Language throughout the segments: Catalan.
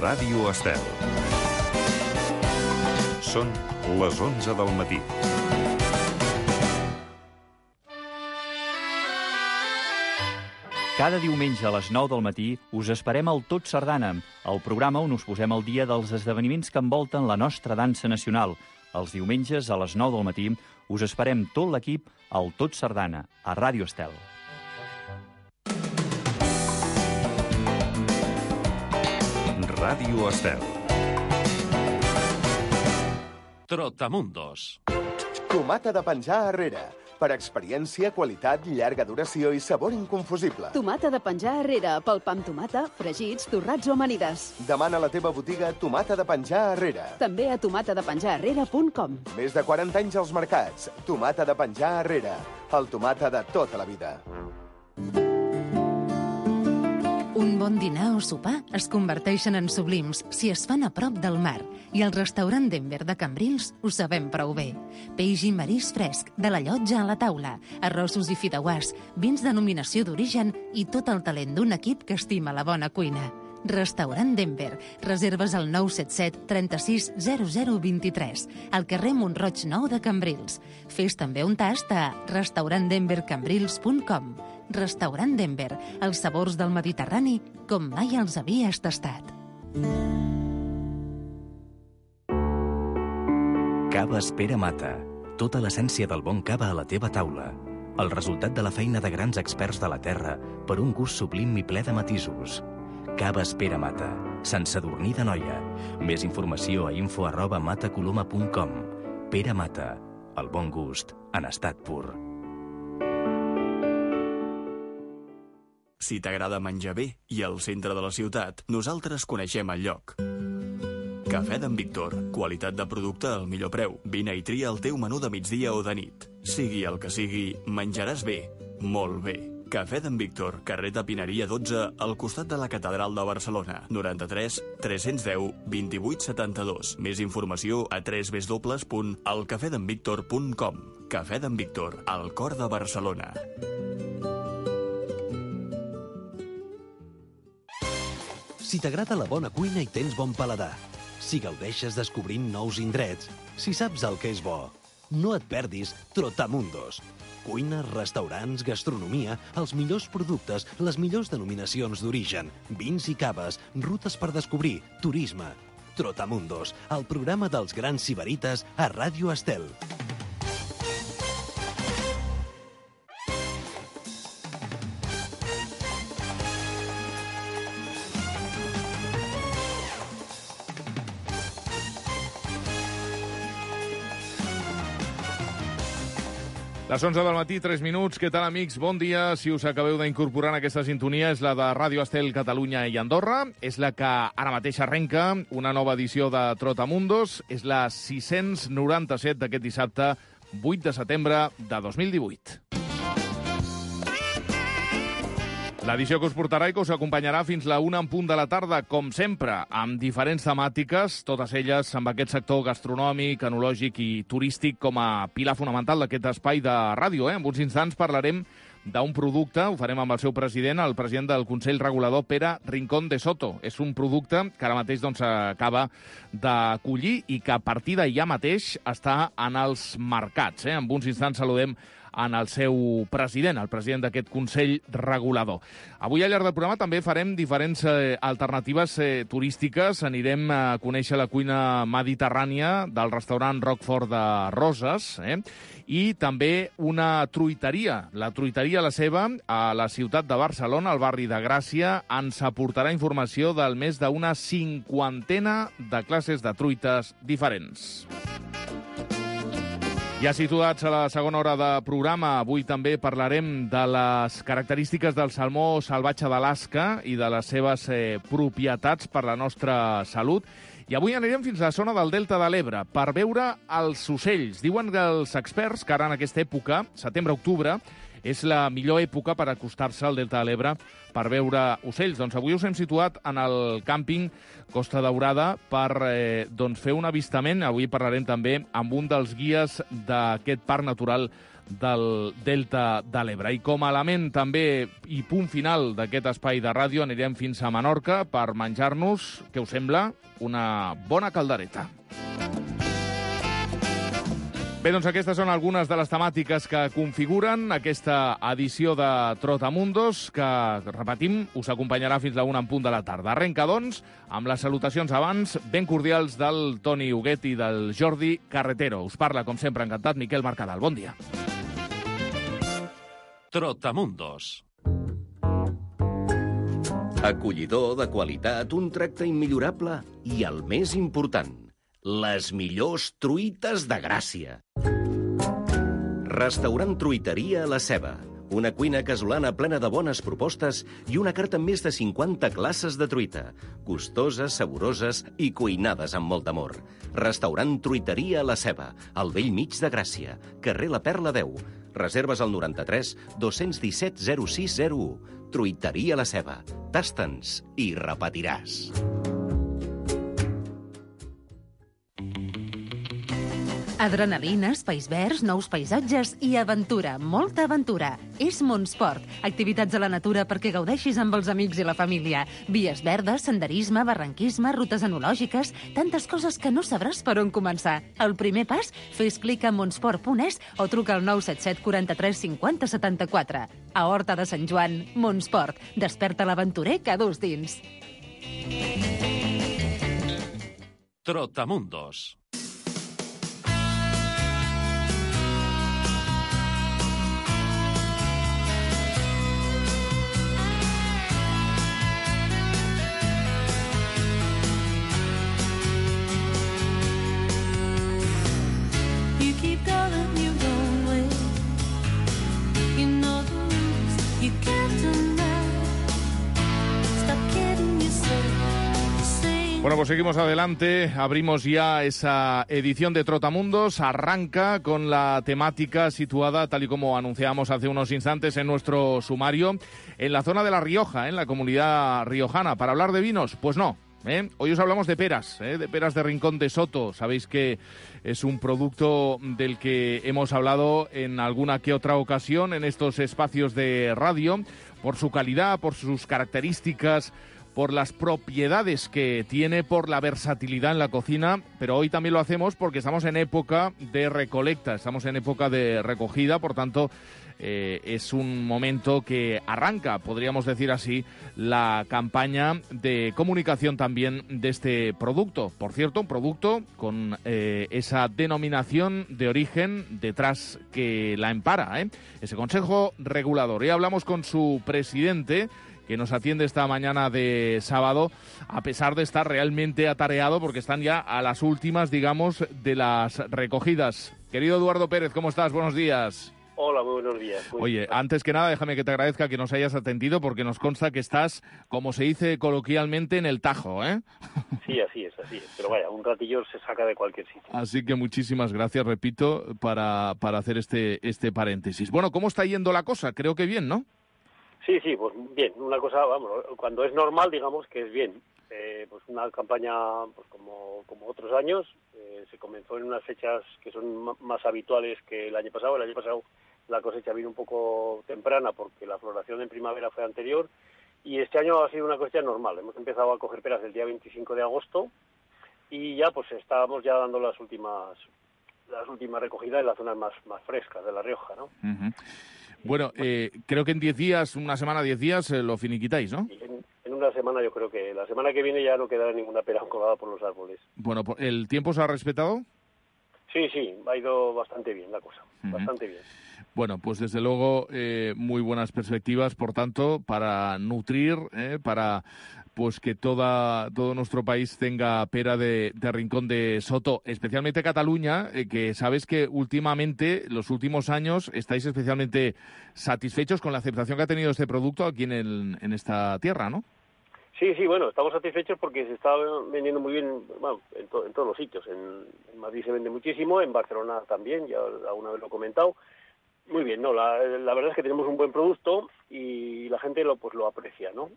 Ràdio Estel. Són les 11 del matí. Cada diumenge a les 9 del matí us esperem al Tot Sardana, el programa on us posem al dia dels esdeveniments que envolten la nostra dansa nacional. Els diumenges a les 9 del matí us esperem tot l'equip al Tot Sardana, a Ràdio Estel. Ràdio Estel. Trotamundos. Tomata de penjar arrere. Per experiència, qualitat, llarga duració i sabor inconfusible. Tomata de penjar arrere, pel pa amb tomata, fregits, torrats o amanides. Demana a la teva botiga Tomata de penjar arrere. També a tomatadepenjararrere.com. Més de 40 anys als mercats. Tomata de penjar arrere. El tomata de tota la vida. Un bon dinar o sopar es converteixen en sublims si es fan a prop del mar. I al restaurant Denver de Cambrils ho sabem prou bé. Peix i marisc fresc, de la llotja a la taula, arrossos i fideuàs, vins de denominació d'origen i tot el talent d'un equip que estima la bona cuina. Restaurant Denver. Reserves al 977 36 0023, al carrer Montroig 9 de Cambrils. Fes també un tast a restaurantdenvercambrils.com. Restaurant Denver, els sabors del Mediterrani com mai els havies tastat. Cava Pere Mata. Tota l'essència del bon cava a la teva taula. El resultat de la feina de grans experts de la terra per un gust sublim i ple de matisos. Cava Pere Mata. Sant Sadurní d'Anoia. Més informació a info@matacoloma.com. Pere Mata. El bon gust en estat pur. Si t'agrada menjar bé i al centre de la ciutat, nosaltres coneixem el lloc. Cafè d'en Víctor. Qualitat de producte al millor preu. Vine i tria el teu menú de migdia o de nit. Sigui el que sigui, menjaràs bé. Molt bé. Cafè d'en Víctor, carrer Tapineria 12, al costat de la Catedral de Barcelona. 93 310 28 72. Més informació a www.elcafedenvictor.com. Cafè d'en Víctor, al cor de Barcelona. Si t'agrada la bona cuina i tens bon paladar, si gaudeixes descobrint nous indrets, si saps el que és bo, no et perdis Trotamundos. Cuina, restaurants, gastronomia, els millors productes, les millors denominacions d'origen, vins i caves, rutes per descobrir, turisme. Trotamundos, el programa dels grans sibarites a Ràdio Estel. Les 11 del matí, 3 minuts. Què tal, amics? Bon dia. Si us acabeu d'incorporar en aquesta sintonia, és la de Ràdio Estel Catalunya i Andorra. És la que ara mateix arrenca una nova edició de Trotamundos. És la 697 d'aquest dissabte, 8 de setembre de 2018. L'edició que us portarà i que us acompanyarà fins la 1 en punt de la tarda, com sempre, amb diferents temàtiques, totes elles amb aquest sector gastronòmic, enològic i turístic com a pilar fonamental d'aquest espai de ràdio. En uns instants parlarem d'un producte, ho farem amb el seu president, el president del Consell Regulador, Pere Rincón de Soto. És un producte que ara mateix acaba d'acollir i que a partir d'allà mateix està en els mercats. En uns instants saludem en el seu president, el president d'aquest Consell Regulador. Avui, al llarg del programa, també farem diferents alternatives turístiques. Anirem a conèixer la cuina mediterrània del restaurant Roquefort de Roses, i també una truiteria. La truiteria, la seva, a la ciutat de Barcelona, al barri de Gràcia, ens aportarà informació del més d'una 50 de classes de truites diferents. Ja situats a la segona hora de programa, avui també parlarem de les característiques del salmó salvatge d'Alaska i de les seves propietats per la nostra salut. I avui anirem fins a la zona del Delta de l'Ebre per veure els ocells. Diuen que els experts que ara en aquesta època, setembre-octubre, és la millor època per acostar-se al Delta de l'Ebre per veure ocells. Doncs avui us hem situat en el càmping Costa Daurada per fer un avistament. Avui parlarem també amb un dels guies d'aquest parc natural del Delta de l'Ebre. I com a element també i punt final d'aquest espai de ràdio anirem fins a Menorca per menjar-nos, què us sembla, una bona caldereta. Bé, doncs aquestes són algunes de les temàtiques que configuren aquesta edició de Trotamundos, que, repetim, us acompanyarà fins a la 1 en punt de la tarda. Arrenca, doncs, amb les salutacions abans ben cordials del Toni Huguet i del Jordi Carretero. Us parla, com sempre, encantat, Miquel Mercadal. Bon dia. Trotamundos. Acollidor, de qualitat, un tracte immillorable i, el més important, les millors truites de Gràcia. Restaurant Truiteria La Ceba. Una cuina casolana plena de bones propostes i una carta amb més de 50 classes de truita. Gustoses, saboroses i cuinades amb molt amor. Restaurant Truiteria La Ceba, al bell mig de Gràcia, carrer La Perla 10. Reserves al 93 217 0601. Truiteria La Ceba. Tasta'ns i repetiràs. Adrenalina, espais verds, nous paisatges i aventura, molta aventura. És Montsport, activitats a la natura perquè gaudeixis amb els amics i la família. Vies verdes, senderisme, barranquisme, rutes enològiques, tantes coses que no sabràs per on començar. El primer pas, fes clic a montsport.es o truca al 977 43 50 74. A Horta de Sant Joan, Montsport. Desperta l'aventurer que dus dins. Trotamundos. Bueno, pues seguimos adelante, abrimos ya esa edición de Trotamundos, arranca con la temática situada, tal y como anunciamos hace unos instantes en nuestro sumario, en la zona de La Rioja, en la comunidad riojana. ¿Para hablar de vinos? Pues no. Hoy os hablamos de peras de Rincón de Soto. Sabéis que es un producto del que hemos hablado en alguna que otra ocasión en estos espacios de radio, por su calidad, por sus características, por las propiedades que tiene, por la versatilidad en la cocina, pero hoy también lo hacemos porque estamos en época de recolecta, estamos en época de recogida, por tanto, es un momento que arranca, podríamos decir así, la campaña de comunicación también de este producto. Por cierto, un producto con esa denominación de origen detrás que la empara, ese Consejo Regulador. Y hablamos con su presidente, que nos atiende esta mañana de sábado, a pesar de estar realmente atareado, porque están ya a las últimas, digamos, de las recogidas. Querido Eduardo Pérez, ¿cómo estás? Buenos días. Hola, muy buenos días. Oye, antes que nada, déjame que te agradezca que nos hayas atendido, porque nos consta que estás, como se dice coloquialmente, en el tajo, ¿eh? Sí, así es. Pero vaya, un ratillo se saca de cualquier sitio. Así que muchísimas gracias, repito, para hacer este paréntesis. Bueno, ¿cómo está yendo la cosa? Creo que bien, ¿no? Sí, pues bien, una cosa, vamos, cuando es normal, digamos que es bien. Pues una campaña, pues como otros años, se comenzó en unas fechas que son más habituales que el año pasado. El año pasado la cosecha vino un poco temprana porque la floración en primavera fue anterior, y este año ha sido una cosecha normal. Hemos empezado a coger peras el día 25 de agosto y ya pues estábamos ya dando las últimas recogidas en las zonas más frescas de La Rioja, ¿no? Uh-huh. Bueno, creo que en 10 días, una semana, 10 días, lo finiquitáis, ¿no? En una semana, yo creo que la semana que viene ya no quedará ninguna pera colgada por los árboles. Bueno, ¿el tiempo se ha respetado? Sí, ha ido bastante bien la cosa, bastante bien. Bueno, pues desde luego muy buenas perspectivas, por tanto, para nutrir, para pues que todo nuestro país tenga pera de Rincón de Soto, especialmente Cataluña, que sabes que últimamente, los últimos años, estáis especialmente satisfechos con la aceptación que ha tenido este producto aquí en esta tierra, ¿no? Sí, bueno, estamos satisfechos porque se está vendiendo muy bien, bueno, en todos los sitios. En Madrid se vende muchísimo, en Barcelona también, ya alguna vez lo he comentado. Muy bien, no, la verdad es que tenemos un buen producto y la gente lo aprecia, ¿no?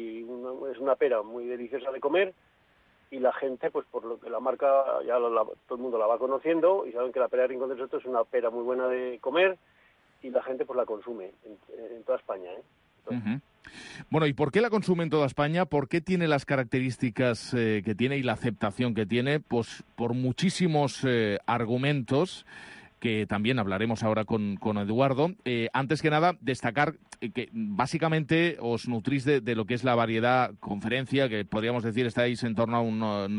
Es una pera muy deliciosa de comer y la gente, pues por lo que la marca ya todo el mundo la va conociendo y saben que la pera de Rincón de Soto es una pera muy buena de comer y la gente pues la consume en toda España, Uh-huh. Bueno, ¿y por qué la consume en toda España? ¿Por qué tiene las características que tiene y la aceptación que tiene? Pues por muchísimos argumentos que también hablaremos ahora con Eduardo. Antes que nada, destacar que básicamente os nutrís de lo que es la variedad conferencia, que podríamos decir estáis en torno a un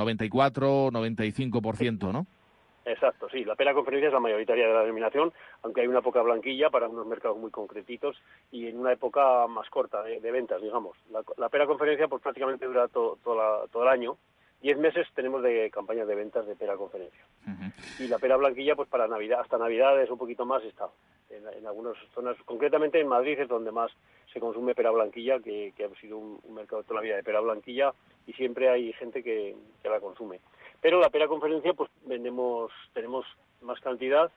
94-95%, ¿no? Exacto, sí. La pera conferencia es la mayoritaria de la denominación, aunque hay una poca blanquilla para unos mercados muy concretitos y en una época más corta de ventas, digamos. La pera conferencia pues prácticamente dura todo el año. 10 meses tenemos de campañas de ventas de pera conferencia. Uh-huh. Y la pera blanquilla pues para Navidad, hasta Navidades un poquito más está. En algunas zonas, concretamente en Madrid es donde más se consume pera blanquilla, que ha sido un mercado toda la vida de pera blanquilla y siempre hay gente que la consume. Pero la pera conferencia, pues tenemos más cantidad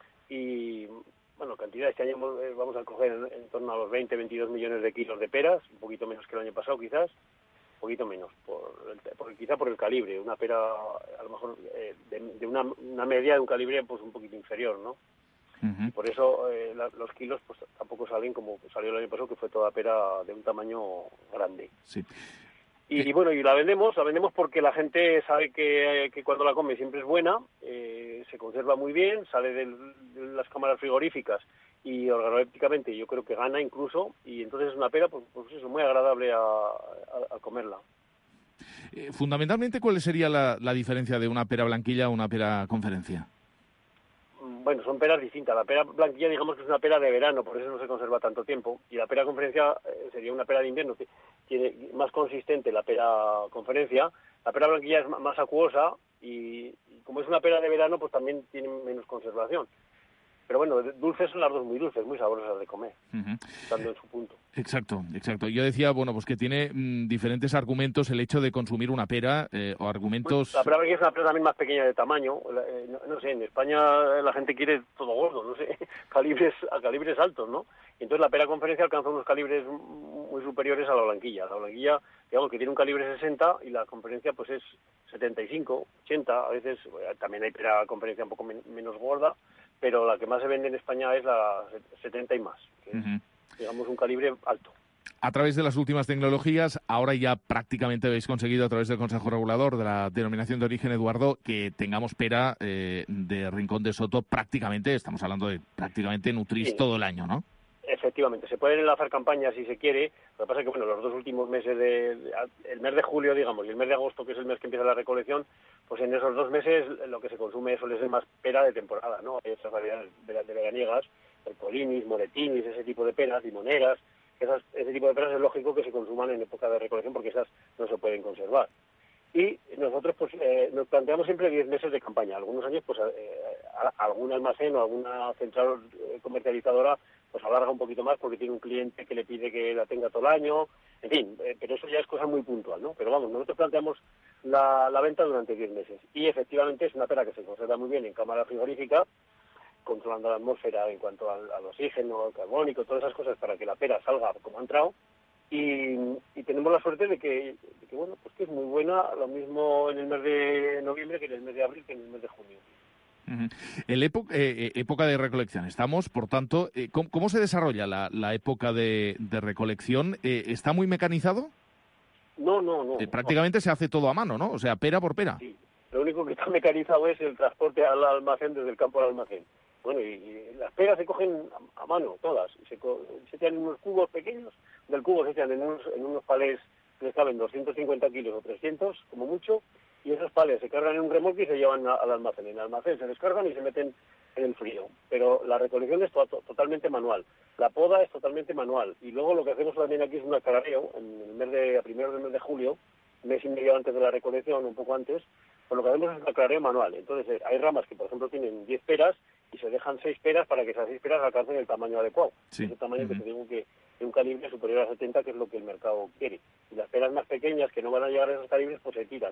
y, bueno, cantidad, este año vamos a coger en torno a los 20-22 millones de kilos de peras, un poquito menos que el año pasado quizás, un poquito menos, quizá por el calibre, una pera a lo mejor de una media de un calibre pues un poquito inferior, ¿no? Uh-huh. Y por eso los kilos pues tampoco salen como salió el año pasado, que fue toda pera de un tamaño grande. Sí. Y bueno, y la vendemos porque la gente sabe que cuando la come siempre es buena, se conserva muy bien, sale de las cámaras frigoríficas y organolépticamente yo creo que gana incluso, y entonces es una pera pues eso, muy agradable a comerla. Fundamentalmente, ¿cuál sería la diferencia de una pera blanquilla a una pera conferencia? Bueno, son peras distintas. La pera blanquilla, digamos que es una pera de verano, por eso no se conserva tanto tiempo. Y la pera conferencia sería una pera de invierno, que tiene más consistente la pera conferencia. La pera blanquilla es más acuosa y como es una pera de verano, pues también tiene menos conservación. Pero bueno, dulces son las dos muy dulces, muy sabrosas de comer, estando en su punto. Exacto. Yo decía, bueno, pues que tiene diferentes argumentos el hecho de consumir una pera, o argumentos... La pera es una pera también más pequeña de tamaño. No sé, en España la gente quiere todo gordo, no sé, a calibres altos, ¿no? Y entonces la pera conferencia alcanza unos calibres muy superiores a la blanquilla. La blanquilla, digamos que tiene un calibre 60 y la conferencia pues es 75, 80, a veces también hay pera conferencia un poco menos gorda, pero la que más se vende en España es la 70 y más, que es, digamos, un calibre alto. A través de las últimas tecnologías, ahora ya prácticamente habéis conseguido a través del Consejo Regulador de la Denominación de Origen, Eduardo, que tengamos pera de Rincón de Soto prácticamente, estamos hablando de prácticamente nutrís todo el año, ¿no? Efectivamente, se pueden enlazar campañas si se quiere. Lo que pasa es que, bueno, los dos últimos meses, el mes de julio, digamos, y el mes de agosto, que es el mes que empieza la recolección, pues en esos 2 meses lo que se consume suele ser más pera de temporada, ¿no? Hay otras variedades de veraniegas, el polinis, moretinis, ese tipo de peras, limoneras, ese tipo de peras es lógico que se consuman en época de recolección porque esas no se pueden conservar. Y nosotros pues nos planteamos siempre 10 meses de campaña. Algunos años pues algún almacén o alguna central comercializadora pues alarga un poquito más porque tiene un cliente que le pide que la tenga todo el año, en fin, pero eso ya es cosa muy puntual, ¿no? Pero vamos, nosotros planteamos la venta durante 10 meses y efectivamente es una pera que se conserva muy bien en cámara frigorífica, controlando la atmósfera en cuanto al oxígeno, al carbónico, todas esas cosas para que la pera salga como ha entrado. Y tenemos la suerte de que bueno, pues que es muy buena, lo mismo en el mes de noviembre que en el mes de abril que en el mes de junio. En época de recolección estamos, por tanto, ¿cómo se desarrolla la época de recolección? ¿Está muy mecanizado? No. Prácticamente se hace todo a mano, ¿no? O sea, pera por pera. Sí, lo único que está mecanizado es el transporte al almacén desde el campo al almacén. Bueno, y las peras se cogen a mano, todas. Se echan en unos cubos pequeños, del cubo se echan en unos palés que les caben 250 kilos o 300, como mucho, y esos palés se cargan en un remolque y se llevan al almacén. En el almacén se descargan y se meten en el frío. Pero la recolección es totalmente manual. La poda es totalmente manual. Y luego lo que hacemos también aquí es un acarreo, a primeros del mes de julio, mes y medio antes de la recolección, un poco antes, pues lo que hacemos es un acarreo manual. Entonces hay ramas que, por ejemplo, tienen 10 peras y se dejan 6 peras para que esas 6 peras alcancen el tamaño adecuado. Sí. Ese tamaño que se digo que de un calibre superior a 70, que es lo que el mercado quiere. Y las peras más pequeñas, que no van a llegar a esos calibres, pues se tiran.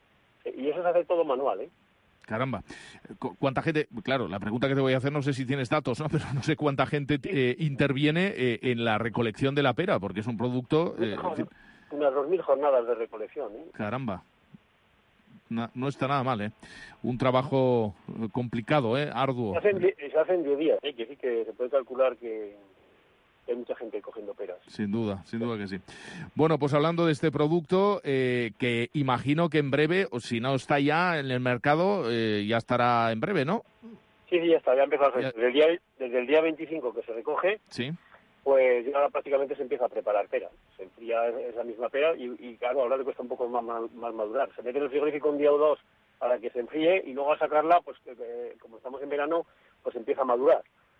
Y eso se hace todo manual, ¿eh? Caramba, ¿cuánta gente? Claro, la pregunta que te voy a hacer, no sé si tienes datos, ¿no? Pero no sé cuánta gente interviene en la recolección de la pera, porque es un producto... Unas 2.000 jornadas de recolección, ¿eh? Caramba. no está nada mal, ¿eh? Un trabajo complicado, arduo. Se hacen 10 días, que sí que se puede calcular que hay mucha gente cogiendo peras. Sin duda que sí. Bueno, pues hablando de este producto, que imagino que en breve, o si no está ya en el mercado, ya estará en breve, ¿no? Sí, ya está, ya ha empezado. Desde el día 25 que se recoge, sí, pues ya prácticamente se empieza a preparar pera. Se enfría esa misma pera y claro, ahora le cuesta un poco más madurar. Se mete en el frigorífico un día o dos para que se enfríe y luego al sacarla, pues como estamos en verano, pues empieza a madurar.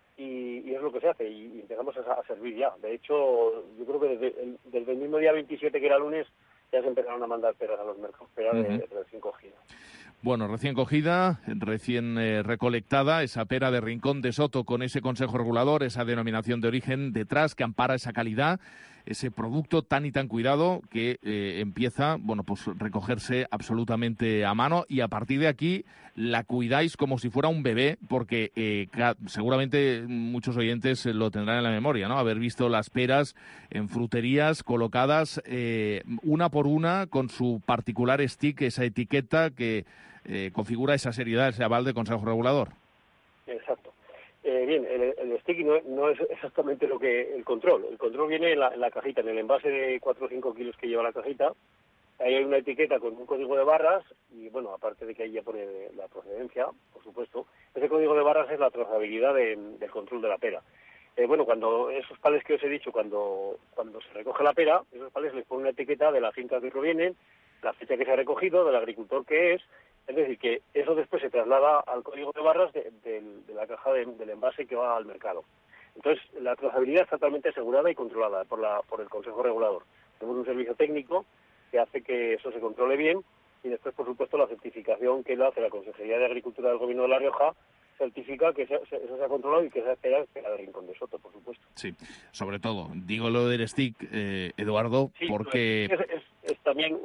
Y es lo que se hace, y empezamos a servir ya. De hecho, yo creo que desde el mismo día 27, que era lunes, ya se empezaron a mandar peras a los mercados, peras de recién cogida. Bueno, recién cogida, recién recolectada, esa pera de Rincón de Soto con ese consejo regulador, esa denominación de origen detrás que ampara esa calidad, ese producto tan y tan cuidado que empieza, bueno, pues recogerse absolutamente a mano, y a partir de aquí la cuidáis como si fuera un bebé, porque seguramente muchos oyentes lo tendrán en la memoria, ¿no? Haber visto las peras en fruterías colocadas una por una con su particular stick, esa etiqueta que configura esa seriedad, ese aval de consejo regulador. Exacto. Bien, el stick no es exactamente lo que el control. El control viene en la cajita, en el envase de 4 o 5 kilos que lleva la cajita. Ahí hay una etiqueta con un código de barras y, bueno, aparte de que ahí ya pone la procedencia, por supuesto, ese código de barras es la trazabilidad del control de la pera. Bueno, cuando esos palés que os he dicho, cuando se recoge la pera, esos palés les ponen una etiqueta de la finca que provienen, la fecha que se ha recogido, del agricultor que es decir, que eso después se traslada al código de barras de la caja del envase que va al mercado. Entonces, la trazabilidad es totalmente asegurada y controlada por el Consejo Regulador. Tenemos un servicio técnico que hace que eso se controle bien, y después, por supuesto, la certificación que lo hace la Consejería de Agricultura del Gobierno de La Rioja certifica que eso se ha controlado y que esa espera es de Rincón de Soto, por supuesto. Sí, sobre todo, digo lo del stick, Eduardo, sí, porque es también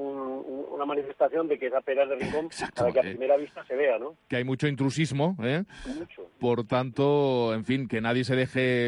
una manifestación de que esa pera es de Rincón. Exacto, para que a primera vista se vea, ¿no? Que hay mucho intrusismo, Mucho. Por tanto, en fin, que nadie se deje,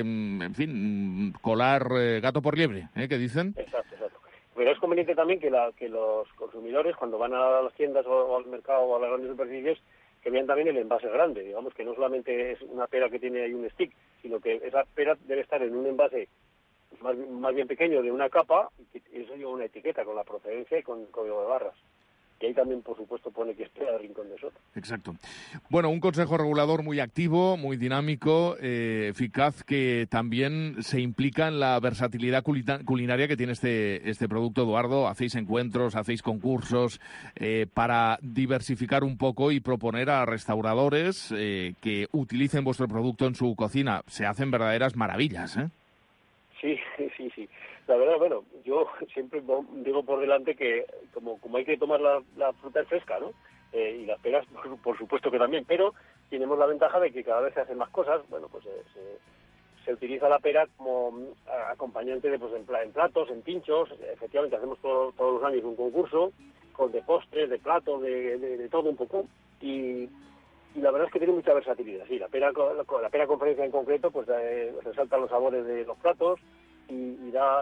colar gato por liebre, que dicen. Exacto. Pero es conveniente también que los consumidores, cuando van a las tiendas o al mercado o a las grandes superficies, que vean también el envase grande. Digamos que no solamente es una pera que tiene ahí un stick, sino que esa pera debe estar en un envase más bien pequeño, de una capa, y eso lleva una etiqueta con la procedencia y con el código de barras. Y ahí también, por supuesto, pone que es pera de Rincón de Soto. Exacto. Bueno, un consejo regulador muy activo, muy dinámico, eficaz, que también se implica en la versatilidad culinaria que tiene este producto, Eduardo. Hacéis encuentros, hacéis concursos para diversificar un poco y proponer a restauradores que utilicen vuestro producto en su cocina. Se hacen verdaderas maravillas, ¿eh? Sí. La verdad, bueno, yo siempre digo por delante que como hay que tomar la fruta fresca, ¿no? Y las peras, por supuesto que también, pero tenemos la ventaja de que cada vez se hacen más cosas. Bueno, pues se utiliza la pera como acompañante en platos, en pinchos. Efectivamente, hacemos todos los años un concurso de postres, de platos, de todo un poco. Y la verdad es que tiene mucha versatilidad. Sí, la pera conferencia en concreto, pues resalta los sabores de los platos y da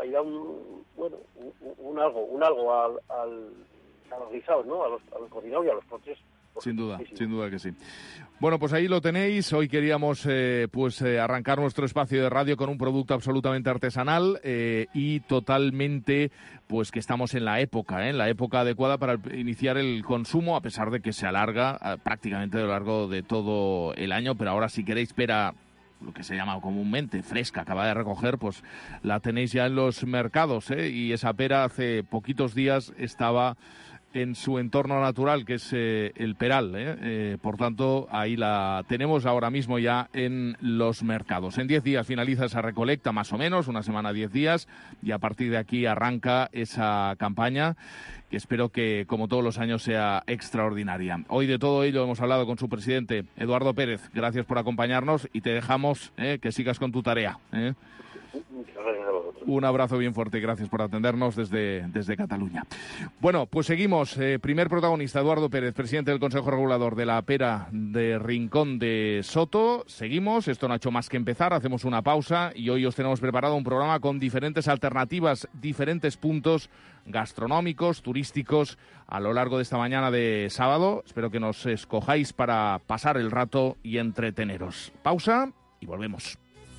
un algo a los guisados, ¿no? A los cocinados y a los postres. Sin duda que sí. Bueno, pues ahí lo tenéis. Hoy queríamos arrancar nuestro espacio de radio con un producto absolutamente artesanal y totalmente, pues que estamos en la época adecuada para iniciar el consumo, a pesar de que se alarga prácticamente a lo largo de todo el año. Pero ahora, si queréis pera, lo que se llama comúnmente fresca, acaba de recoger, pues la tenéis ya en los mercados, y esa pera hace poquitos días estaba en su entorno natural, que es el Peral, por tanto ahí la tenemos ahora mismo ya en los mercados. En 10 días finaliza esa recolecta, más o menos, una semana, 10 días, y a partir de aquí arranca esa campaña, que espero que, como todos los años, sea extraordinaria. Hoy de todo ello hemos hablado con su presidente, Eduardo Pérez. Gracias por acompañarnos y te dejamos que sigas con tu tarea. Muchas gracias a vosotros. Un abrazo bien fuerte y gracias por atendernos desde Cataluña. Bueno, pues seguimos. Primer protagonista, Eduardo Pérez, presidente del Consejo Regulador de la Pera de Rincón de Soto. Seguimos, esto no ha hecho más que empezar, hacemos una pausa y hoy os tenemos preparado un programa con diferentes alternativas, diferentes puntos gastronómicos, turísticos, a lo largo de esta mañana de sábado. Espero que nos escojáis para pasar el rato y entreteneros. Pausa y volvemos.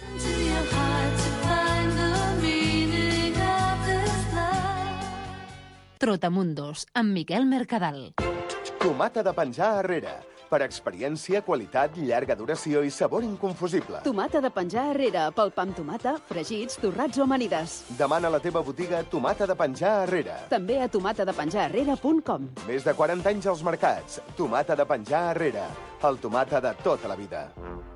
Trotamundos, amb Miquel Mercadal. Tomata de penjar arrere. Per experiència, qualitat, llarga duració i sabor inconfusible. Tomata de penjar arrere, pel pa amb tomata, fregits, torrats o amanides. Demana a la teva botiga Tomata de penjar arrere. També a tomatadepenjararrere.com. Més de 40 anys als mercats. Tomata de penjar arrere. El tomata de tota la vida.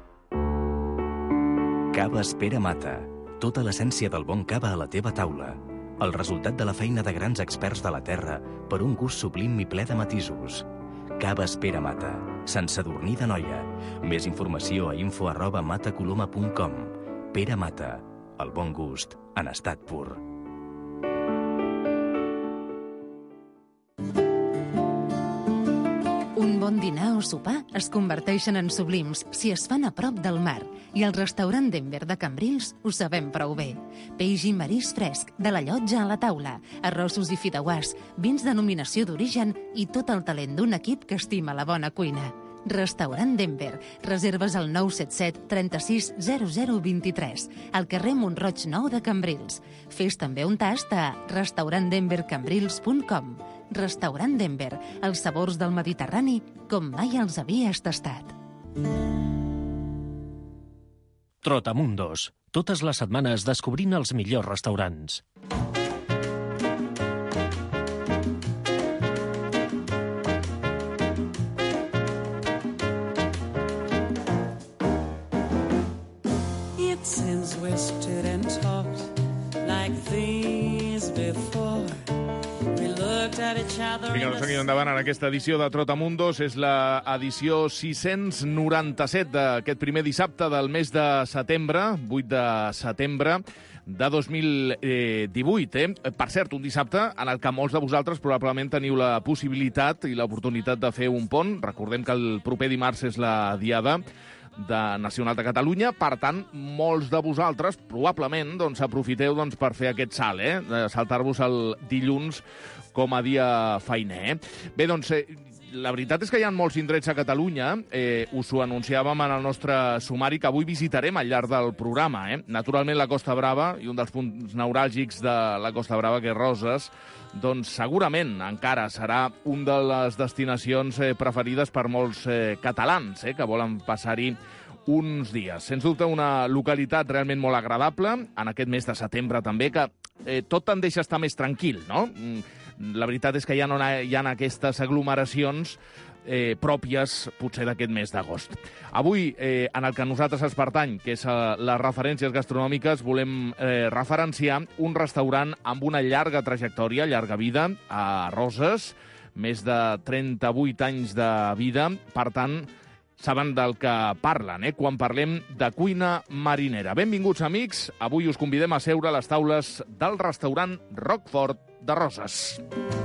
Cava Espera Mata. Tota l'essència del bon cava a la teva taula. El resultat de la feina de grans experts de la terra per un gust sublim i ple de matisos. Cava Espera Mata. Sant Sadurní d'Anoia. Més informació a info@matacoloma.com. Pere Mata. El bon gust en estat pur. Un bon dinar o sopar es converteixen en sublims si es fan a prop del mar, i al restaurant Denver de Cambrils ho sabem prou bé. Peix i marisc fresc, de la llotja a la taula, arrossos i fideuàs, vins de denominació d'origen i tot el talent d'un equip que estima la bona cuina. Restaurant Denver. Reserves al 977 36 0023, al carrer Montroig 9 de Cambrils. Fes també un tast a restaurantdenvercambrils.com. Restaurant Denver. Els sabors del Mediterrani com mai els havies tastat. Trotamundos. Totes les setmanes descobrint els millors restaurants. Vinga, doncs seguim endavant en aquesta edició de Trotamundos. És l'edició 697 d'aquest primer dissabte del mes de setembre, 8 de setembre de 2018. Per cert, un dissabte en el que molts de vosaltres probablement teniu la possibilitat i l'oportunitat de fer un pont. Recordem que el proper dimarts és la Diada Nacional de Catalunya, per tant, molts de vosaltres probablement aprofiteu per fer aquest salt, de saltar-vos el dilluns com a dia feiner. Bé, doncs, la veritat és que hi ha molts indrets a Catalunya, us ho anunciàvem en el nostre sumari, que avui visitarem al llarg del programa. Naturalment, la Costa Brava, i un dels punts neuràlgics de la Costa Brava, que és Roses, doncs segurament encara serà una de les destinacions preferides per molts catalans que volen passar-hi uns dies. Sens dubte, una localitat realment molt agradable, en aquest mes de setembre també, que tot tendeix a estar més tranquil, no? La veritat és que ja no hi ha aquestes aglomeracions pròpies, potser, d'aquest mes d'agost. Avui, en el que nosaltres es pertany, que és les referències gastronòmiques, volem referenciar un restaurant amb una llarga trajectòria, llarga vida, a Roses, més de 38 anys de vida, per tant, saben del que parlen, quan parlem de cuina marinera. Benvinguts, amics. Avui us convidem a seure a les taules del restaurant Rockford de Roses.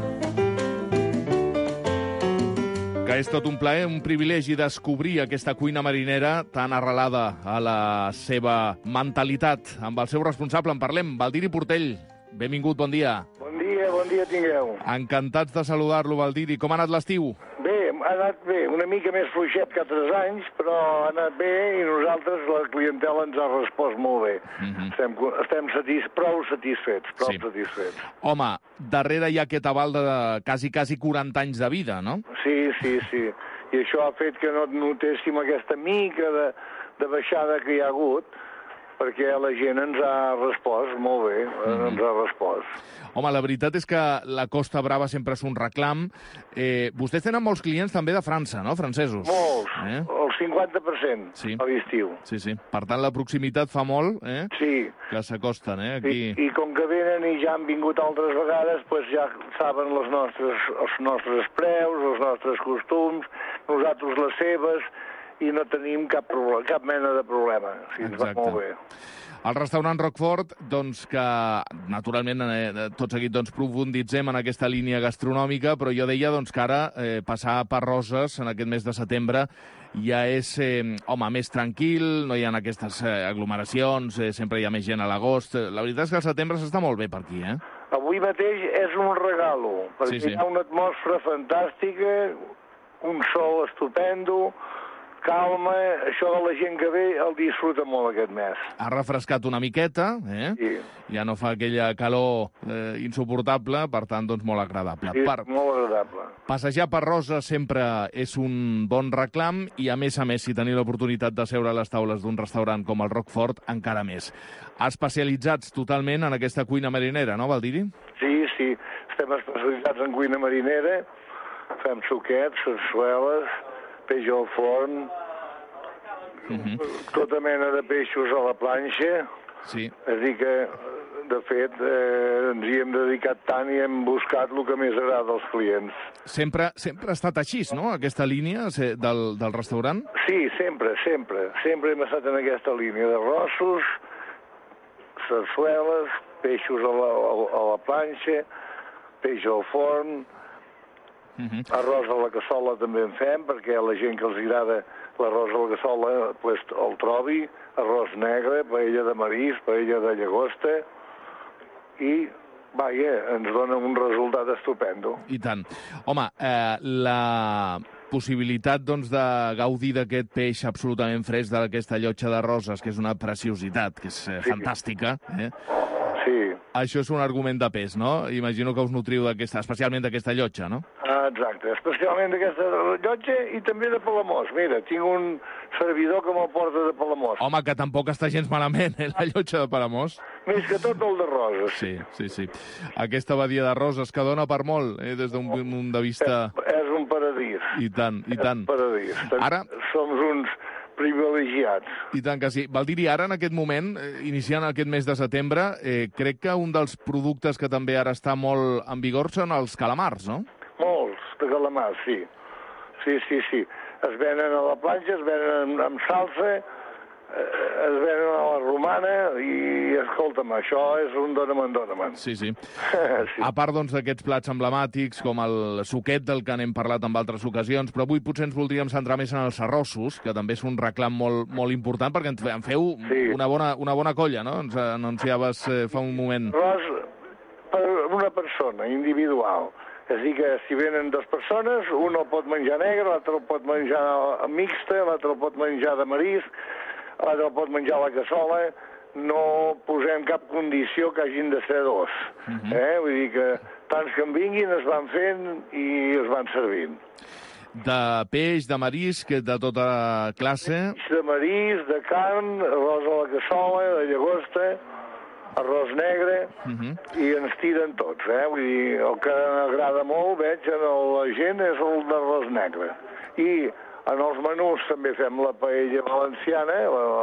Que és tot un plaer, un privilegi descobrir aquesta cuina marinera tan arrelada a la seva mentalitat. Amb el seu responsable en parlem, Baldiri Portell. Benvingut, bon dia. Bon dia tingueu. Encantats de saludar-lo, Baldiri. Com ha anat l'estiu? Bé, ha anat bé, una mica més fluixet que altres anys, però ha anat bé i nosaltres, la clientela, ens ha respost molt bé. Estem prou satisfets, satisfets. Home, darrere hi ha aquest aval de quasi 40 anys de vida, no? Sí. I això ha fet que no notéssim aquesta mica de baixada que hi ha hagut, perquè la gent ens ha respost molt bé, ens ha respost. Home, la veritat és que la Costa Brava sempre és un reclam. Vostès tenen molts clients també de França, no?, francesos. Molts, el 50% a l'estiu. Sí. Per tant, la proximitat fa molt, que s'acosten, aquí. I com que venen i ja han vingut altres vegades, doncs ja saben els nostres preus, els nostres costums, nosaltres les seves, i no tenim cap mena de problema. O sigui, ens va molt bé. El restaurant Roquefort, doncs, que naturalment tot seguit doncs, profunditzem en aquesta línia gastronòmica, però jo deia doncs, que ara passar per Roses en aquest mes de setembre ja és, més tranquil, no hi ha aquestes aglomeracions, sempre hi ha més gent a l'agost. La veritat és que el setembre s'està molt bé per aquí, eh? Avui mateix és un regalo, perquè hi ha una atmosfera fantàstica, un sol estupendo, calma, això de la gent que ve el disfruta molt aquest mes. Ha refrescat una miqueta, Sí. Ja no fa aquella calor insuportable, per tant, doncs molt agradable. Sí, molt agradable. Passejar per Roses sempre és un bon reclam i, a més, si teniu l'oportunitat de seure a les taules d'un restaurant com el Roquefort, encara més. Especialitzats totalment en aquesta cuina marinera, no, Baldiri? Sí, estem especialitzats en cuina marinera, fem suquets, sarsueles, peix al forn, tota mena de peixos a la planxa. Sí. És a dir que, de fet, ens hi hem dedicat tant i hem buscat el que més agrada als clients. Sempre ha estat així, no?, aquesta línia del restaurant? Sí, sempre. Sempre hem estat en aquesta línia d'arrossos, sarsueles, peixos a la planxa, peix al forn, arròs a la cassola també en fem, perquè a la gent que els agrada l'arròs a la cassola pues, el trobi, arròs negre, paella de marisc, paella de llagosta, i, ens dona un resultat estupendo. I tant. Home, la possibilitat doncs, de gaudir d'aquest peix absolutament fresc d'aquesta llotja de Roses, que és una preciositat, que és fantàstica, Sí. Això és un argument de pes, no? Imagino que us nutriu especialment d'aquesta llotja, no? Exacte, especialment d'aquesta llotja i també de Palamós. Mira, tinc un servidor que me'l porta de Palamós. Home, que tampoc està gens malament, la llotja de Palamós. Més que tot el de Roses. Sí. Aquesta badia de Roses que dona per molt, des d'un punt de vista... És un paradís. I tant. És un paradís. Ara... Som uns privilegiats. I tant que sí. Valdiri, ara, en aquest moment, iniciant aquest mes de setembre, crec que un dels productes que també ara està molt en vigor són els calamars, no? Molts de calamars, sí. Sí. Es venen a la planxa, es venen amb salsa, es venen a la romana i, escolta'm, això és un dóna'm. Sí. A part, doncs, d'aquests plats emblemàtics, com el suquet, del que n'hem parlat en altres ocasions, però avui potser ens voldríem centrar més en els arrossos, que també és un reclam molt important, perquè en feu una bona colla, no? Ens anunciaves fa un moment. Arròs per una persona, individual. És a dir que si venen dues persones, un el pot menjar negre, l'altre el pot menjar mixta, l'altre el pot menjar de marisc, l'altre el pot menjar a la cassola, no posem cap condició que hagin de ser dos. Vull dir que tants que en vinguin es van fent i es van servint. De peix, de marisc, de tota classe? De marisc, de carn, arròs a la cassola, de llagosta, arròs negre, i ens tiren tots. Vull dir, el que agrada molt, veig, a la gent és el d'arròs negre. I en els menús també fem la paella valenciana,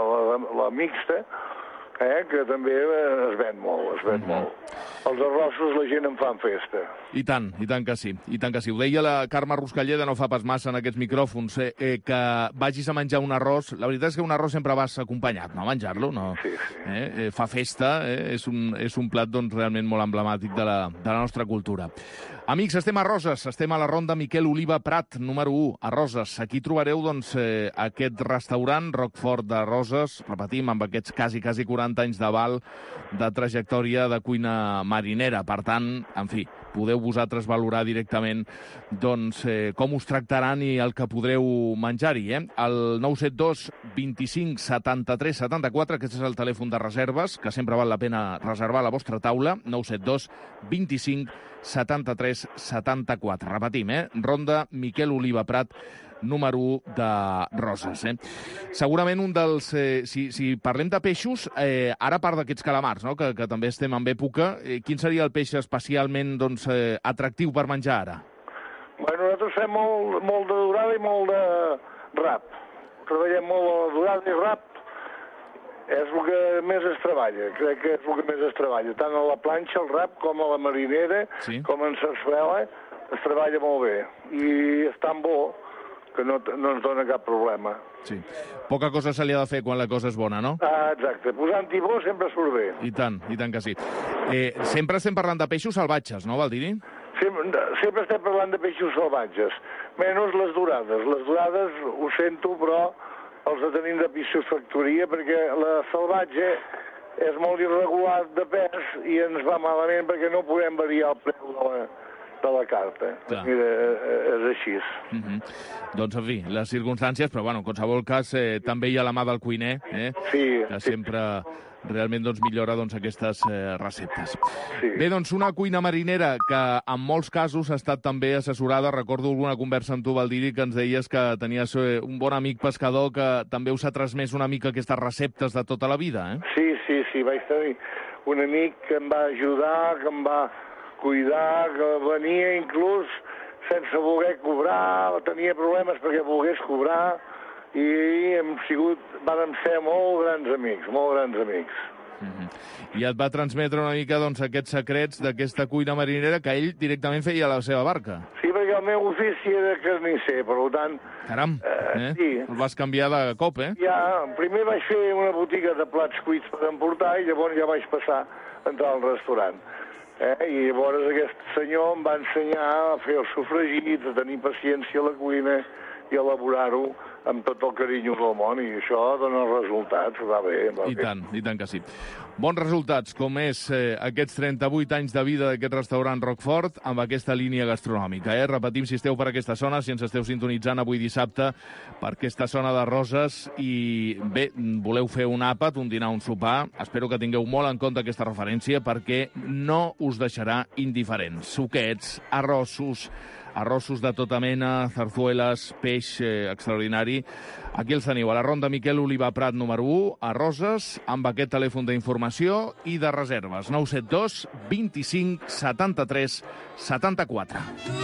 la mixta, que també es ven molt, Els arrossos la gent en fan festa. I tant que sí, Ho deia la Carme Ruscalleda no fa pas massa en aquests micròfons, que vagis a menjar un arròs. La veritat és que un arròs sempre vas acompanyat, no? A menjar-lo, no? Sí. Fa festa, és un plat doncs, realment molt emblemàtic de la nostra cultura. Amics, estem a Roses, estem a la Ronda Miquel Oliva Prat, número 1, a Roses. Aquí trobareu doncs, aquest restaurant, Roquefort de Roses, repetim, amb aquests quasi 40 anys d'aval de trajectòria de cuina marinera. Per tant, en fi, podeu vosaltres valorar directament doncs, com us tractaran i el que podreu menjar-hi. El 972 25 73 74, aquest és el telèfon de reserves, que sempre val la pena reservar a la vostra taula, 972 25 73 74. Repetim, Ronda Miquel Oliva Prat, número 1 de Roses. Segurament un dels... Si parlem de peixos, ara a part d'aquests calamars, no? que també estem en època, quin seria el peix especialment doncs, atractiu per menjar ara? Bueno, nosaltres fem molt de dorada i molt de rap. Treballem molt a la dorada i rap. És el que més es treballa, crec que és el que més es treballa. Tant a la planxa, el rap, com a la marinera, com en sarsuela, es treballa molt bé. I és tan bo que no ens dona cap problema. Sí. Poca cosa se li ha de fer quan la cosa és bona, no? Exacte. Posant-hi bo sempre surt bé. I tant que sí. Sempre estem parlant de peixos salvatges, no, Baldiri? Sempre estem parlant de peixos salvatges, menys les dorades. Les dorades, ho sento, però els tenim de piscifactoria perquè la salvatge és molt irregular de pes i ens va malament perquè no podem variar el preu de la carta. Mira, és així. Doncs, en fi, les circumstàncies, però, bueno, en qualsevol cas, també hi ha la mà del cuiner, que sempre realment millora aquestes receptes. Bé, doncs, una cuina marinera que en molts casos ha estat també assessorada. Recordo alguna conversa amb tu, Baldiri, que ens deies que tenies un bon amic pescador que també us ha transmès una mica aquestes receptes de tota la vida, Sí, vaig tenir un amic que em va ajudar, que em va cuidar, que venia inclús sense voler cobrar, tenia problemes perquè volgués cobrar, i vàrem ser molt grans amics. I et va transmetre una mica aquests secrets d'aquesta cuina marinera que ell directament feia a la seva barca. Sí, perquè el meu ofici era carnisser, per tant... Caram, sí. El vas canviar de cop, Ja, primer vaig fer una botiga de plats cuits per emportar i llavors ja vaig passar a entrar al restaurant. I llavors aquest senyor em va ensenyar a fer els sofregits, a tenir paciència a la cuina i a elaborar-ho amb tot el carinyo del món, i això dona resultats, va bé. I tant que sí. Bons resultats, com és aquests 38 anys de vida d'aquest restaurant Roquefort amb aquesta línia gastronòmica. Repetim, si esteu per aquesta zona, si ens esteu sintonitzant avui dissabte per aquesta zona de Roses i bé, voleu fer un àpat, un dinar, un sopar, espero que tingueu molt en compte aquesta referència perquè no us deixarà indiferents. Suquets, arrossos de tota mena, zarzueles, peix extraordinari. Aquí els teniu, a la Ronda Miquel Oliva Prat número 1, a Roses, amb aquest telèfon d'informació i de reserves, 972 25 73 74.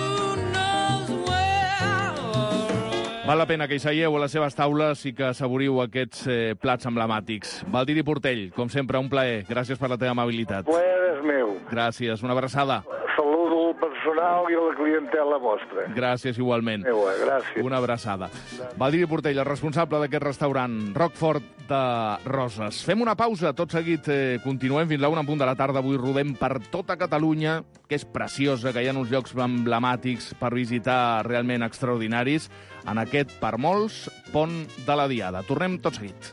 Val la pena que hi seieu a les seves taules i que assaboriu aquests plats emblemàtics. Baldiri Portell, com sempre, un plaer. Gràcies per la teva amabilitat. Plaer és meu. Gràcies, una abraçada. Saludo al personal i a la clientela vostra. Gràcies, igualment. Gràcies. Una abraçada. Baldiri Portell, el responsable d'aquest restaurant Roquefort de Roses. Fem una pausa, tot seguit continuem fins a 1:00 de la tarda. Avui rodem per tota Catalunya, que és preciosa, que hi ha uns llocs emblemàtics per visitar realment extraordinaris, en aquest, per molts, pont de la Diada. Tornem tot seguit.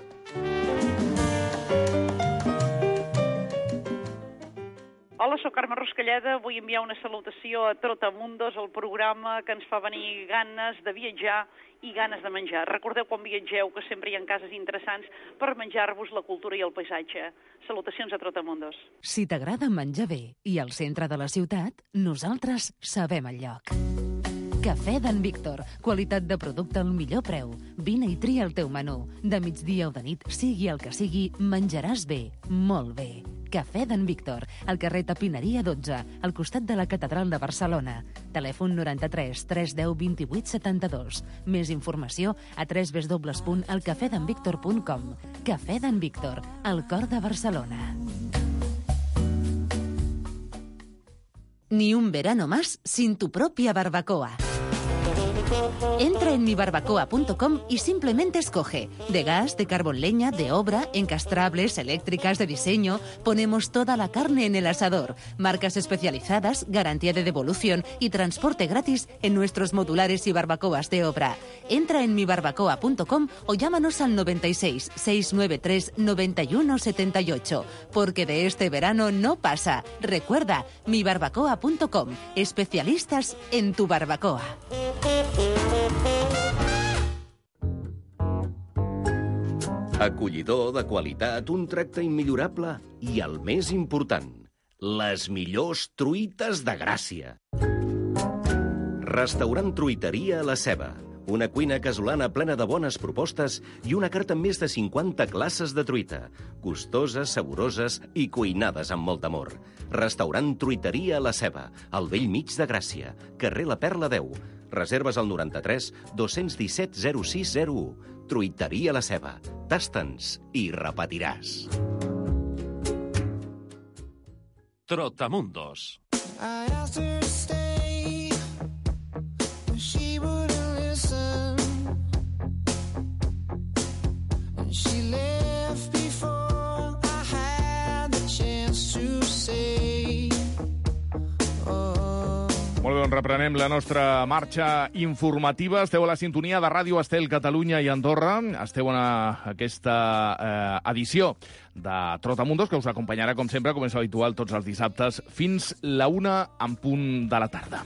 Hola, soc Carme Ruscalleda. Vull enviar una salutació a Trotamundos, el programa que ens fa venir ganes de viatjar i ganes de menjar. Recordeu quan viatgeu que sempre hi ha cases interessants per menjar-vos la cultura i el paisatge. Salutacions a Trotamundos. Si t'agrada menjar bé i al centre de la ciutat, nosaltres sabem el lloc. Cafè d'en Víctor. Qualitat de producte al millor preu. Vine i tria el teu menú. De migdia o de nit, sigui el que sigui, menjaràs bé, molt bé. Cafè d'en Víctor, al carrer Tapineria 12, al costat de la Catedral de Barcelona. Telèfon 93 310 28 72. Més informació a www.elcafedenvictor.com. Cafè d'en Víctor, al cor de Barcelona. Ni un verano más sin tu propia barbacoa. Entra en mibarbacoa.com y simplemente escoge de gas, de carbón leña, de obra, encastrables, eléctricas, de diseño. Ponemos toda la carne en el asador. Marcas especializadas, garantía de devolución y transporte gratis en nuestros modulares y barbacoas de obra. Entra en mibarbacoa.com o llámanos al 96 693 91 78. Porque de este verano no pasa. Recuerda, mibarbacoa.com. Especialistas en tu barbacoa. Acollidor, de qualitat, un tracte immillorable i, el més important, les millors truites de Gràcia. Restaurant Truiteria La Ceba. Una cuina casolana plena de bones propostes i una carta amb més de 50 classes de truita. Gustoses, saboroses i cuinades amb molt amor. Restaurant Truiteria La Ceba, al vell mig de Gràcia, carrer La Perla 10. Reserves al 93 217 0601. Truiteria La Ceba. Tasta'ns i repetiràs. Trotamundos. Doncs reprenem la nostra marxa informativa. Esteu a la sintonia de Ràdio Estel Catalunya i Andorra. Esteu en aquesta edició de Trotamundos, que us acompanyarà, com sempre, com és habitual, tots els dissabtes, fins la 1 en punt de la tarda.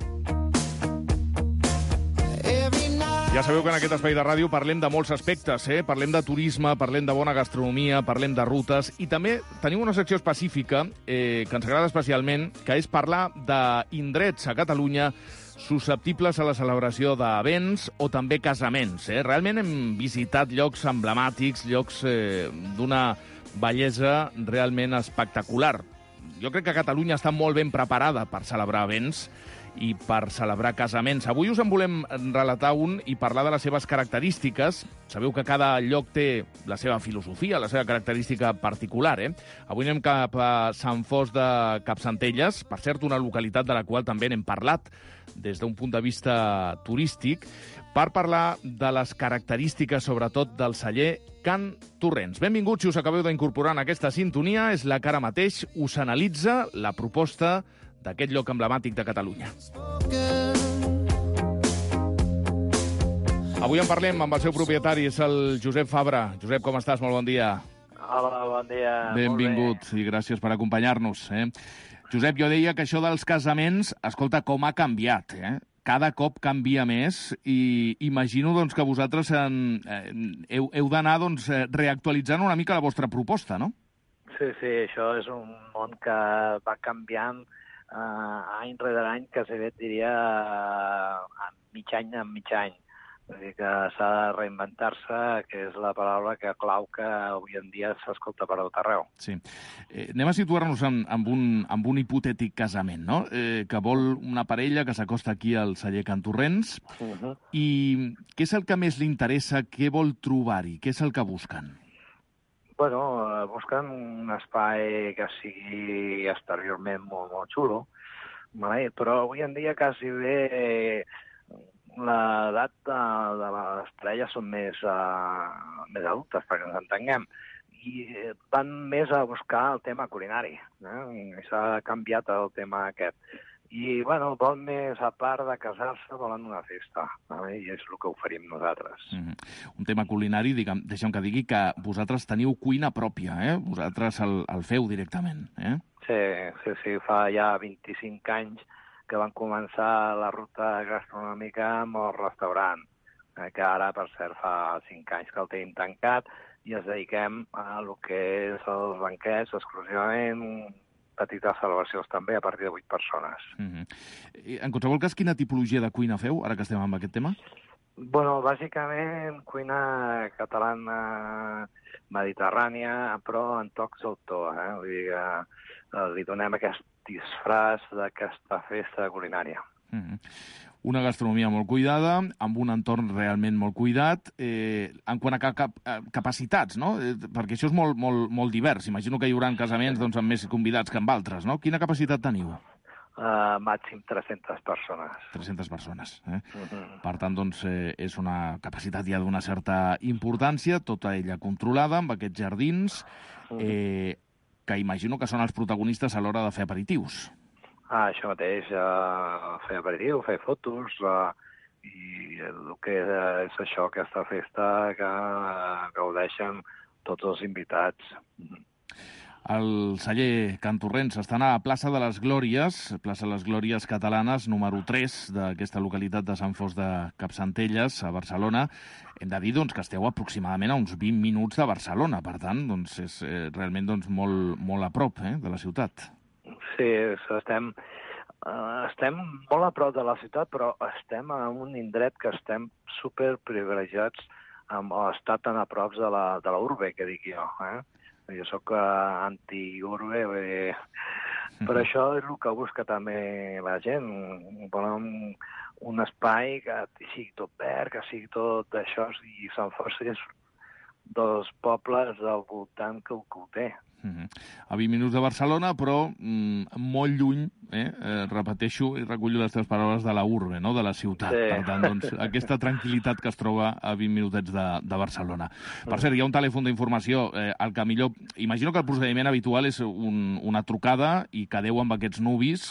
Ja sabeu que en aquest espai de ràdio parlem de molts aspectes, Parlem de turisme, parlem de bona gastronomia, parlem de rutes, i també tenim una secció específica que ens agrada especialment, que és parlar d'indrets a Catalunya susceptibles a la celebració d'events o també casaments. Realment hem visitat llocs emblemàtics, llocs d'una bellesa realment espectacular. Jo crec que Catalunya està molt ben preparada per celebrar events i per celebrar casaments. Avui us en volem relatar un i parlar de les seves característiques. Sabeu que cada lloc té la seva filosofia, la seva característica particular, Avui anem cap a Sant Fost de Capcentelles, per cert, una localitat de la qual també n'hem parlat des d'un punt de vista turístic, per parlar de les característiques, sobretot, del celler Can Torrents. Benvinguts, si us acabeu d'incorporar en aquesta sintonia, és la que ara mateix us analitza la proposta d'aquest lloc emblemàtic de Catalunya. Avui en parlem amb el seu propietari, és el Josep Fabra. Josep, com estàs? Molt bon dia. Hola, bon dia. Benvingut i gràcies per acompanyar-nos. Josep, jo deia que això dels casaments, escolta, com ha canviat, Cada cop canvia més i imagino doncs, que vosaltres heu d'anar reactualitzant una mica la vostra proposta, no? Sí, això és un món que va canviant any rere any, que et diria mig any. Vull dir que s'ha de reinventar-se, que és la paraula clau que avui en dia s'escolta per tot arreu. Sí. Anem a situar-nos amb un hipotètic casament, no? Que vol una parella que s'acosta aquí al celler Can Torrents. I què és el que més li interessa? Què vol trobar-hi? Què és el que busquen? Bueno, busquen un espai que sigui exteriorment molt xulo, però avui en dia quasi bé l'edat de les parelles són més adultes, perquè ens entenguem, i van més a buscar el tema culinari. S'ha canviat el tema aquest. I, bueno, vol més, a part de casar-se, volen una festa, i és el que oferim nosaltres. Un tema culinari, deixem que digui que vosaltres teniu cuina pròpia, Vosaltres el feu directament, Sí, fa ja 25 anys que van començar la ruta gastronòmica amb el restaurant, que ara, per cert, fa 5 anys que el tenim tancat i ens dediquem a el que és els banquets exclusivament, petites celebracions també, a partir de 8 persones. En qualsevol cas, quina tipologia de cuina feu, ara que estem amb aquest tema? Bueno, bàsicament cuina catalana mediterrània, però en tocs d'autor, Vull dir que li donem aquest disfraç d'aquesta festa culinària. Una gastronomia molt cuidada, amb un entorn realment molt cuidat. En quant a capacitats, no? Perquè això és molt divers. Imagino que hi haurà casaments amb més convidats que amb altres, no? Quina capacitat teniu? Màxim 300 persones. 300 persones. Per tant, és una capacitat ja d'una certa importància, tota ella controlada, amb aquests jardins, que imagino que són els protagonistes a l'hora de fer aperitius. Això mateix, fer aperitiu, fer fotos, i el que és això, aquesta festa que gaudeixen tots els invitats. El celler Can Torrents està a la plaça de les Glòries Catalanes, número 3 d'aquesta localitat de Sant Fost de Capcentelles, a Barcelona. Hem de dir que esteu aproximadament a uns 20 minuts de Barcelona, per tant, és realment molt a prop de la ciutat. Sí, estem molt a prop de la ciutat, però estem en un indret que estem superprivilegiats amb estar tan a prop de la urbe, que dic jo, Jo soc anti-urbe, però això és el que busca també la gent. Volen un espai que sigui tot verd, que sigui tot d'això, i Sant Fost és dels pobles del voltant que ho té. A 20 minuts de Barcelona, però molt lluny, repeteixo i recullo les teves paraules, de la urbe, no? De la ciutat. Sí. Per tant, aquesta tranquil·litat que es troba a 20 minutets de Barcelona. Per cert, hi ha un telèfon d'informació, el que millor... Imagino que el procediment habitual és una trucada i quedeu amb aquests nuvis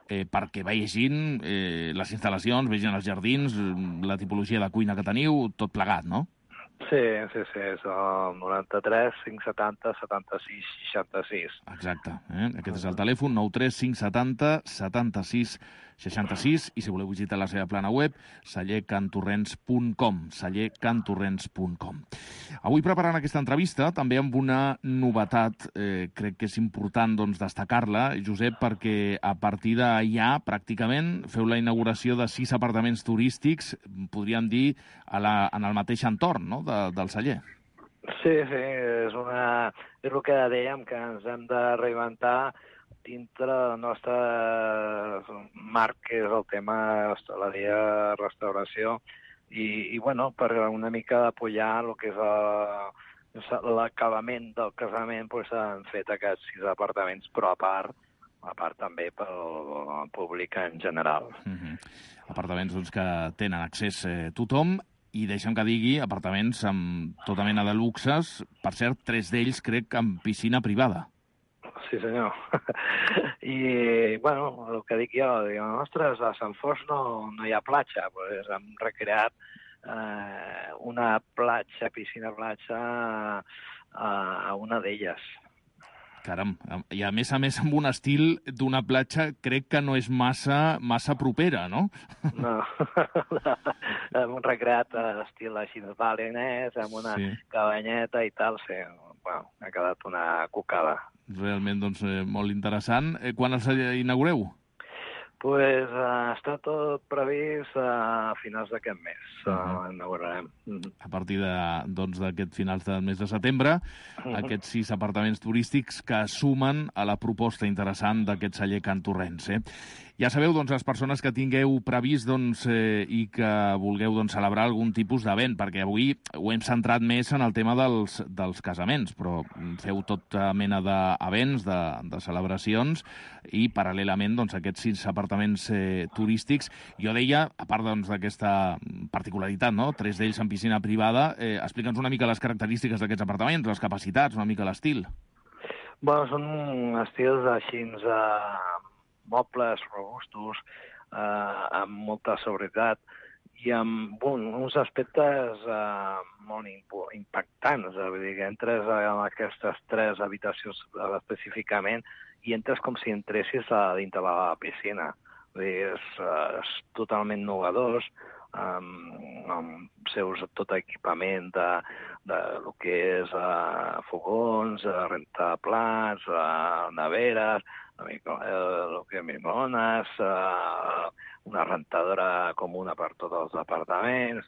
perquè vegin les instal·lacions, vegin els jardins, la tipologia de cuina que teniu, tot plegat, no? Sí, és el 93 570 76 66. Exacte. Aquest és el telèfon, 93 570 76 66, i si voleu visitar la seva plana web, cellercantorrents.com, cellercantorrents.com. Avui preparant aquesta entrevista, també amb una novetat, crec que és important destacar-la, Josep, perquè a partir d'allà, pràcticament, feu la inauguració de 6 apartaments turístics, podríem dir, en el mateix entorn, no?, del celler. Sí, és el que dèiem, que ens hem de reinventar dintre del nostre marc, que és el tema hostaleria, restauració, i per una mica d'apoyar el que és l'acabament del casament, s'han fet aquests 6 apartaments, però a part també pel públic en general. Apartaments que tenen accés tothom, i deixa'm que digui, apartaments amb tota mena de luxes, per cert, 3 d'ells crec amb piscina privada. Sí, senyor. I, el que dic jo, ostres, a Sant Fost no hi ha platja, doncs hem recreat una piscina-platja a una d'elles. Caram, i a més amb un estil d'una platja crec que no és massa propera, no? No, hem recreat estil així balenès, amb una cabanyeta i tal, sí. Ha quedat una cucada. Realment, molt interessant. Quan els inaugureu? Està tot previst a finals d'aquest mes. Inaugurarem. A partir d'aquest finals del mes de setembre, aquests 6 apartaments turístics que sumen a la proposta interessant d'aquest celler Can Torrents. Ja sabeu, les persones que tingueu previst i que vulgueu celebrar algun tipus d'event, perquè avui ho hem centrat més en el tema dels casaments, però feu tota mena d'events, de celebracions, i paral·lelament aquests 6 apartaments turístics. Jo deia, a part d'aquesta particularitat, 3 d'ells en piscina privada, explica'ns una mica les característiques d'aquests apartaments, les capacitats, una mica l'estil. Són estils així mobles robustos, amb molta seguretat i amb uns aspectes molt impactants. Vull dir que entres en aquestes 3 habitacions específicament i entres com si entressis dintre la piscina. Vull dir, és totalment innovadors, amb seus tot equipament de lo que és fogons, rentar plats, neveres, microones, una rentadora comuna per tots els apartaments.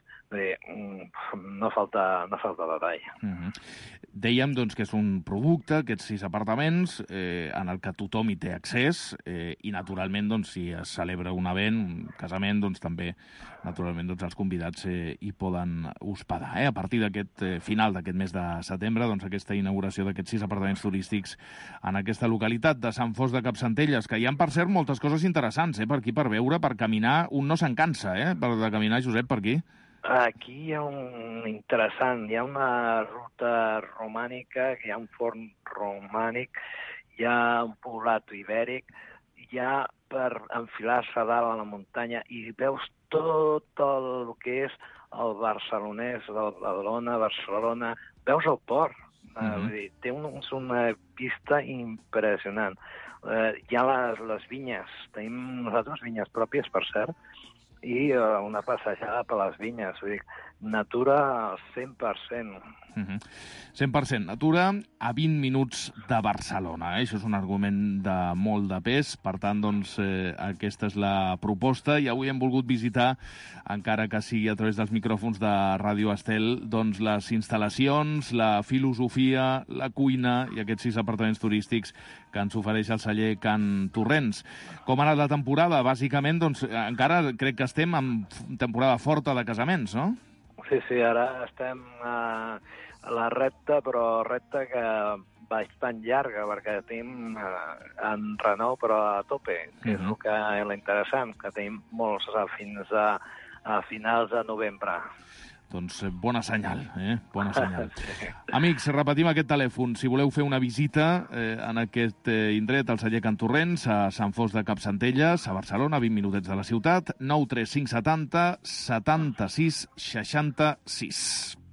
No falta detall. Dèiem que és un producte, aquests 6 apartaments, en el que tothom hi té accés, i naturalment, si es celebra un event, un casament, també, naturalment, els convidats hi poden hospedar. A partir d'aquest final d'aquest mes de setembre, aquesta inauguració d'aquests 6 apartaments turístics en aquesta localitat de Sant Fost de Campsentelles, que hi ha, per cert, moltes coses interessants per aquí, per veure, per caminar. Un no se'n cansa, de caminar, Josep, per aquí. Aquí hi ha un interessant, hi ha una ruta romànica, hi ha un forn romànic, hi ha un poblat ibèric, hi ha per enfilar-se dalt a la muntanya i veus tot el que és el barcelonès, el Badalona, Barcelona, veus el port. Vull dir, té una vista impressionant. Hi ha les vinyes, tenim nosaltres vinyes pròpies, per cert, i una passejada per les vinyes. Vull dir, natura al 100%. 100% natura a 20 minuts de Barcelona. Això és un argument de molt de pes. Per tant, aquesta és la proposta, i avui hem volgut visitar, encara que sigui a través dels micròfons de Ràdio Estel, les instal·lacions, la filosofia, la cuina i aquests 6 apartaments turístics que ens ofereix el celler Can Torrents. Com ha anat la temporada? Bàsicament, encara crec que estem en temporada forta de casaments, no? Sí, ara estem a la recta, però recta que bastant llarga, perquè tenim en renou, però a tope, que és el que és interessant, que tenim molts fins a finals de novembre. Doncs bona senyal, bona senyal. Amics, repetim aquest telèfon. Si voleu fer una visita en aquest indret, al celler Can Torrents, a Sant Fost de Capcentelles, a Barcelona, 20 minutets de la ciutat, 93570 76 66.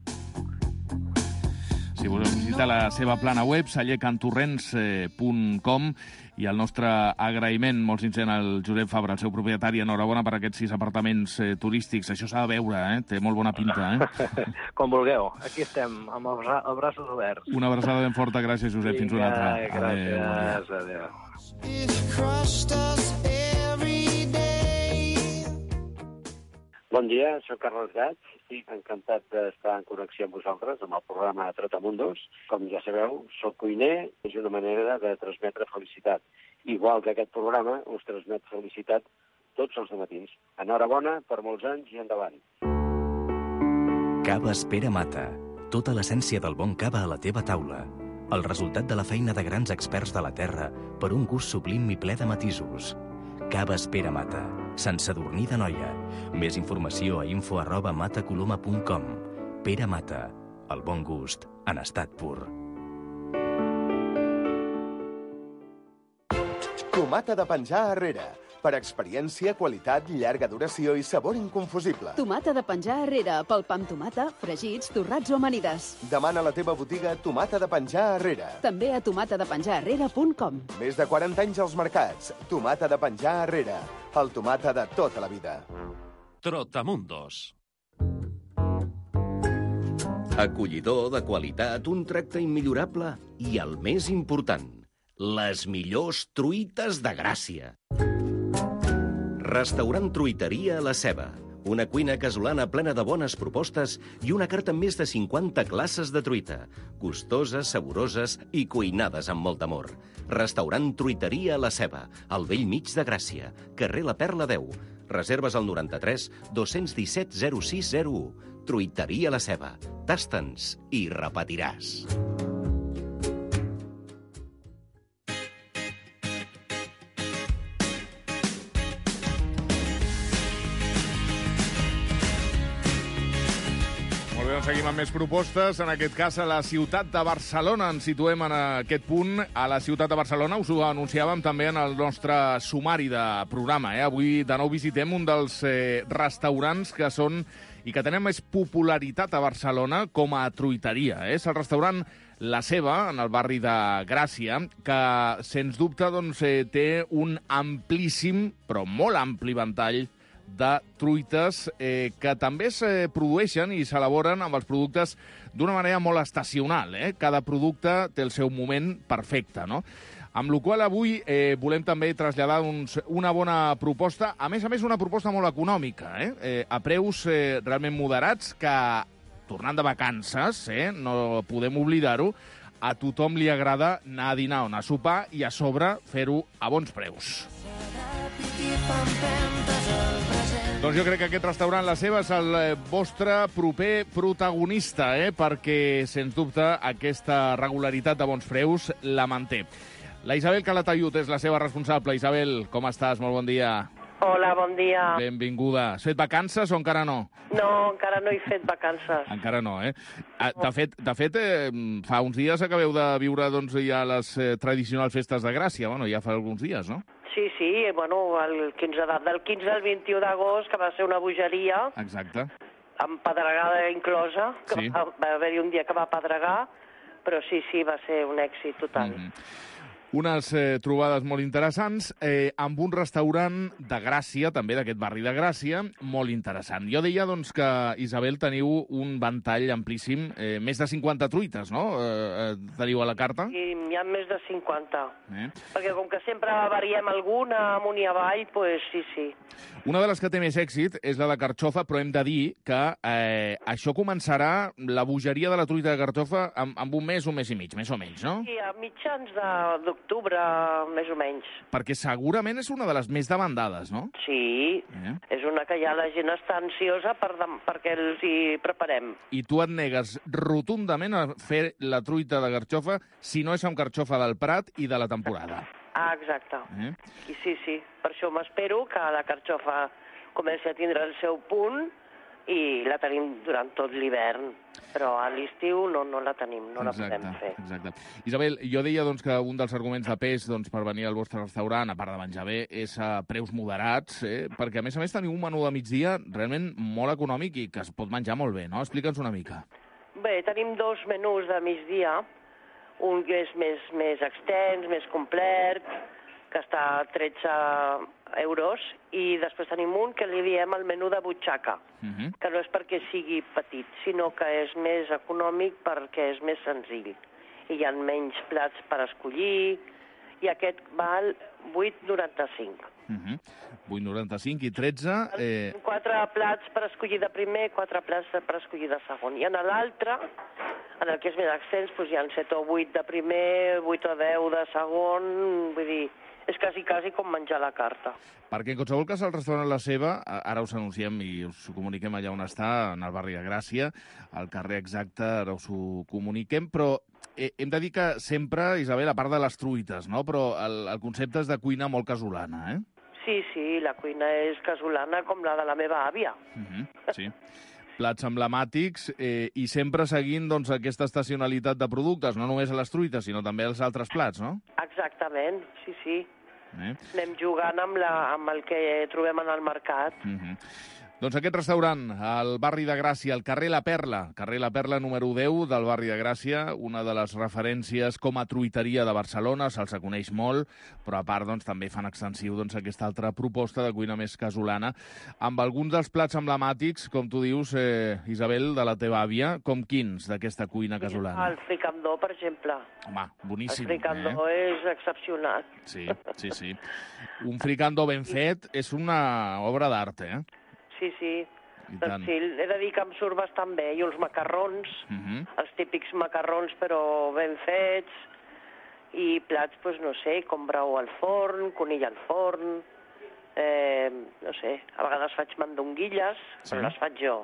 Si voleu visitar la seva plana web, cellercantorrents.com, i el nostre agraïment molt sincer al Josep Fabra, el seu propietari. Enhorabona per aquests 6 apartaments turístics. Això s'ha de veure, té molt bona pinta. Com vulgueu. Aquí estem, amb els braços oberts. Una abraçada ben forta. Gràcies, Josep. Fins una altra. Gràcies. Adéu. Bon dia, soc Carles Gats i encantat d'estar en connexió amb vosaltres amb el programa Trotamundos. Com ja sabeu, soc cuiner, és una manera de transmetre felicitat. Igual que aquest programa us transmet felicitat tots els matins. Enhorabona per molts anys i endavant. Cava Espera Mata. Tota l'essència del bon cava a la teva taula. El resultat de la feina de grans experts de la terra per un gust sublim i ple de matisos. Cava Espera Mata. Sant Sadurní d'Anoia. Més informació a info@matacoloma.com. Pere Mata. El bon gust en estat pur. Tomata de penjar arrere. Per experiència, qualitat, llarga duració i sabor inconfusible. Tomata de penjar arrere, pel pa amb tomata, fregits, torrats o amanides. Demana a la teva botiga Tomata de penjar arrere. També a tomatadepenjararrere.com. Més de 40 anys als mercats. Tomata de penjar arrere. El tomata de tota la vida. Trotamundos. Acollidor, de qualitat, un tracte immillorable i, el més important, les millors truites de Gràcia. Restaurant Truiteria La Ceba. Una cuina casolana plena de bones propostes i una carta amb més de 50 classes de truita. Gustoses, saboroses i cuinades amb molt amor. Restaurant Truiteria La Ceba, al vell mig de Gràcia, carrer La Perla 10. Reserves al 93 217 0601. Truiteria La Ceba. Tasta'ns i repetiràs. Seguim amb més propostes, en aquest cas a la ciutat de Barcelona. Ens situem en aquest punt a la ciutat de Barcelona. Us ho anunciàvem també en el nostre sumari de programa. Avui de nou visitem un dels restaurants que són i que tenen més popularitat a Barcelona com a truiteria. És el restaurant La Ceba, en el barri de Gràcia, que, sens dubte, té un amplíssim, però molt ampli ventall de truites que també es produeixen i s'elaboren amb els productes d'una manera molt estacional. Cada producte té el seu moment perfecte, no? Amb la qual avui volem també traslladar una bona proposta, a més una proposta molt econòmica, a preus realment moderats que, tornant de vacances, no podem oblidar-ho, a tothom li agrada anar a dinar o anar a sopar i a sobre fer-ho a bons preus. Doncs jo crec que aquest restaurant La Ceba és el vostre proper protagonista, perquè, sens dubte, aquesta regularitat de bons preus la manté. La Isabel Calatayud és la seva responsable. Isabel, com estàs? Molt bon dia. Hola, bon dia. Benvinguda. Has fet vacances o encara no? No, encara no he fet vacances. Encara no, De fet, fa uns dies acabeu de viure ja les tradicionals festes de Gràcia. Bueno, ja fa alguns dies, no? Sí, bueno, del 15 al 21 d'agost, que va ser una bogeria. Exacte. Amb pedregada inclosa, que sí. Va haver-hi un dia que va pedregar, però sí, va ser un èxit total. Unes trobades molt interessants amb un restaurant de Gràcia, també d'aquest barri de Gràcia, molt interessant. Jo deia, que, Isabel, teniu un ventall amplíssim, més de 50 truites, no? Teniu a la carta? Sí, hi ha més de 50. Perquè com que sempre variem alguna amunt i avall, doncs sí. Una de les que té més èxit és la de carxofa, però hem de dir que això començarà, la bogeria de la truita de carxofa, amb un mes i mig, més o menys, no? Sí, a mitjans d'octubre, més o menys. Perquè segurament és una de les més demandades, no? Sí, és una que ja la gent està ansiosa perquè els hi preparem. I tu et negues rotundament a fer la truita de carxofa si no és amb carxofa del Prat i de la temporada. Ah, exacte. I sí, per això m'espero que la carxofa comenci a tindre el seu punt i la tenim durant tot l'hivern, però a l'estiu no la tenim, no la podem fer. Exacte. Isabel, jo deia que un dels arguments de pes per venir al vostre restaurant, a part de menjar bé, és a preus moderats, perquè a més teniu un menú de migdia realment molt econòmic i que es pot menjar molt bé, no? Explica'ns una mica. Bé, tenim 2 menús de migdia, un que és més extens, més complet, que està a 13 euros, i després tenim un que li diem el menú de butxaca, que no és perquè sigui petit, sinó que és més econòmic perquè és més senzill. I hi ha menys plats per escollir, i aquest val 8,95. 8,95 i 13... 4 plats per escollir de primer, 4 plats per escollir de segon. I en l'altre, en el que és més extens, hi ha 7 o 8 de primer, 8 o 10 de segon, vull dir, és quasi com menjar la carta. Perquè en qualsevol cas el restaurant La Seva, ara us anunciem i us comuniquem allà on està, en el barri de Gràcia, al carrer exacte, ara us ho comuniquem, però hem de dir que sempre, Isabel, a part de les truites, no? Però el concepte és de cuina molt casolana, Sí, la cuina és casolana com la de la meva àvia. Sí. Plats emblemàtics i sempre seguint aquesta estacionalitat de productes, no només a les truites, sinó també als altres plats, no? Exactament, sí. Anem jugant amb el que trobem en el mercat. Doncs aquest restaurant, al barri de Gràcia, al carrer La Perla número 10 del barri de Gràcia, una de les referències com a truiteria de Barcelona, se'ls coneix molt, però a part també fan extensiu aquesta altra proposta de cuina més casolana, amb alguns dels plats emblemàtics, com tu dius, Isabel, de la teva àvia, com quins d'aquesta cuina casolana? El fricandó, per exemple. Home, boníssim. El fricandó és excepcional. Sí. Un fricandó ben fet és una obra d'art, Sí. Doncs sí, he de dir que em surt bastant bé. I els macarrons, els típics macarrons, però ben fets, i plats, no sé, com brou al forn, conill al forn, no sé, a vegades faig mandonguilles, però les faig jo.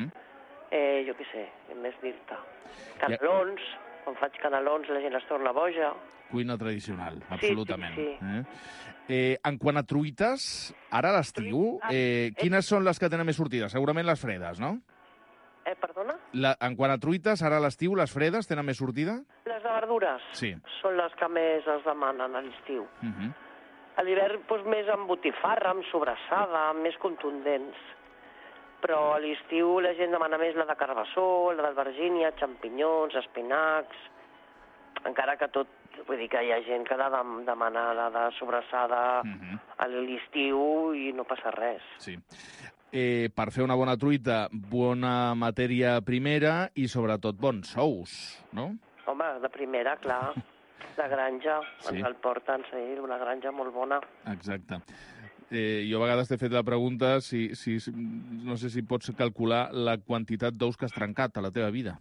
Jo què sé, més dir-te. Canelons, quan faig canelons la gent es torna boja. Cuina tradicional, absolutament. Sí. En quant a truites, ara a l'estiu, quines són les que tenen més sortida? Segurament les fredes, no? Perdona? En quant a truites, ara a l'estiu, les fredes tenen més sortida? Les de verdures? Sí. Són les que més es demanen a l'estiu. A l'hivern, més amb botifarra, amb sobrassada, més contundents. Però a l'estiu la gent demana més la de carbassó, la d'albergínia, xampinyons, espinacs... Encara que tot, vull dir que hi ha gent que demana la de sobrassada a l'estiu i no passa res. Sí. Per fer una bona truita, bona matèria primera i sobretot bons sous, no? Home, de primera, clar. De granja, ens el porten, sí, una granja molt bona. Exacte. Jo a vegades t'he fet la pregunta no sé si pots calcular la quantitat d'ous que has trencat a la teva vida.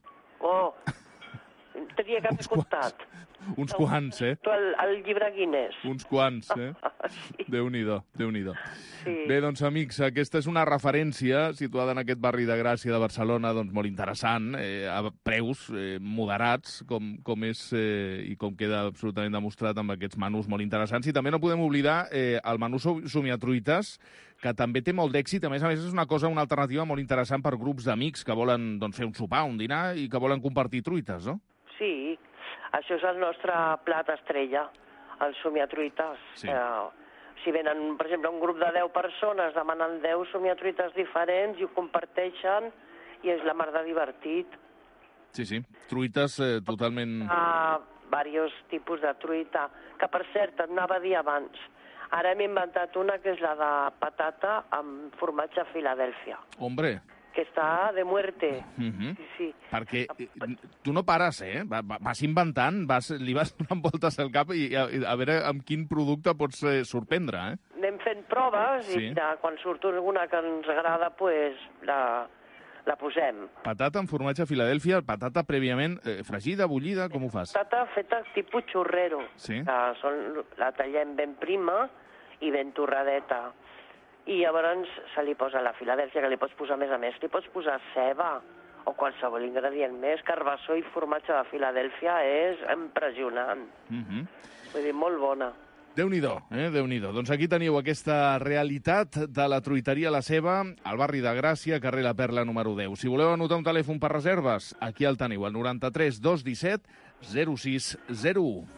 Tenia que haver comptat. Uns quants, El llibre Guinness. Uns quants, Sí. Déu-n'hi-do. Sí. Bé, doncs, amics, aquesta és una referència situada en aquest barri de Gràcia de Barcelona, doncs molt interessant, a preus moderats, com és i com queda absolutament demostrat amb aquests menús molt interessants. I també no podem oblidar el menú somiatruites, que també té molt d'èxit. A més és una alternativa molt interessant per grups d'amics que volen fer un sopar, un dinar i que volen compartir truites, no? Sí, això és el nostre plat estrella, el somiatruites. Sí. Si venen, per exemple, un grup de 10 persones, demanen 10 somiatruites diferents i ho comparteixen i és la mar de divertit. Sí, truites totalment... Diversos tipus de truita, que per cert, et anava a dir abans, ara hem inventat una que és la de patata amb formatge a Filadèlfia. Hombre... que està de muerte. Sí. Perquè tu no pares, vas inventant, li vas donant voltes al cap i a veure amb quin producte pots sorprendre, Anem fent proves i quan surt alguna que ens agrada, la posem. Patata amb formatge a Filadèlfia, patata prèviament fregida, bullida, com ho fas? Patata feta tipus xurrero. Sí. La tallem ben prima i ben torradeta. I llavors se li posa la Filadèlfia, que li pots posar més a més. Li pots posar ceba o qualsevol ingredient més. Carbassó i formatge de Filadèlfia és impressionant. Vull dir, molt bona. Déu-n'hi-do, Déu-n'hi-do. Doncs aquí teniu aquesta realitat de la truiteria La Ceba, al barri de Gràcia, carrer La Perla, número 10. Si voleu anotar un telèfon per reserves, aquí el teniu, el 93 217 0601.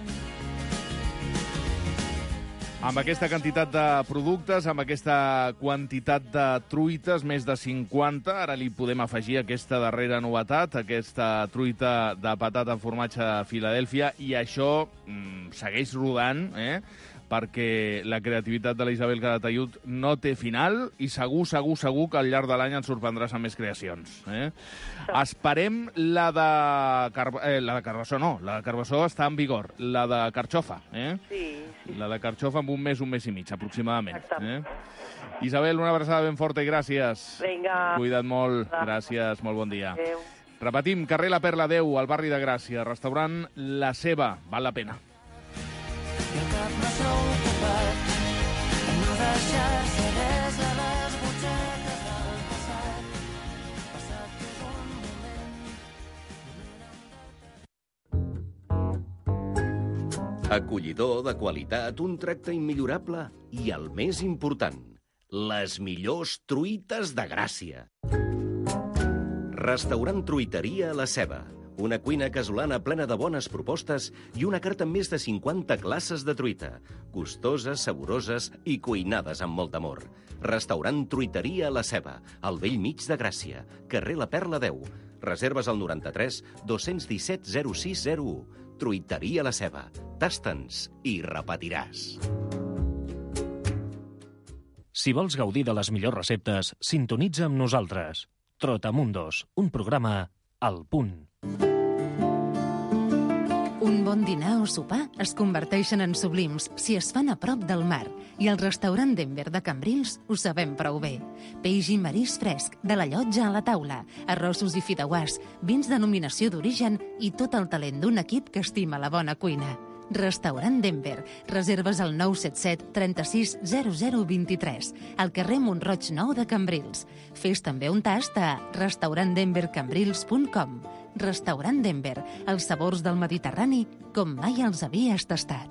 Amb aquesta quantitat de productes, amb aquesta quantitat de truites, més de 50, ara li podem afegir aquesta darrera novetat, aquesta truita de patata amb formatge de Filadèlfia, i això segueix rodant, perquè la creativitat de la Isabel Calatayud no té final i segur que al llarg de l'any ens sorprendràs amb més creacions. Esperem la de Carbassó, no, la de Carbassó està en vigor, la de carxofa, Sí. La de carxofa amb un mes i mig, aproximadament. Isabel, una abraçada ben forta i gràcies. Vinga. Cuida't molt. Gràcies, molt bon dia. Adéu. Repetim, carrer La Perla 10, al barri de Gràcia, restaurant La Ceba, val la pena. I el cap no prou ocupat en no deixar-se res a les butxaques del passat. Passat tot un moment. Acollidor, de qualitat, un tracte immillorable i, el més important, les millors truites de Gràcia. Restaurant Truiteria La Ceba. Una cuina casolana plena de bones propostes i una carta amb més de 50 classes de truita. Gustoses, saboroses i cuinades amb molt amor. Restaurant Truiteria La Ceba, al vell mig de Gràcia, carrer La Perla 10. Reserves al 93 217 0601. Truiteria La Ceba. Tasta'ns i repetiràs. Si vols gaudir de les millors receptes, sintonitza amb nosaltres. Trotamundos, un programa al punt. Un bon dinar o sopar es converteixen en sublims si es fan a prop del mar, i al restaurant Denver de Cambrils ho sabem prou bé. Peix i marisc fresc, de la llotja a la taula, arrossos i fideuàs, vins de denominació d'origen i tot el talent d'un equip que estima la bona cuina. Restaurant Denver. Reserves al 977 36 0023, al carrer Montroig 9 de Cambrils. Fes també un tast a restaurantdenvercambrils.com. Restaurant Denver, els sabors del Mediterrani com mai els havies tastat.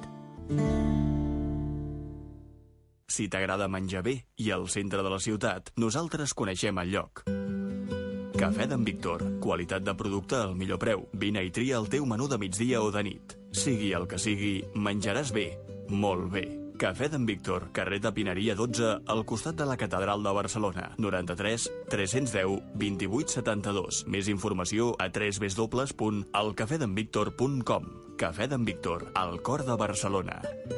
Si t'agrada menjar bé i al centre de la ciutat, nosaltres coneixem el lloc. Cafè d'en Víctor. Qualitat de producte al millor preu. Vine i tria el teu menú de migdia o de nit. Sigui el que sigui, menjaràs bé. Molt bé. Cafè d'en Víctor, carrer de Pineria 12, al costat de la Catedral de Barcelona. 93 310 28 72. Més informació a www.elcafedenvictor.com. Cafè d'en Víctor, al cor de Barcelona.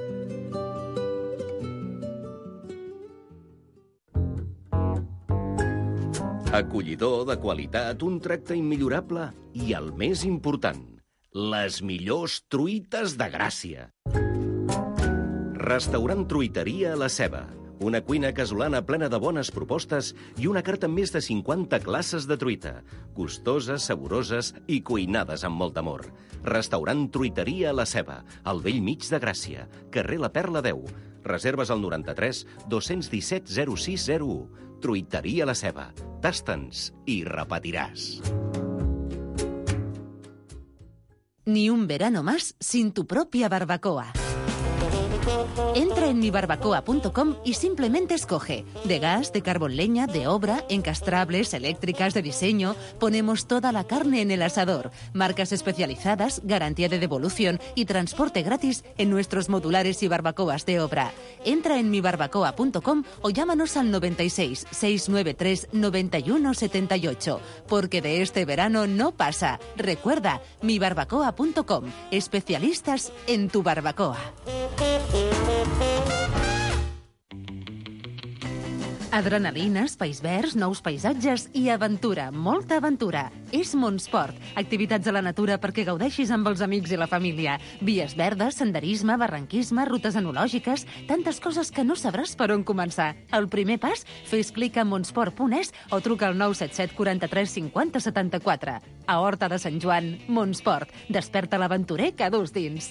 Acollidor, de qualitat, un tracte immillorable i, el més important, les millors truites de Gràcia. Restaurant Truiteria La Ceba. Una cuina casolana plena de bones propostes i una carta amb més de 50 classes de truita. Gustoses, saboroses i cuinades amb molt amor. Restaurant Truiteria La Ceba, al vell mig de Gràcia, carrer La Perla 10. Reserves al 93 217 0601. Truiteria La Ceba. Tasta'ns i repetiràs. Ni un verano más sin tu propia barbacoa. Entra en mibarbacoa.com y simplemente escoge. De gas, de carbón leña, de obra, encastrables, eléctricas, de diseño. Ponemos toda la carne en el asador. Marcas especializadas, garantía de devolución y transporte gratis en nuestros modulares y barbacoas de obra. Entra en mibarbacoa.com o llámanos al 96 693 91 78. Porque de este verano no pasa. Recuerda, mibarbacoa.com. Especialistas en tu barbacoa. Adrenalina, espais verds, nous paisatges i aventura, molta aventura. És Montsport, activitats a la natura perquè gaudeixis amb els amics i la família. Vies verdes, senderisme, barranquisme, rutes enològiques, tantes coses que no sabràs per on començar. El primer pas? Fes clic a montsport.es o truca al 977 43 50 74. A Horta de Sant Joan, Montsport. Desperta l'aventurer que dus dins.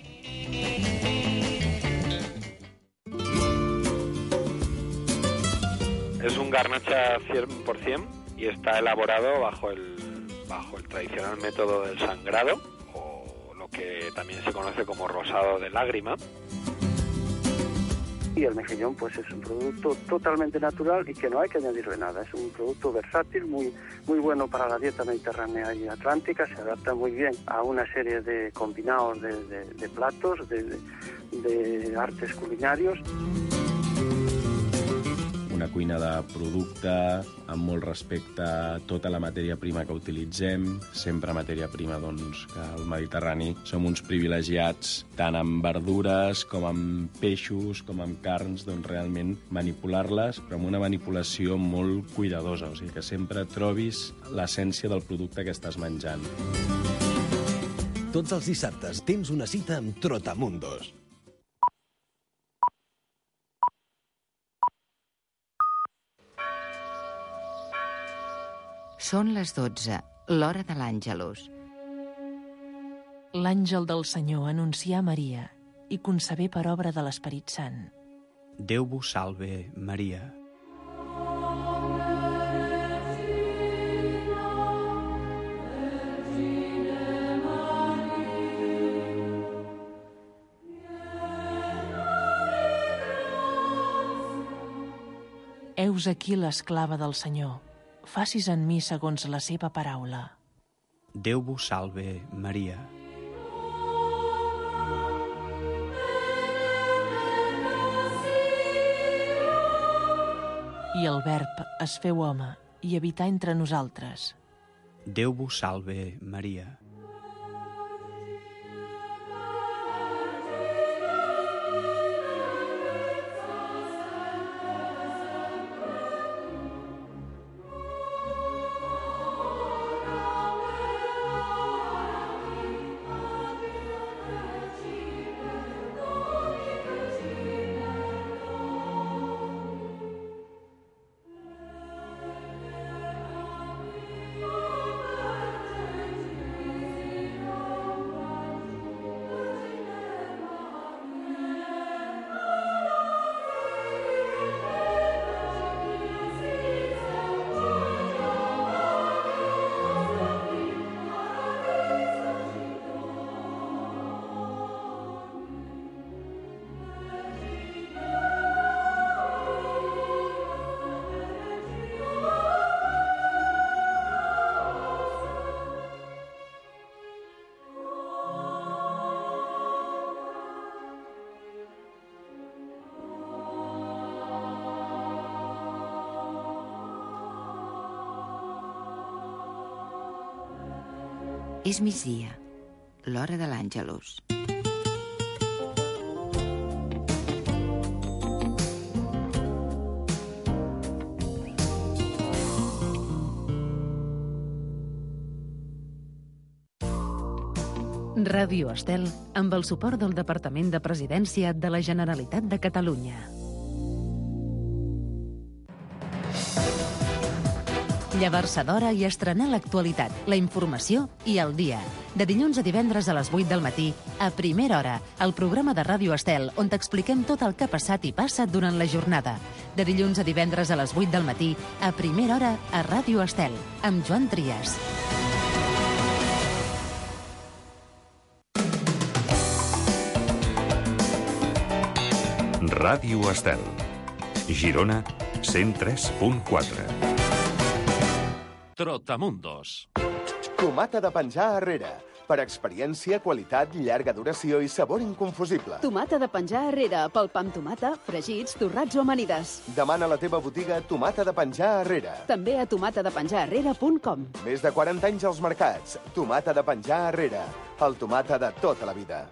Es un garnacha 100% y está elaborado bajo el tradicional método del sangrado, o lo que también se conoce como rosado de lágrima. Y el mejillón pues es un producto totalmente natural y que no hay que añadirle nada. Es un producto versátil, muy bueno para la dieta mediterránea y atlántica. Se adapta muy bien a una serie de combinados de platos, de artes culinarios. Una cuina de producte, amb molt respecte a tota la matèria prima que utilitzem, sempre matèria prima doncs, que al Mediterrani som uns privilegiats, tant amb verdures com amb peixos, com amb carns, doncs realment manipular-les, però amb una manipulació molt cuidadosa, o sigui que sempre trobis l'essència del producte que estàs menjant. Tots els dissabtes tens una cita amb Trotamundos. Són les 12, l'hora de l'Àngelus. L'àngel del Senyor anuncià a Maria i concebé per obra de l'Esperit Sant. Déu vos salve, Maria. Heus aquí l'esclava del Senyor. Facis en mi segons la seva paraula. Déu vos salve, Maria. I el Verb es feu home i habità entre nosaltres. Déu vos salve, Maria. És migdia, l'hora de l'Àngelus. Ràdio Estel, amb el suport del Departament de Presidència de la Generalitat de Catalunya. Llevar-se d'hora i estrenar l'actualitat, la informació i el dia. De dilluns a divendres a les 8 del matí, a Primera Hora, el programa de Ràdio Estel, on t'expliquem tot el que ha passat i passa durant la jornada. De dilluns a divendres a les 8 del matí, a Primera Hora, a Ràdio Estel, amb Joan Trias. Ràdio Estel. Girona, 103.4. Trotamundos. Tomata de penjar arrere. Per experiència, qualitat, llarga duració i sabor inconfusible. Tomata de penjar arrere, pel pa amb tomata, fregits, torrats o amanides. Demana a la teva botiga Tomata de penjar arrere. També a tomatadepenjararrere.com. Més de 40 anys als mercats. Tomata de penjar arrere. El tomata de tota la vida.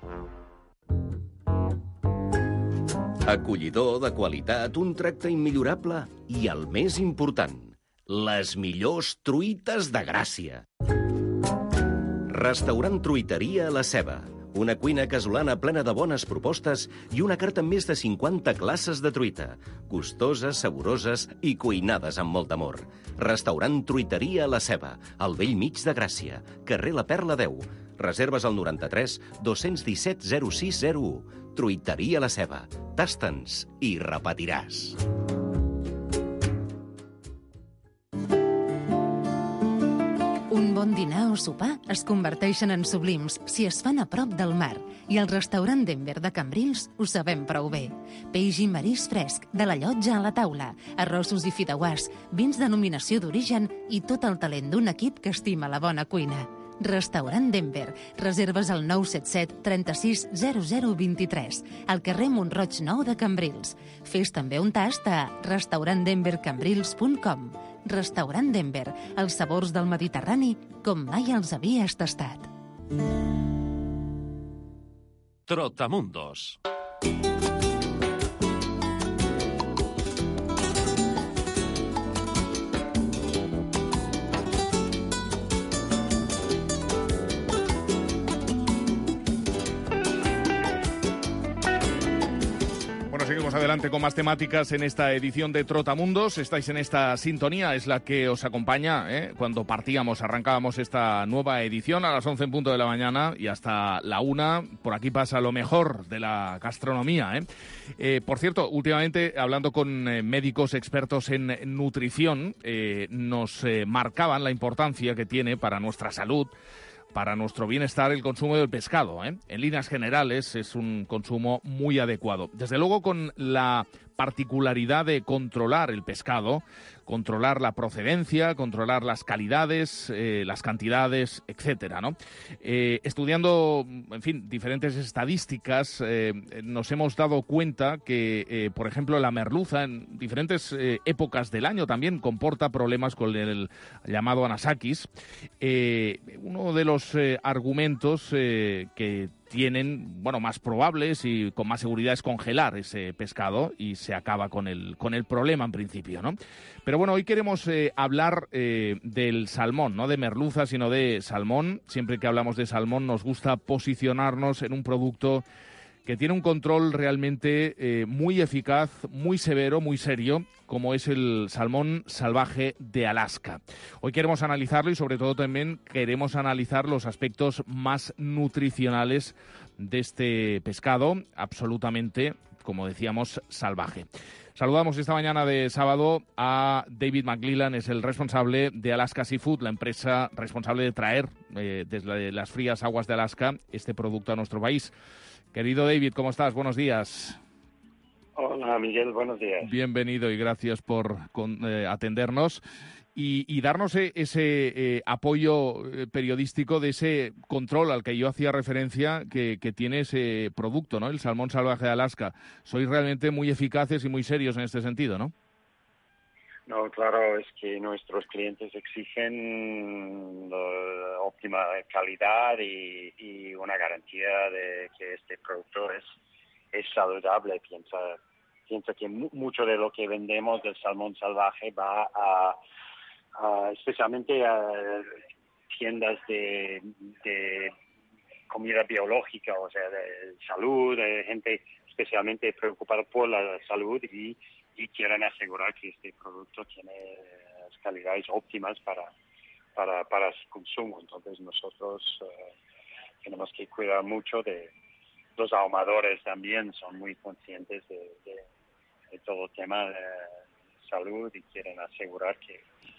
Acollidor, de qualitat, un tracte immillorable i, el més important, les millors truites de Gràcia. Restaurant Truiteria La Ceba. Una cuina casolana plena de bones propostes i una carta amb més de 50 classes de truita. Gustoses, saboroses i cuinades amb molt amor. Restaurant Truiteria La Ceba, al vell mig de Gràcia, carrer La Perla 10. Reserves al 93 217 0601. Truiteria La Ceba. Tasta'ns i repetiràs. Un bon dinar o sopar es converteixen en sublims si es fan a prop del mar, i al restaurant Denver de Cambrils ho sabem prou bé. Peix i marisc fresc, de la llotja a la taula, arrossos i fideuàs, vins denominació d'origen i tot el talent d'un equip que estima la bona cuina. Restaurant Denver. Reserves al 977 36 0023, al carrer Montroig 9 de Cambrils. Fes també un tast a restaurantdenvercambrils.com. Restaurant Denver, els sabors del Mediterrani com mai els havies tastat. Trotamundos. Seguimos adelante con más temáticas en esta edición de Trotamundos. Estáis en esta sintonía, es la que os acompaña cuando arrancábamos esta nueva edición a las 11 en punto de la mañana y hasta la 1. Por aquí pasa lo mejor de la gastronomía. Por cierto, últimamente, hablando con médicos expertos en nutrición, nos marcaban la importancia que tiene para nuestra salud, para nuestro bienestar, el consumo del pescado. En líneas generales es un consumo muy adecuado. Desde luego con la particularidad de controlar el pescado, controlar la procedencia, controlar las calidades, las cantidades, etcétera, ¿no? Estudiando, en fin, diferentes estadísticas, nos hemos dado cuenta que, por ejemplo, la merluza en diferentes épocas del año también comporta problemas con el llamado anisakis. Uno de los argumentos que tienen, más probables y con más seguridad es congelar ese pescado y se acaba con el problema en principio, ¿no? Pero bueno, hoy queremos hablar del salmón, no de merluza, sino de salmón. Siempre que hablamos de salmón nos gusta posicionarnos en un producto que tiene un control realmente muy eficaz, muy severo, muy serio, como es el salmón salvaje de Alaska. Hoy queremos analizarlo y sobre todo también queremos analizar los aspectos más nutricionales de este pescado, absolutamente, como decíamos, salvaje. Saludamos esta mañana de sábado a David McLellan, es el responsable de Alaska Seafood, la empresa responsable de traer desde las frías aguas de Alaska este producto a nuestro país. Querido David, ¿cómo estás? Buenos días. Hola, Miguel, buenos días. Bienvenido y gracias por atendernos y darnos ese apoyo periodístico de ese control al que yo hacía referencia que tiene ese producto, ¿no? El salmón salvaje de Alaska. Sois realmente muy eficaces y muy serios en este sentido, ¿no? No, claro, es que nuestros clientes exigen óptima calidad y una garantía de que este producto es saludable. Piensa que mucho de lo que vendemos del salmón salvaje va especialmente a tiendas de comida biológica, o sea, de salud, de gente especialmente preocupada por la salud y quieren asegurar que este producto tiene las calidades óptimas para su consumo. Entonces nosotros tenemos que cuidar mucho de los ahumadores también, son muy conscientes de todo el tema de salud y quieren asegurar que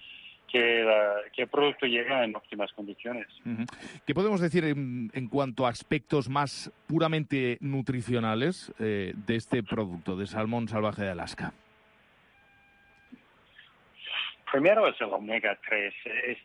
el producto llega en óptimas condiciones. Uh-huh. ¿Qué podemos decir en cuanto a aspectos más puramente nutricionales de este producto, de salmón salvaje de Alaska? Primero es el omega 3.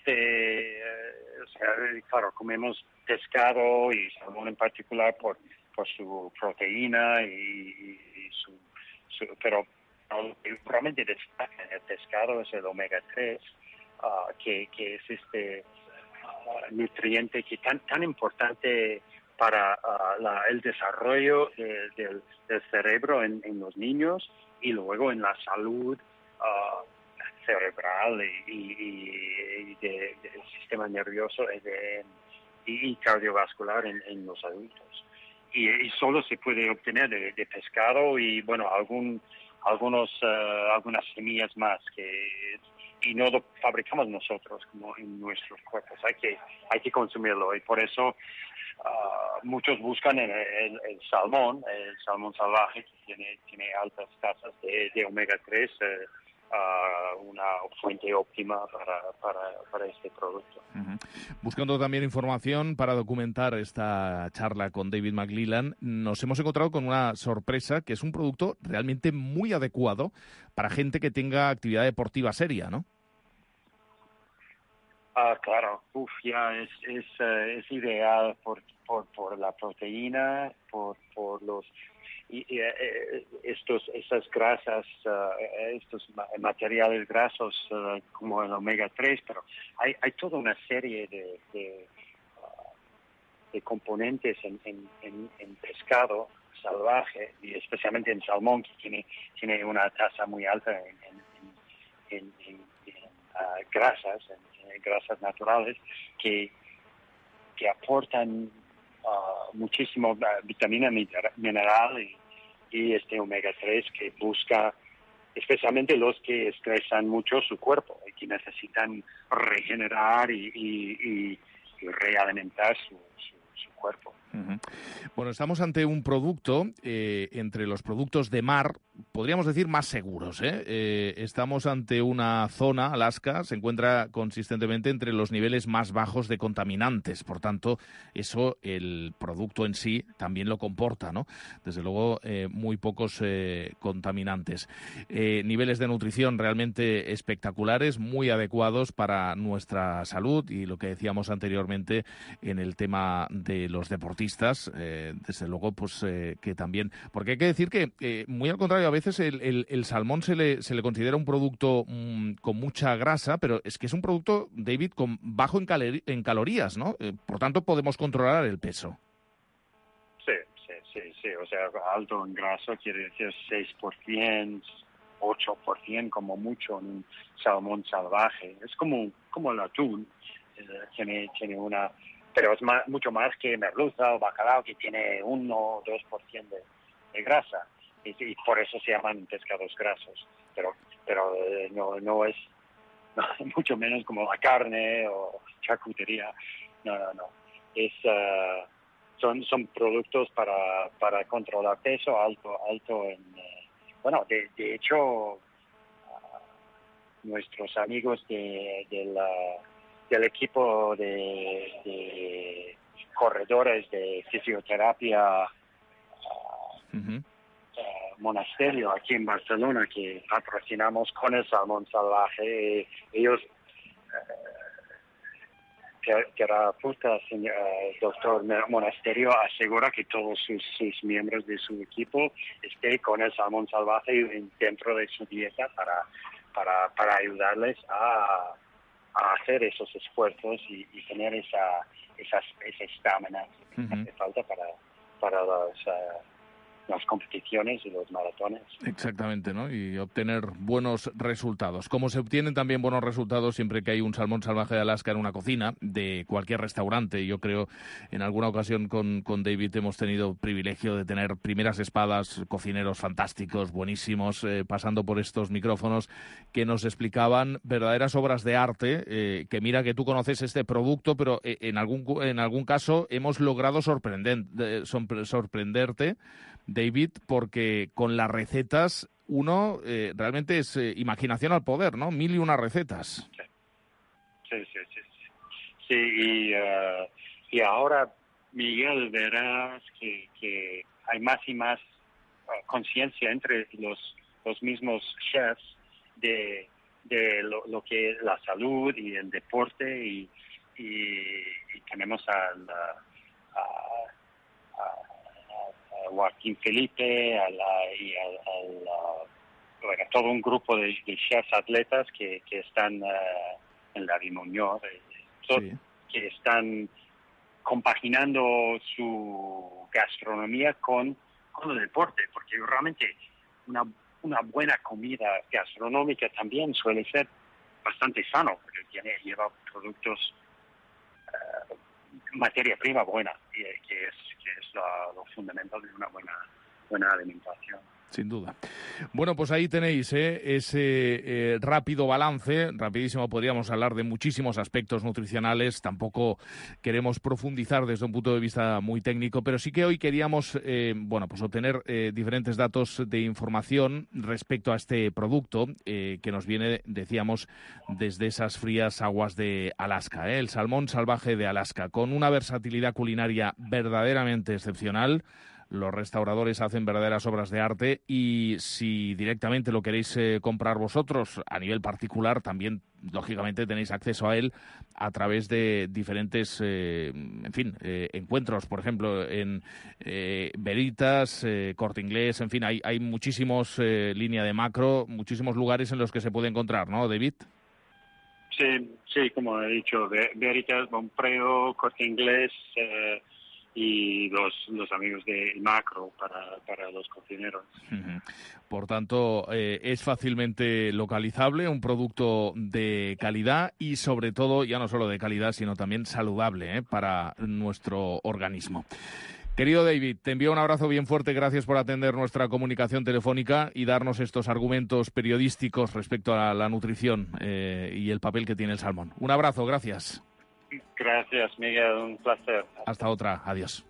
Claro, comemos pescado y salmón en particular por su proteína y pero lo que realmente destaca en el pescado es el omega 3, que es este nutriente que tan importante para el desarrollo del cerebro en los niños y luego en la salud cerebral y del sistema nervioso y cardiovascular en los adultos. Y solo se puede obtener de pescado y, algunas semillas más y no lo fabricamos nosotros como en nuestros cuerpos. Hay que consumirlo y por eso muchos buscan el salmón salvaje que tiene altas tasas de omega 3, una fuente óptima para este producto. Buscando también información para documentar esta charla con David McLellan, nos hemos encontrado con una sorpresa, que es un producto realmente muy adecuado para gente que tenga actividad deportiva seria, ¿no? Claro, ya es ideal por la proteína, por los estas grasas, estos materiales grasos como el omega 3, pero hay toda una serie de componentes en pescado salvaje y especialmente en salmón, que tiene una tasa muy alta en grasas, en grasas naturales que aportan muchísimo vitamina mineral y este omega 3 que busca especialmente los que estresan mucho su cuerpo y que necesitan regenerar y realimentar su cuerpo. Bueno, estamos ante un producto, entre los productos de mar, podríamos decir más seguros, estamos ante una zona, Alaska, se encuentra consistentemente entre los niveles más bajos de contaminantes. Por tanto, eso el producto en sí también lo comporta, ¿no? Desde luego, muy pocos contaminantes. Niveles de nutrición realmente espectaculares, muy adecuados para nuestra salud y lo que decíamos anteriormente en el tema de los deportistas, desde luego, pues que también, porque hay que decir que muy al contrario, a veces el salmón se le considera un producto con mucha grasa, pero es que es un producto, David, bajo en calorías, ¿no? Por tanto, podemos controlar el peso. Sí, o sea, alto en grasa quiere decir 6%, 8% como mucho en un salmón salvaje. Es como el atún, tiene una... Pero es mucho más que merluza o bacalao, que tiene 1 o 2% de grasa. Y por eso se llaman pescados grasos. Pero no es mucho menos como la carne o charcutería. No. Son productos para controlar peso alto en... de hecho, nuestros amigos del equipo de corredores de fisioterapia Monasterio aquí en Barcelona, que patrocinamos con el salmón salvaje, ellos terapeuta, doctor Monasterio, asegura que todos sus miembros de su equipo estén con el salmón salvaje dentro de su dieta para ayudarles a hacer esos esfuerzos y tener esa estamina que hace falta para las competiciones y los maratones. Exactamente, ¿no? Y obtener buenos resultados. Como se obtienen también buenos resultados siempre que hay un salmón salvaje de Alaska en una cocina de cualquier restaurante. Yo creo, en alguna ocasión con David hemos tenido privilegio de tener primeras espadas, cocineros fantásticos, buenísimos, pasando por estos micrófonos que nos explicaban verdaderas obras de arte, que mira que tú conoces este producto, pero en algún caso hemos logrado sorprenderte, David, porque con las recetas uno realmente es imaginación al poder, ¿no? 1001 recetas. Sí, y ahora, Miguel, verás que hay más y más conciencia entre los mismos chefs de lo que es la salud y el deporte y tenemos a Joaquín Felipe todo un grupo de chefs atletas que están en la Muñoz, que están compaginando su gastronomía con el deporte, porque realmente una buena comida gastronómica también suele ser bastante sano, porque lleva productos, materia prima buena, que es lo fundamental de una buena alimentación. Sin duda. Bueno, pues ahí tenéis ese rápido balance, rapidísimo, podríamos hablar de muchísimos aspectos nutricionales, tampoco queremos profundizar desde un punto de vista muy técnico, pero sí que hoy queríamos pues obtener diferentes datos de información respecto a este producto que nos viene, decíamos, desde esas frías aguas de Alaska, el salmón salvaje de Alaska, con una versatilidad culinaria verdaderamente excepcional. Los restauradores hacen verdaderas obras de arte y si directamente lo queréis comprar vosotros a nivel particular, también, lógicamente, tenéis acceso a él a través de diferentes, encuentros. Por ejemplo, en Veritas, Corte Inglés, en fin, hay muchísimos, línea de macro, muchísimos lugares en los que se puede encontrar, ¿no, David? Sí, como he dicho, Veritas, Bonpreu, Corte Inglés... y los amigos de Macro para los cocineros. Por tanto, es fácilmente localizable, un producto de calidad y, sobre todo, ya no solo de calidad, sino también saludable para nuestro organismo. Querido David, te envío un abrazo bien fuerte, gracias por atender nuestra comunicación telefónica y darnos estos argumentos periodísticos respecto a la nutrición y el papel que tiene el salmón. Un abrazo, gracias. Gracias, Miguel, un placer. Hasta otra, adiós.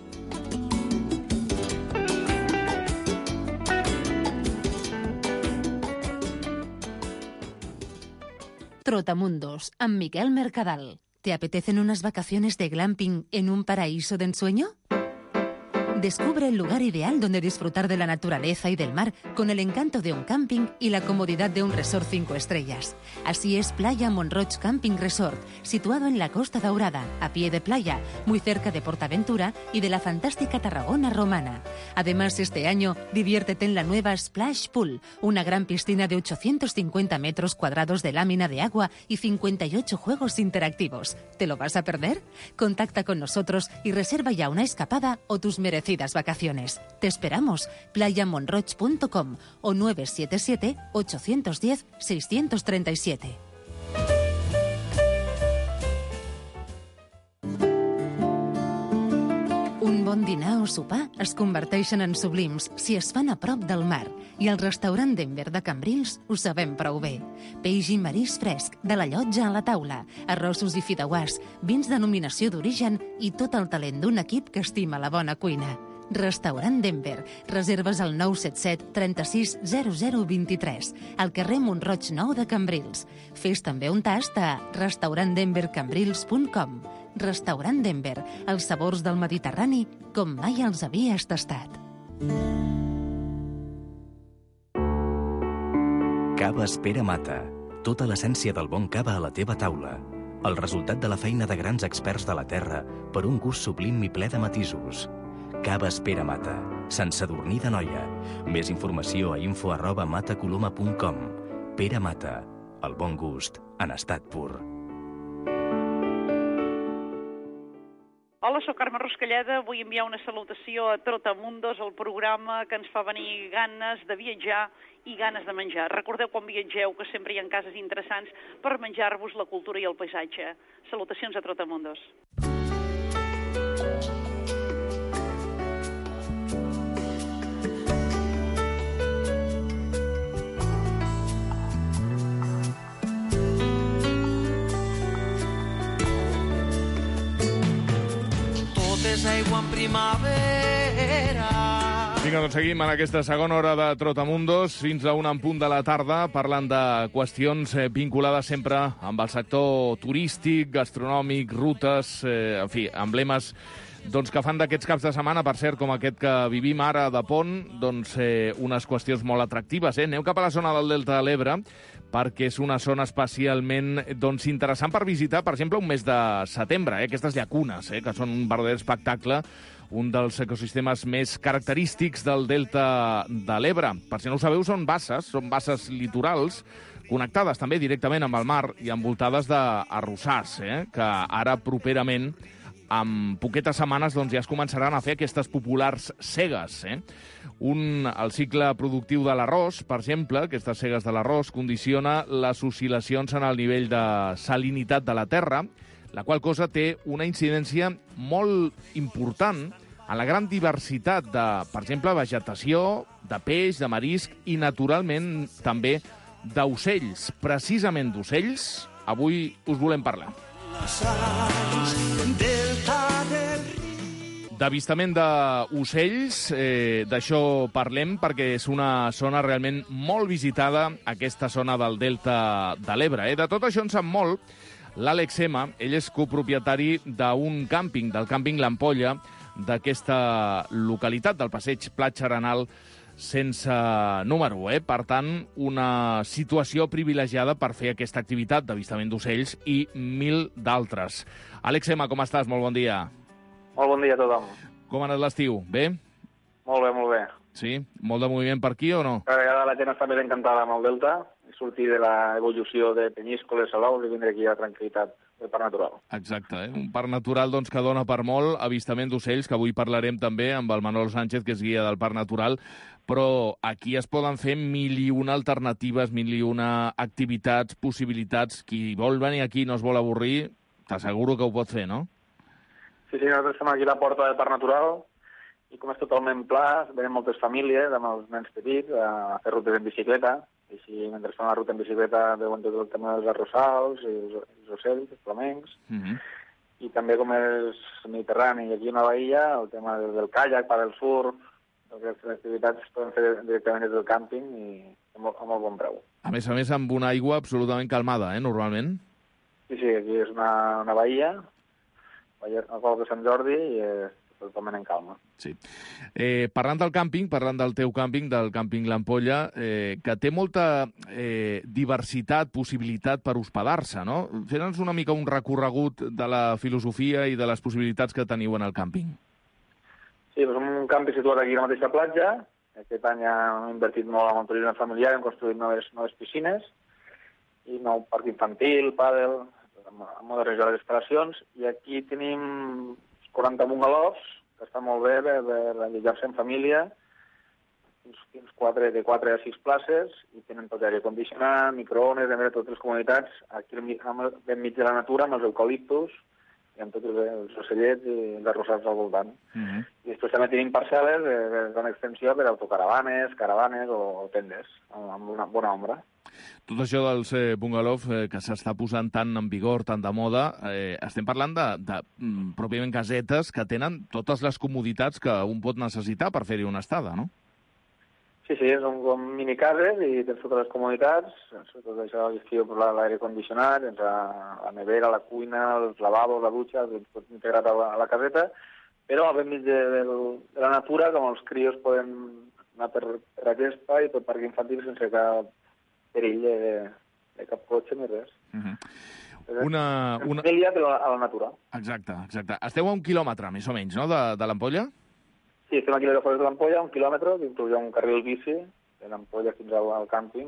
Trotamundos, amb Miquel Mercadal. ¿Te apetecen unas vacaciones de glamping en un paraíso de ensueño? Descubre el lugar ideal donde disfrutar de la naturaleza y del mar con el encanto de un camping y la comodidad de un resort 5 estrellas. Así es Playa Monroig Camping Resort, situado en la Costa Daurada, a pie de playa, muy cerca de Portaventura y de la fantástica Tarragona romana. Además, este año, diviértete en la nueva Splash Pool, una gran piscina de 850 metros cuadrados de lámina de agua y 58 juegos interactivos. ¿Te lo vas a perder? Contacta con nosotros y reserva ya una escapada o tus merecidas vacaciones. Te esperamos. playamonroig.com o 977 810 637. Un bon dinar o sopar es converteixen en sublims si es fan a prop del mar. I al restaurant Denver de Cambrils ho sabem prou bé. Peix i marisc fresc, de la llotja a la taula, arrossos i fideuàs, vins de denominació d'origen i tot el talent d'un equip que estima la bona cuina. Restaurant Denver. Reserves al 977 36 0023, al carrer Montroig 9 de Cambrils. Fes també un tast a restaurantdenvercambrils.com. Restaurant Denver, els sabors del Mediterrani com mai els havies tastat. Cava Espera Mata. Tota l'essència del bon cava a la teva taula. El resultat de la feina de grans experts de la terra per un gust sublim i ple de matisos. Cava Espera Mata. Sant Sadurní d'Anoia. Més informació a info@matacoloma.com. Pere Mata. El bon gust en estat pur. Hola, soc Carme Ruscalleda. Vull enviar una salutació a Trotamundos, el programa que ens fa venir ganes de viatjar i ganes de menjar. Recordeu quan viatgeu que sempre hi ha cases interessants per menjar-vos la cultura i el paisatge. Salutacions a Trotamundos. Aigua en primavera. Vinga, doncs seguim en aquesta segona hora de Trotamundos fins a 1 en punt de la tarda, parlant de qüestions vinculades sempre amb el sector turístic, gastronòmic, rutes, en fi, emblemes doncs, que fan d'aquests caps de setmana, per cert, com aquest que vivim ara de pont, doncs, unes qüestions molt atractives. Aneu cap a la zona del Delta de l'Ebre, perquè és una zona especialment doncs, interessant per visitar, per exemple, un mes de setembre, aquestes llacunes, que són un verdader espectacle, un dels ecosistemes més característics del Delta de l'Ebre. Per si no ho sabeu, són basses litorals, connectades també directament amb el mar i envoltades d'arrossars, que ara properament, en poquetes setmanes, doncs, ja es començaran a fer aquestes populars segues. El cicle productiu de l'arròs, per exemple, aquestes segues de l'arròs, condiciona les oscil·lacions en el nivell de salinitat de la terra, la qual cosa té una incidència molt important en la gran diversitat de, per exemple, vegetació, de peix, de marisc i, naturalment, també d'ocells. Precisament d'ocells, avui us volem parlar. D'avistament d'ocells, d'això parlem, perquè és una zona realment molt visitada, aquesta zona del Delta de l'Ebre. De tot això en sap molt l'Àlex M. Ell és copropietari d'un càmping, del càmping L'Ampolla, d'aquesta localitat, del passeig Platja Arenal, sense número. Per tant, una situació privilegiada per fer aquesta activitat d'avistament d'ocells i mil d'altres. Àlex M., com estàs? Molt bon dia. Molt bon dia a tothom. Com ha anat l'estiu? Bé? Molt bé, molt bé. Sí? Molt de moviment per aquí o no? Cada vegada la gent està més encantada amb el Delta, sortir de l'evolució de Penyíscoles, Salou, i vindre aquí a la tranquil·litat del Parc Natural. Exacte, un parc natural doncs, que dona per molt, avistament d'ocells, que avui parlarem també amb el Manol Sánchez, que és guia del Parc Natural, però aquí es poden fer mil i una alternatives, mil i una activitats, possibilitats. Qui vol venir aquí i no es vol avorrir, t'asseguro que ho pot fer, no? Sí, nosaltres estem aquí a la porta del Parc Natural, i com és totalment pla, venen moltes famílies amb els nens petits a fer rutes en bicicleta. I així, mentre fan la ruta en bicicleta, veuen tot el tema dels arrossals, els ocells, els flamencs. I també, com és mediterrani, i aquí una bahia, el tema del caiac, del surf, aquestes activitats es poden fer directament des del càmping i a molt bon preu. A més, amb una aigua absolutament calmada, normalment? Sí, aquí és una bahia, al Golf de Sant Jordi, i és totalment en calma. Sí. Parlant del càmping, parlant del teu càmping, del càmping L'Ampolla, que té molta diversitat, possibilitat per hospedar-se, no? Fes-nos una mica un recorregut de la filosofia i de les possibilitats que teniu en el càmping. Sí, és un càmping situat aquí a la mateixa platja. Aquest any hem invertit molt en el turisme familiar, hem construït noves piscines i nou parc infantil, pàdel, amb modernitzar les instal·lacions, i aquí tenim 40 bungalows, que està molt bé per allotjar-se en família, fins de 4 a 6 places, i tenen tot aire condicionat, microones, totes les comoditats, aquí ben mig de la natura, amb els eucaliptus, i amb tots els ocellets i els arrossars al voltant. I després també tenim parcel·les de gran extensió per autocaravanes, caravanes o tendes, amb una bona ombra. Tot això dels bungalows que s'està posant tan en vigor, tan de moda, estem parlant de pròpiament casetes que tenen totes les comoditats que un pot necessitar per fer-hi una estada, no? Sí, són com minicases i tens totes les comoditats, tot això l'estiu per l'aire condicionat, tens la nevera, la cuina, els lavabos, la dutxa, tot integrat a la caseta, però al mig de la natura, com els crios poden anar per aquest espai, per parc infantil, sense cap perill de cap cotxe ni res. Una família, però a la natura. Exacte. Esteu a 1 quilòmetre, més o menys, no?, de l'Ampolla? Sí, estem aquí a l'Aeroport de l'Ampolla, 1 quilòmetre, que incloïa un carril bici de l'Ampolla fins al càmping,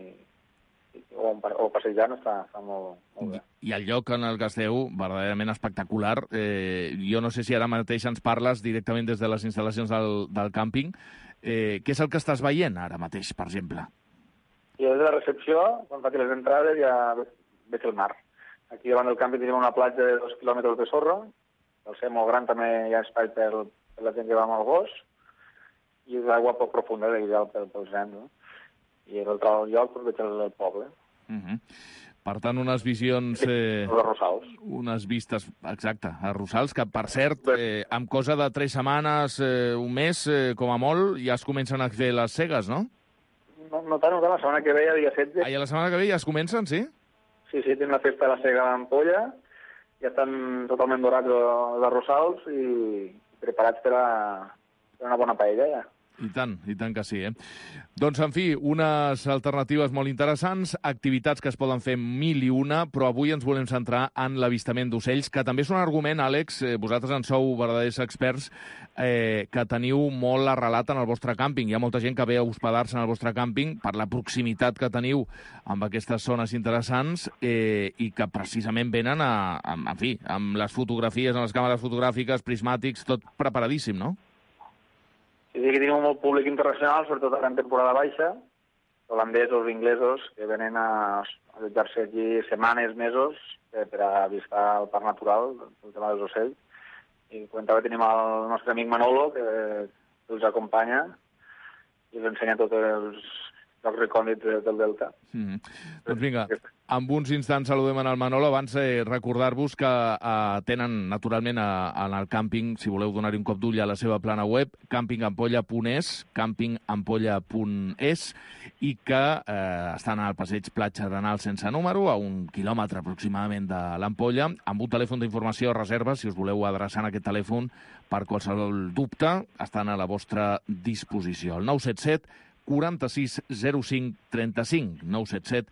o passejant està molt bé. I el lloc en el que esteu, verdaderament espectacular. Jo no sé si ara mateix ens parles directament des de les instal·lacions del càmping. Què és el que estàs veient ara mateix, per exemple? I des de la recepció, quan faig les entrades, ja veig el mar. Aquí davant del càmping tenim una platja de 2 quilòmetres de sorra, al ser molt gran també hi ha espai per la gent que va amb el gos, i és aigua poc profunda, ideal pels nens, no? I a l'altre lloc veig el poble. Per tant, unes visions... Arrossals. Unes vistes, exacte, arrossals, que, per cert, amb cosa de 3 setmanes, un mes, com a molt, ja es comencen a fer les cegues, no? No tant, la setmana que ve, dia 16. I la setmana que ve ja es comencen, sí? Sí, tenim la festa de la cega d'Ampolla, ja estan totalment dorats els arrossals i preparats per a una bona paella, ja. I tant que sí, Doncs, en fi, unes alternatives molt interessants, activitats que es poden fer 1001, però avui ens volem centrar en l'avistament d'ocells, que també és un argument, Àlex, vosaltres en sou verdaders experts, que teniu molt arrelat en el vostre càmping. Hi ha molta gent que ve a hospedar-se en el vostre càmping per la proximitat que teniu amb aquestes zones interessants i que precisament venen amb les fotografies, amb les càmeres fotogràfiques, prismàtics, tot preparadíssim, no? Sí, que tenim molt públic internacional, sobretot ara en temporada baixa, holandesos, inglesos, que venen a allotjar-se aquí setmanes, mesos, per a visitar el parc natural, el tema dels ocells, I comentava que tenim el nostre amic Manolo, que els acompanya i els ensenya tots els llocs recòndits del Delta. Doncs vinga, en uns instants saludem en el Manolo. Abans recordar-vos que tenen, naturalment, en el càmping, si voleu donar-hi un cop d'ull a la seva plana web, campingampolla.es, campingampolla.es, i que estan al passeig Platja d'Arenal sense número, a 1 quilòmetre aproximadament de l'Ampolla, amb un telèfon d'informació de reserva, si us voleu adreçar en aquest telèfon per qualsevol dubte, estan a la vostra disposició. El 977 46 05 35, 977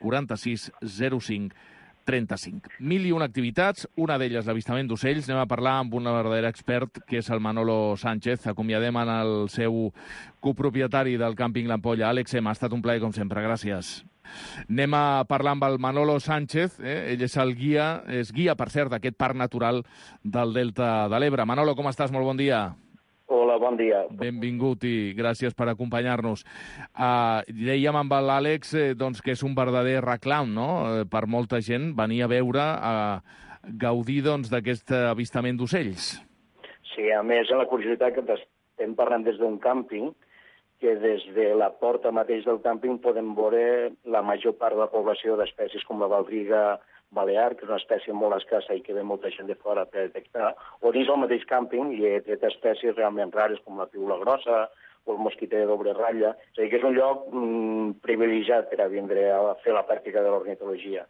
46 05 35. 1001 activitats, una d'elles l'avistament d'ocells. Anem a parlar amb un verdader expert, que és el Manolo Sánchez. Acomiadem en el seu copropietari del càmping L'Ampolla, Àlex M. Ha estat un plaer, com sempre. Gràcies. Anem a parlar amb el Manolo Sánchez. Ell és el guia, per cert, d'aquest parc natural del Delta de l'Ebre. Manolo, com estàs? Molt bon dia. Hola, bon dia. Benvingut i gràcies per acompanyar-nos. Dèiem amb l'Àlex doncs, que és un verdader reclam, no?, per molta gent venir a veure, a gaudir d'aquest avistament d'ocells. Sí, a més, la curiositat que estem parlant des d'un càmping, que des de la porta mateix del càmping podem veure la major part de la població d'espècies com la baldriga balear, que és una espècie molt escassa i que ve molta gent de fora per detectar, o dins el mateix càmping hi ha espècies realment rares com la piula grossa o el mosquiter de doble ratlla. És a dir, que és un lloc privilegiat per a vindre a fer la pràctica de l'ornitologia.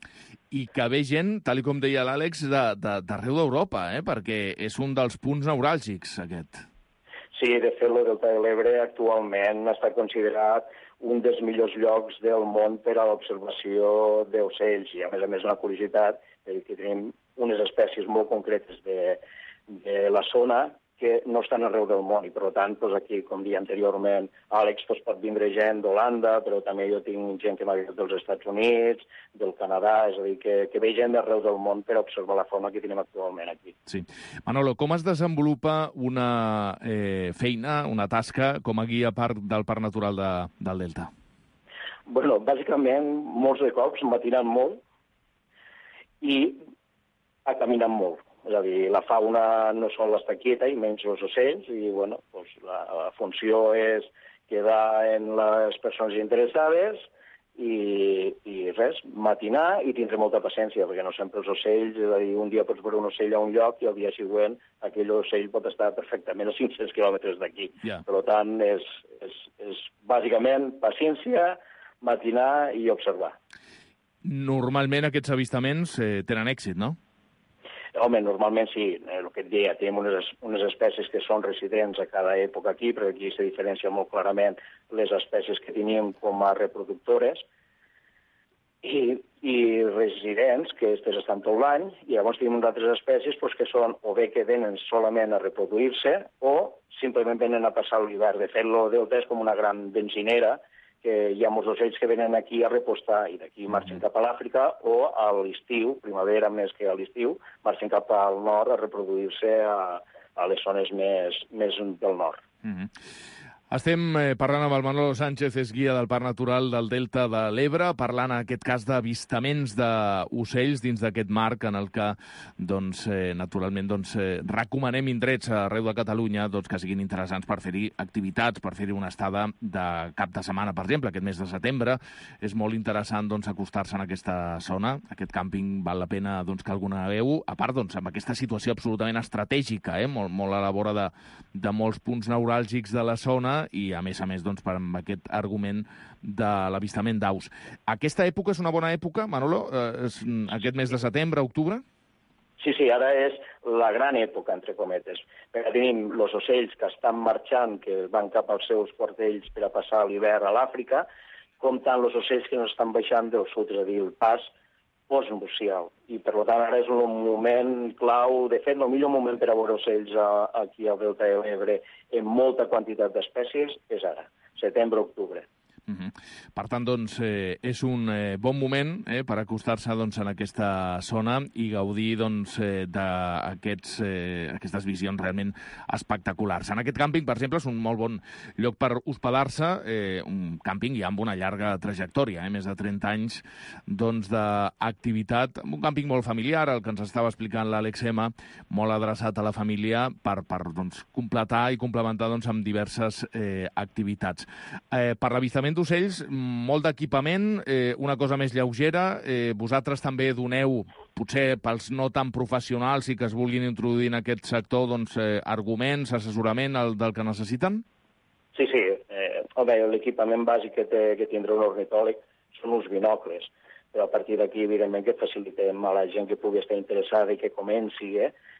I que ve gent, tal com deia l'Àlex, d'arreu d'Europa, perquè és un dels punts neuràlgics, aquest. Sí, de fet, el Delta de l'Ebre actualment està considerat un dels millors llocs del món per a l'observació d'ocells. I, a més, una curiositat, perquè tenim unes espècies molt concretes de la zona que no estan arreu del món. I, per tant, aquí, com deia anteriorment, Àlex, pot vindre gent d'Holanda, però també jo tinc gent que m'ha vingut dels Estats Units, del Canadà, és a dir, que ve gent d'arreu del món per observar la fauna que tenim actualment aquí. Sí. Manolo, com es desenvolupa una feina, una tasca, com a guia del Parc Natural del Delta? Bueno, bàsicament, molts de cops matinant molt i caminant molt. És a dir, la fauna no sol estar quieta, i menys els ocells, i bueno, la funció és quedar en les persones interessades i res, matinar i tindre molta paciència, perquè no sempre els ocells, és a dir, un dia pots veure un ocell a un lloc i el dia següent aquell ocell pot estar perfectament a 500 quilòmetres d'aquí. Per tant, és bàsicament paciència, matinar i observar. Normalment aquests avistaments tenen èxit, no? Home, normalment sí, el que et deia, tenim unes espècies que són residents a cada època aquí, perquè aquí se diferencia molt clarament les espècies que tenim com a reproductores, i residents, que aquestes estan tot l'any, i llavors tenim altres espècies que són o bé que venen solament a reproduir-se o simplement venen a passar l'hivern. De fet, el Delta és com una gran benzinera, que hi ha molts ocells que venen aquí a repostar i d'aquí marxen cap a l'Àfrica o a l'estiu, primavera més que a l'estiu, marxen cap al nord a reproduir-se a les zones més del nord. Estem parlant amb el Manolo Sánchez, és guia del Parc Natural del Delta de l'Ebre, parlant en aquest cas d'avistaments d'ocells dins d'aquest marc en el que, naturalment, recomanem indrets arreu de Catalunya que siguin interessants per fer-hi activitats, per fer-hi una estada de cap de setmana, per exemple, aquest mes de setembre. És molt interessant acostar-se en aquesta zona. Aquest càmping val la pena que algú n'aneu, a part amb aquesta situació absolutament estratègica, molt a la vora de molts punts neuràlgics de la zona, i, a més, per aquest argument de l'avistament d'aus. Aquesta època és una bona època, Manolo? Aquest mes de setembre, octubre? Sí, ara és la gran època, entre cometes. Perquè tenim els ocells que estan marxant, que van cap als seus quartells per a passar l'hivern a l'Àfrica, com tant els ocells que no estan baixant del sud, és a dir, el pas postnupcial. I, per tant, ara és un moment clau. De fet, el millor moment per a veure ocells aquí al Delta de l'Ebre en molta quantitat d'espècies és ara, setembre-octubre. Per tant, doncs, és un bon moment per acostar-se en aquesta zona i gaudir d'aquestes visions realment espectaculars. En aquest càmping, per exemple, és un molt bon lloc per hospedar-se, un càmping ja amb una llarga trajectòria, més de 30 anys d'activitat, un càmping molt familiar, el que ens estava explicant l'Àlex M, molt adreçat a la família per completar i complementar amb diverses activitats. Per l'avistament d'ocells, molt d'equipament, una cosa més lleugera. Vosaltres també doneu, potser pels no tan professionals i que es vulguin introduir en aquest sector, arguments, assessorament del que necessiten? Sí. L'equipament bàsic que tindrà un ornitòleg són uns binocles, però a partir d'aquí, evidentment, que facilitem a la gent que pugui estar interessada i que comenci,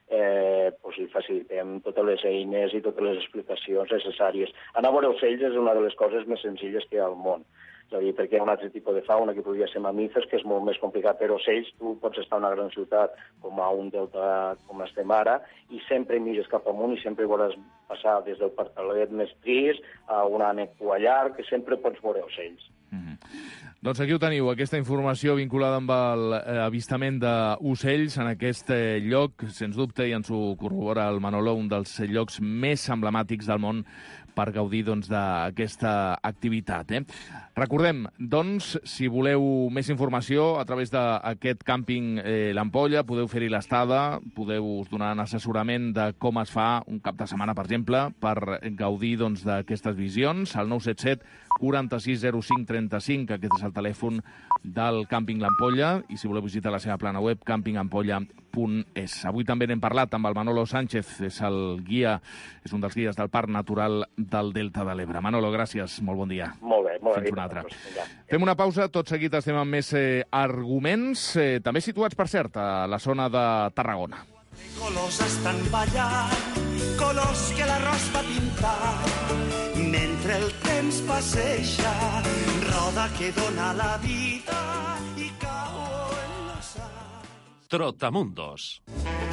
li facilitem totes les eines i totes les explicacions necessàries. Anar a veure ocells és una de les coses més senzilles que hi ha al món. És a dir, perquè hi ha un altre tipus de fauna que podria ser mamífers, que és molt més complicat, però ocells, tu pots estar a una gran ciutat com a un delta com estem ara, i sempre mires cap amunt i sempre veuràs passar des del partalet més trist a un ànec llarg, que sempre pots veure ocells. Doncs aquí ho teniu, aquesta informació vinculada amb l'avistament d'ocells en aquest lloc, sens dubte, i ens ho corrobora el Manolo, un dels llocs més emblemàtics del món per gaudir d'aquesta activitat. Recordem, doncs, si voleu més informació a través d'aquest càmping l'Ampolla, podeu fer-hi l'estada, podeu donar un assessorament de com es fa un cap de setmana, per exemple, per gaudir d'aquestes visions, al 977 46 05 35, aquest és el telèfon del càmping l'Ampolla, i si voleu visitar la seva plana web, campingampolla.es. Avui també n'hem parlat amb el Manolo Sánchez, és un dels guies del Parc Natural del Delta de l'Ebre. Manolo, gràcies, molt bon dia. Molt bé. Fins una altra. Fem una pausa, tot seguit estem amb més arguments, també situats, per cert, a la zona de Tarragona. Colors estan ballant, colors que l'arròs va pintar, mentre el temps passeja, roda que dona la vida i cau en la sal. Trotamundos.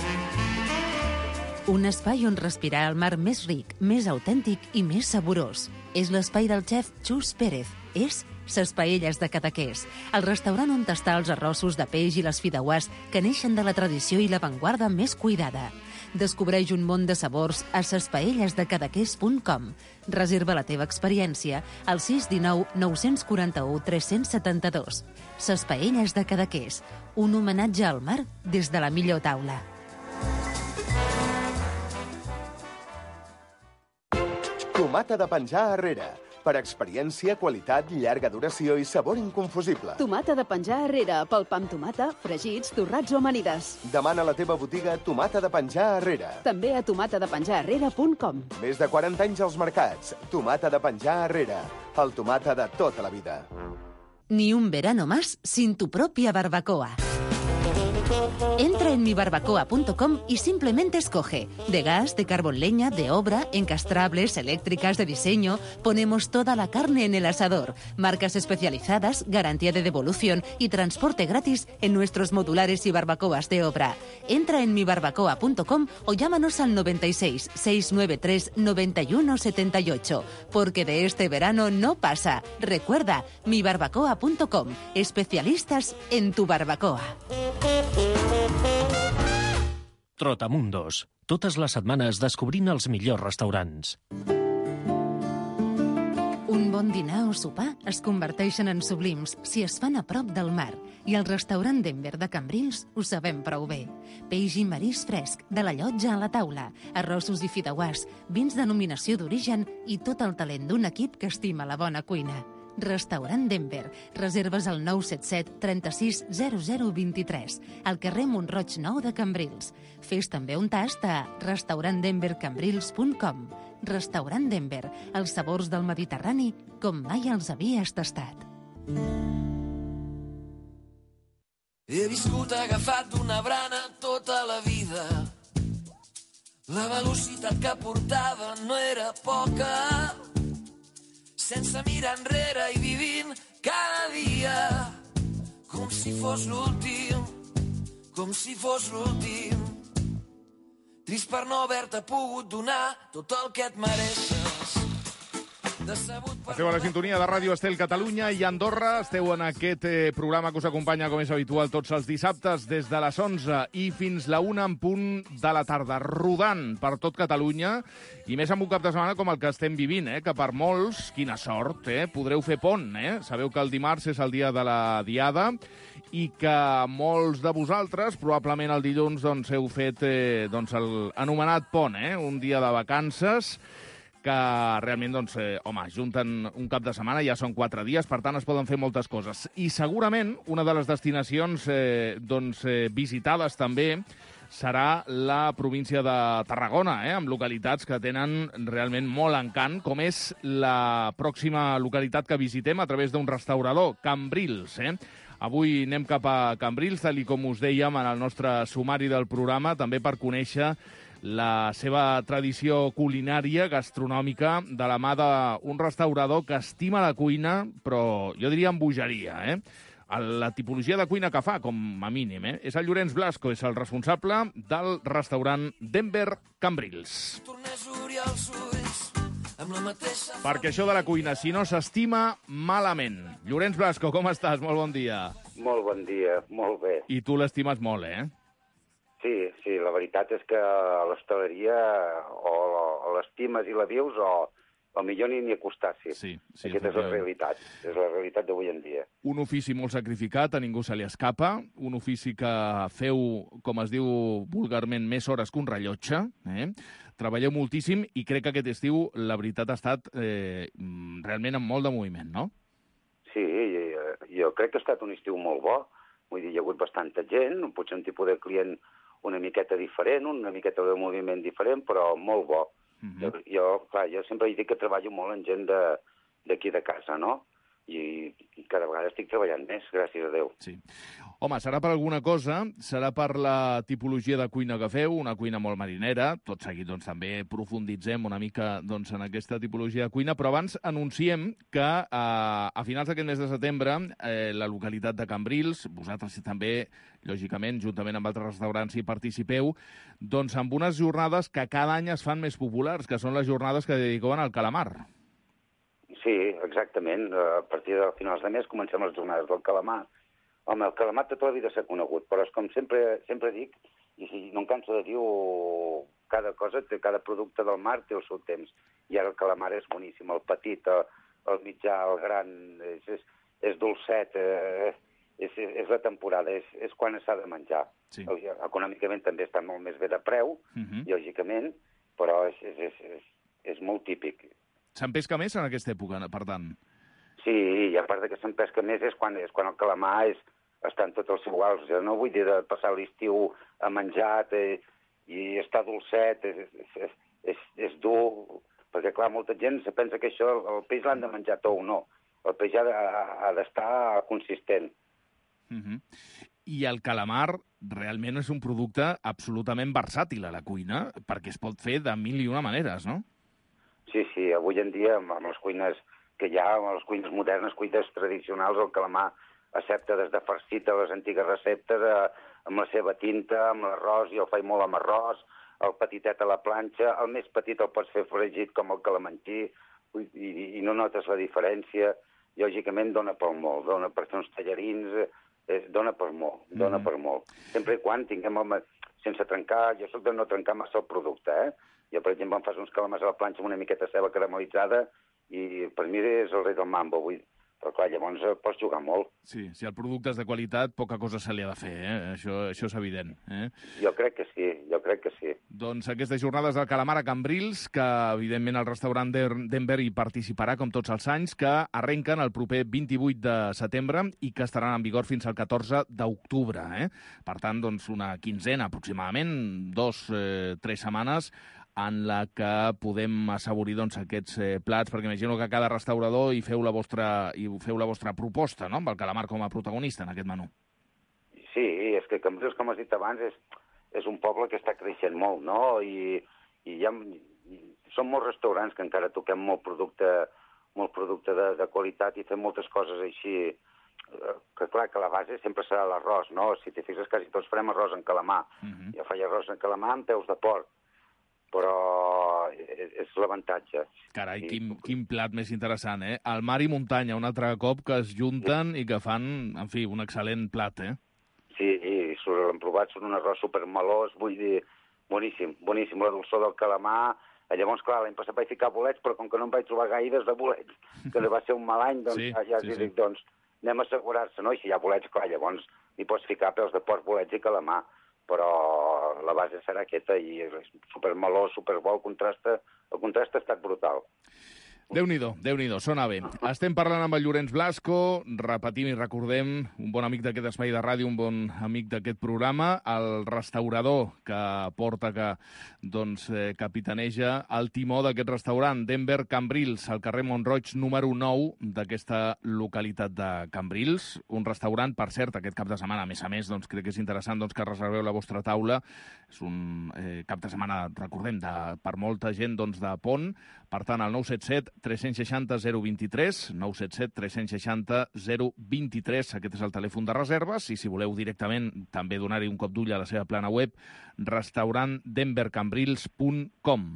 Un espai on respirar el mar més ric, més autèntic i més saborós. És l'espai del xef Xus Pérez. És Ses Paelles de Cadaqués, el restaurant on tastar els arrossos de peix i les fideuàs que neixen de la tradició i l'avantguarda més cuidada. Descobreix un món de sabors a sespaellesdecadaqués.com. Reserva la teva experiència al 619 941 372. Ses Paelles de Cadaqués, un homenatge al mar des de la millor taula. Tomata de penjar arrere. Per experiència, qualitat, llarga duració i sabor inconfusible. Tomata de penjar arrere, pel pa amb tomata, fregits, torrats o amanides. Demana a la teva botiga Tomata de penjar arrere. També a tomatadepenjararrere.com. Més de 40 anys als mercats. Tomata de penjar arrere. El tomata de tota la vida. Ni un verano más sin tu propia barbacoa. Entra en mibarbacoa.com y simplemente escoge. De gas, de carbón leña, de obra, encastrables, eléctricas, de diseño. Ponemos toda la carne en el asador. Marcas especializadas, garantía de devolución y transporte gratis en nuestros modulares y barbacoas de obra. Entra en mibarbacoa.com o llámanos al 96 693 91 78. Porque de este verano no pasa. Recuerda, mibarbacoa.com. Especialistas en tu barbacoa. Trotamundos. Totes les setmanes descobrint els millors restaurants. Un bon dinar o sopar es converteixen en sublims si es fan a prop del mar, i al restaurant Denver de Cambrils ho sabem prou bé. Peix i marisc fresc, de la llotja a la taula, arrossos i fideuàs, vins de denominació d'origen i tot el talent d'un equip que estima la bona cuina. Restaurant Denver. Reserves al 977 36 0023, al carrer Montroig 9 de Cambrils. Fes també un tast a restaurantdenvercambrils.com. Restaurant Denver, els sabors del Mediterrani com mai els havies tastat. He viscut agafat d'una brana tota la vida. La velocitat que portava no era poca. Sense mirar enrere i vivint cada dia com si fos l'últim, com si fos l'últim. Trist per no haver-te pogut donar tot el que et mereixes. Esteu a la sintonia de Ràdio Estel Catalunya i Andorra. Esteu en aquest programa que us acompanya, com és habitual, tots els dissabtes des de les 11 i fins la 1 en punt de la tarda, rodant per tot Catalunya, i més amb un cap de setmana com el que estem vivint, que per molts, quina sort, podreu fer pont. Sabeu que el dimarts és el dia de la Diada i que molts de vosaltres, probablement el dilluns, heu fet l'anomenat pont, un dia de vacances, que realment, junten un cap de setmana, ja són 4 dies, per tant es poden fer moltes coses. I segurament una de les destinacions visitades també serà la província de Tarragona, amb localitats que tenen realment molt encant, com és la pròxima localitat que visitem a través d'un restaurador, Cambrils. Avui anem cap a Cambrils, tal com us dèiem en el nostre sumari del programa, també per conèixer la seva tradició culinària, gastronòmica, de la mà d'un restaurador que estima la cuina, però jo diria amb bogeria, la tipologia de cuina que fa, com a mínim. És el Llorenç Blasco, és el responsable del restaurant Denver Cambrils. Perquè això de la cuina, si no s'estima, malament. Llorenç Blasco, com estàs? Molt bon dia. Molt bon dia, molt bé. I tu l'estimes molt, Sí, la veritat és que a l'hostaleria o l'estimes i la vius o millor ni acostar-s'hi. Sí, aquesta és la realitat d'avui en dia. Un ofici molt sacrificat, a ningú se li escapa, un ofici que feu, com es diu vulgarment, més hores que un rellotge, treballeu moltíssim i crec que aquest estiu la veritat ha estat realment amb molt de moviment, no? Sí, jo crec que ha estat un estiu molt bo, vull dir, hi ha hagut bastanta gent, potser un tipus de client una miqueta diferent, una miqueta de moviment diferent, però molt bo. Jo sempre dic que treballo molt amb gent d'aquí de casa, no? I cada vegada estic treballant més, gràcies a Déu. Sí. Home, serà per alguna cosa, serà per la tipologia de cuina que feu, una cuina molt marinera, tot seguit també profunditzem una mica en aquesta tipologia de cuina, però abans anunciem que a finals d'aquest mes de setembre la localitat de Cambrils, vosaltres també, lògicament, juntament amb altres restaurants hi participeu, amb unes jornades que cada any es fan més populars, que són les jornades que dedicaven al calamar. Sí, exactament. A partir de finals de mes comencem les jornades del calamar. Home, el calamar tota la vida s'ha conegut, però és com sempre dic, i no em canso de dir, cada producte del mar té el seu temps. I ara el calamar és boníssim, el petit, el mitjà, el gran, és dolcet, és la temporada, és quan s'ha de menjar. Sí. Econòmicament també està molt més bé de preu, lògicament, però és molt típic. Se'n pesca més en aquesta època, per tant? Sí, i a part que se'n pesca més és quan el calamar està en tot el seu alt. No vull dir de passar l'estiu menjat i estar dolcet, és dur, perquè clar, molta gent se pensa que això, el peix l'han de menjar tou, no. El peix ha d'estar consistent. I el calamar realment és un producte absolutament versàtil a la cuina, perquè es pot fer de 1000 i una maneres, no? Sí, avui en dia, amb les cuines que hi ha, amb les cuines modernes, cuines tradicionals, el calamar accepta des de farcit a les antigues receptes, amb la seva tinta, amb l'arròs, jo el faig molt amb arròs, el petitet a la planxa, el més petit el pots fer fregit com el calamantí, i no notes la diferència. Lògicament dona per molt, dona per fer uns tallarins, dona per molt. Sempre i quan tinguem, sense trencar, jo soc de no trencar massa el producte, Jo, per exemple, em fas uns calamars a la planxa amb una miqueta de ceba caramelitzada i per mi és el rei del mambo, però clar, llavors pots jugar molt. Sí, si el producte és de qualitat, poca cosa se li ha de fer, Això és evident. Jo crec que sí. Doncs aquestes jornades del calamar a Cambrils, que evidentment el restaurant Denver hi participarà, com tots els anys, que arrenquen el proper 28 de setembre i que estaran en vigor fins al 14 d'octubre. Per tant, una quinzena aproximadament, 2-3 setmanes, en la que podem assaborir aquests plats, perquè imagino que cada restaurador hi feu la vostra proposta, no?, amb el calamar com a protagonista en aquest menú. Sí, és que Cambrils, com has dit abans, és un poble que està creixent molt, no?, i són molts restaurants que encara toquem molt producte de qualitat i fem moltes coses així, que clar, que la base sempre serà l'arròs, no? Si t'hi fixes, quasi tots farem arròs en calamar. Jo faig arròs en calamar amb peus de porc. però és l'avantatge. Carai, quin plat més interessant, eh? El mar i muntanya, un altre cop que es junten i que fan, en fi, un excel·lent plat, eh? Sí, l'hem provat, són un arròs supermelós, vull dir, boníssim, boníssim, la dolçor del calamar. Llavors, clar, l'any passat vaig ficar bolets, però com que no em vaig trobar gaires de bolets, que va ser un mal any, doncs dic, doncs anem a assegurar-se, no? I si hi ha bolets, clar, llavors hi pots ficar peus de porc, bolets i calamar, però la base serà aquesta i és supermelós, superbo, el contrast ha estat brutal. Déu-n'hi-do, sona bé. Estem parlant amb el Llorenç Blasco, repetim i recordem, un bon amic d'aquest espai de ràdio, un bon amic d'aquest programa, el restaurador que porta, que capitaneja el timó d'aquest restaurant, Denver Cambrils, al carrer Montroig número 9 d'aquesta localitat de Cambrils. Un restaurant, per cert, aquest cap de setmana, a més, crec que és interessant que reserveu la vostra taula. És un cap de setmana, recordem, per molta gent de pont. Per tant, el 977 360 023, 977 360 023, aquest és el telèfon de reserves, i si voleu directament també donar-hi un cop d'ull a la seva plana web, restaurantdenvercambrils.com,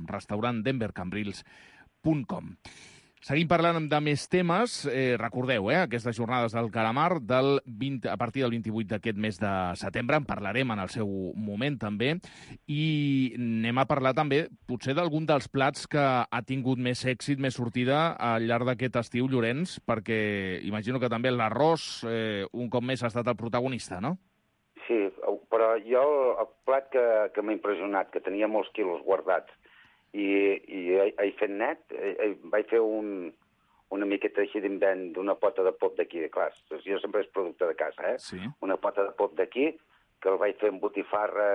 restaurantdenvercambrils.com. Seguim parlant de més temes. Recordeu, aquestes jornades del calamar a partir del 28 d'aquest mes de setembre. En parlarem en el seu moment, també. I anem a parlar també, potser, d'algun dels plats que ha tingut més èxit, més sortida al llarg d'aquest estiu, Llorenç, perquè imagino que també l'arròs, un cop més, ha estat el protagonista, no? Sí, però jo el plat que m'ha impressionat, que tenia molts quilos guardats, i he fet net, vaig fer una miqueta així d'invent d'una pota de pop d'aquí, clar, jo sempre és producte de casa, Sí. Una pota de pop d'aquí, que el vaig fer amb botifarra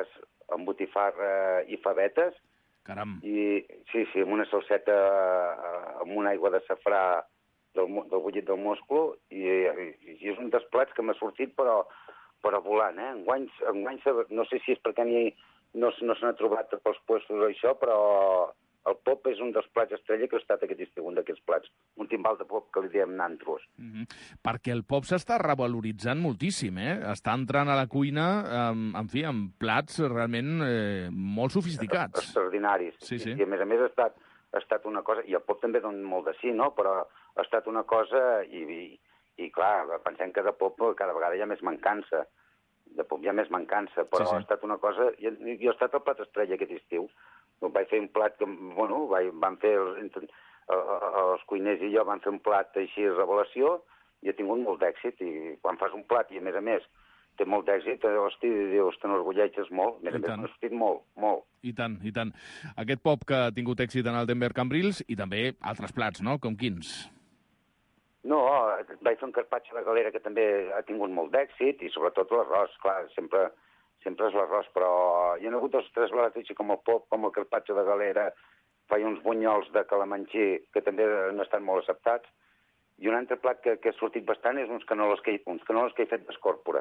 i favetes. Caram. I sí, amb una salseta, amb una aigua de safrà del bullit del musclo, i és un dels plats que m'ha sortit, però volant, Enguany, no sé si és perquè no se n'ha trobat pels puestos això, però el pop és un dels plats estrella que ha estat aquest estiu, un d'aquests plats. Un timbal de pop que li diem nantros. Perquè el pop s'està revaloritzant moltíssim, Està entrant a la cuina, en fi, amb plats realment molt sofisticats. Extraordinaris. Sí. I a més ha estat una cosa, i el pop també dona molt de sí, no? Però ha estat una cosa, i clar, pensem que de pop cada vegada hi ha més mancança. De pop hi ha més mancança, però ha estat una cosa... Jo ha estat el plat estrella aquest estiu. Vaig fer un plat que, van fer els cuiners i jo van fer un plat així, revelació, i ha tingut molt d'èxit, i quan fas un plat i, a més, té molt d'èxit, hosti, dius, te n'orgulleixes molt. A més, m'ha sortit molt. I tant. Aquest pop que ha tingut èxit en el Denver Cambrils, i també altres plats, no? Com quins? No, vaig fer un carpaccio de galera que també ha tingut molt d'èxit, i sobretot l'arròs, clar, sempre és l'arròs, però hi ha hagut 2 o 3 plats així com el pop, com el carpaccio de galera, faig uns bunyols de calamanxí que també han estat molt acceptats, i un altre plat que ha sortit bastant és uns canoles que he fet d'escòrpora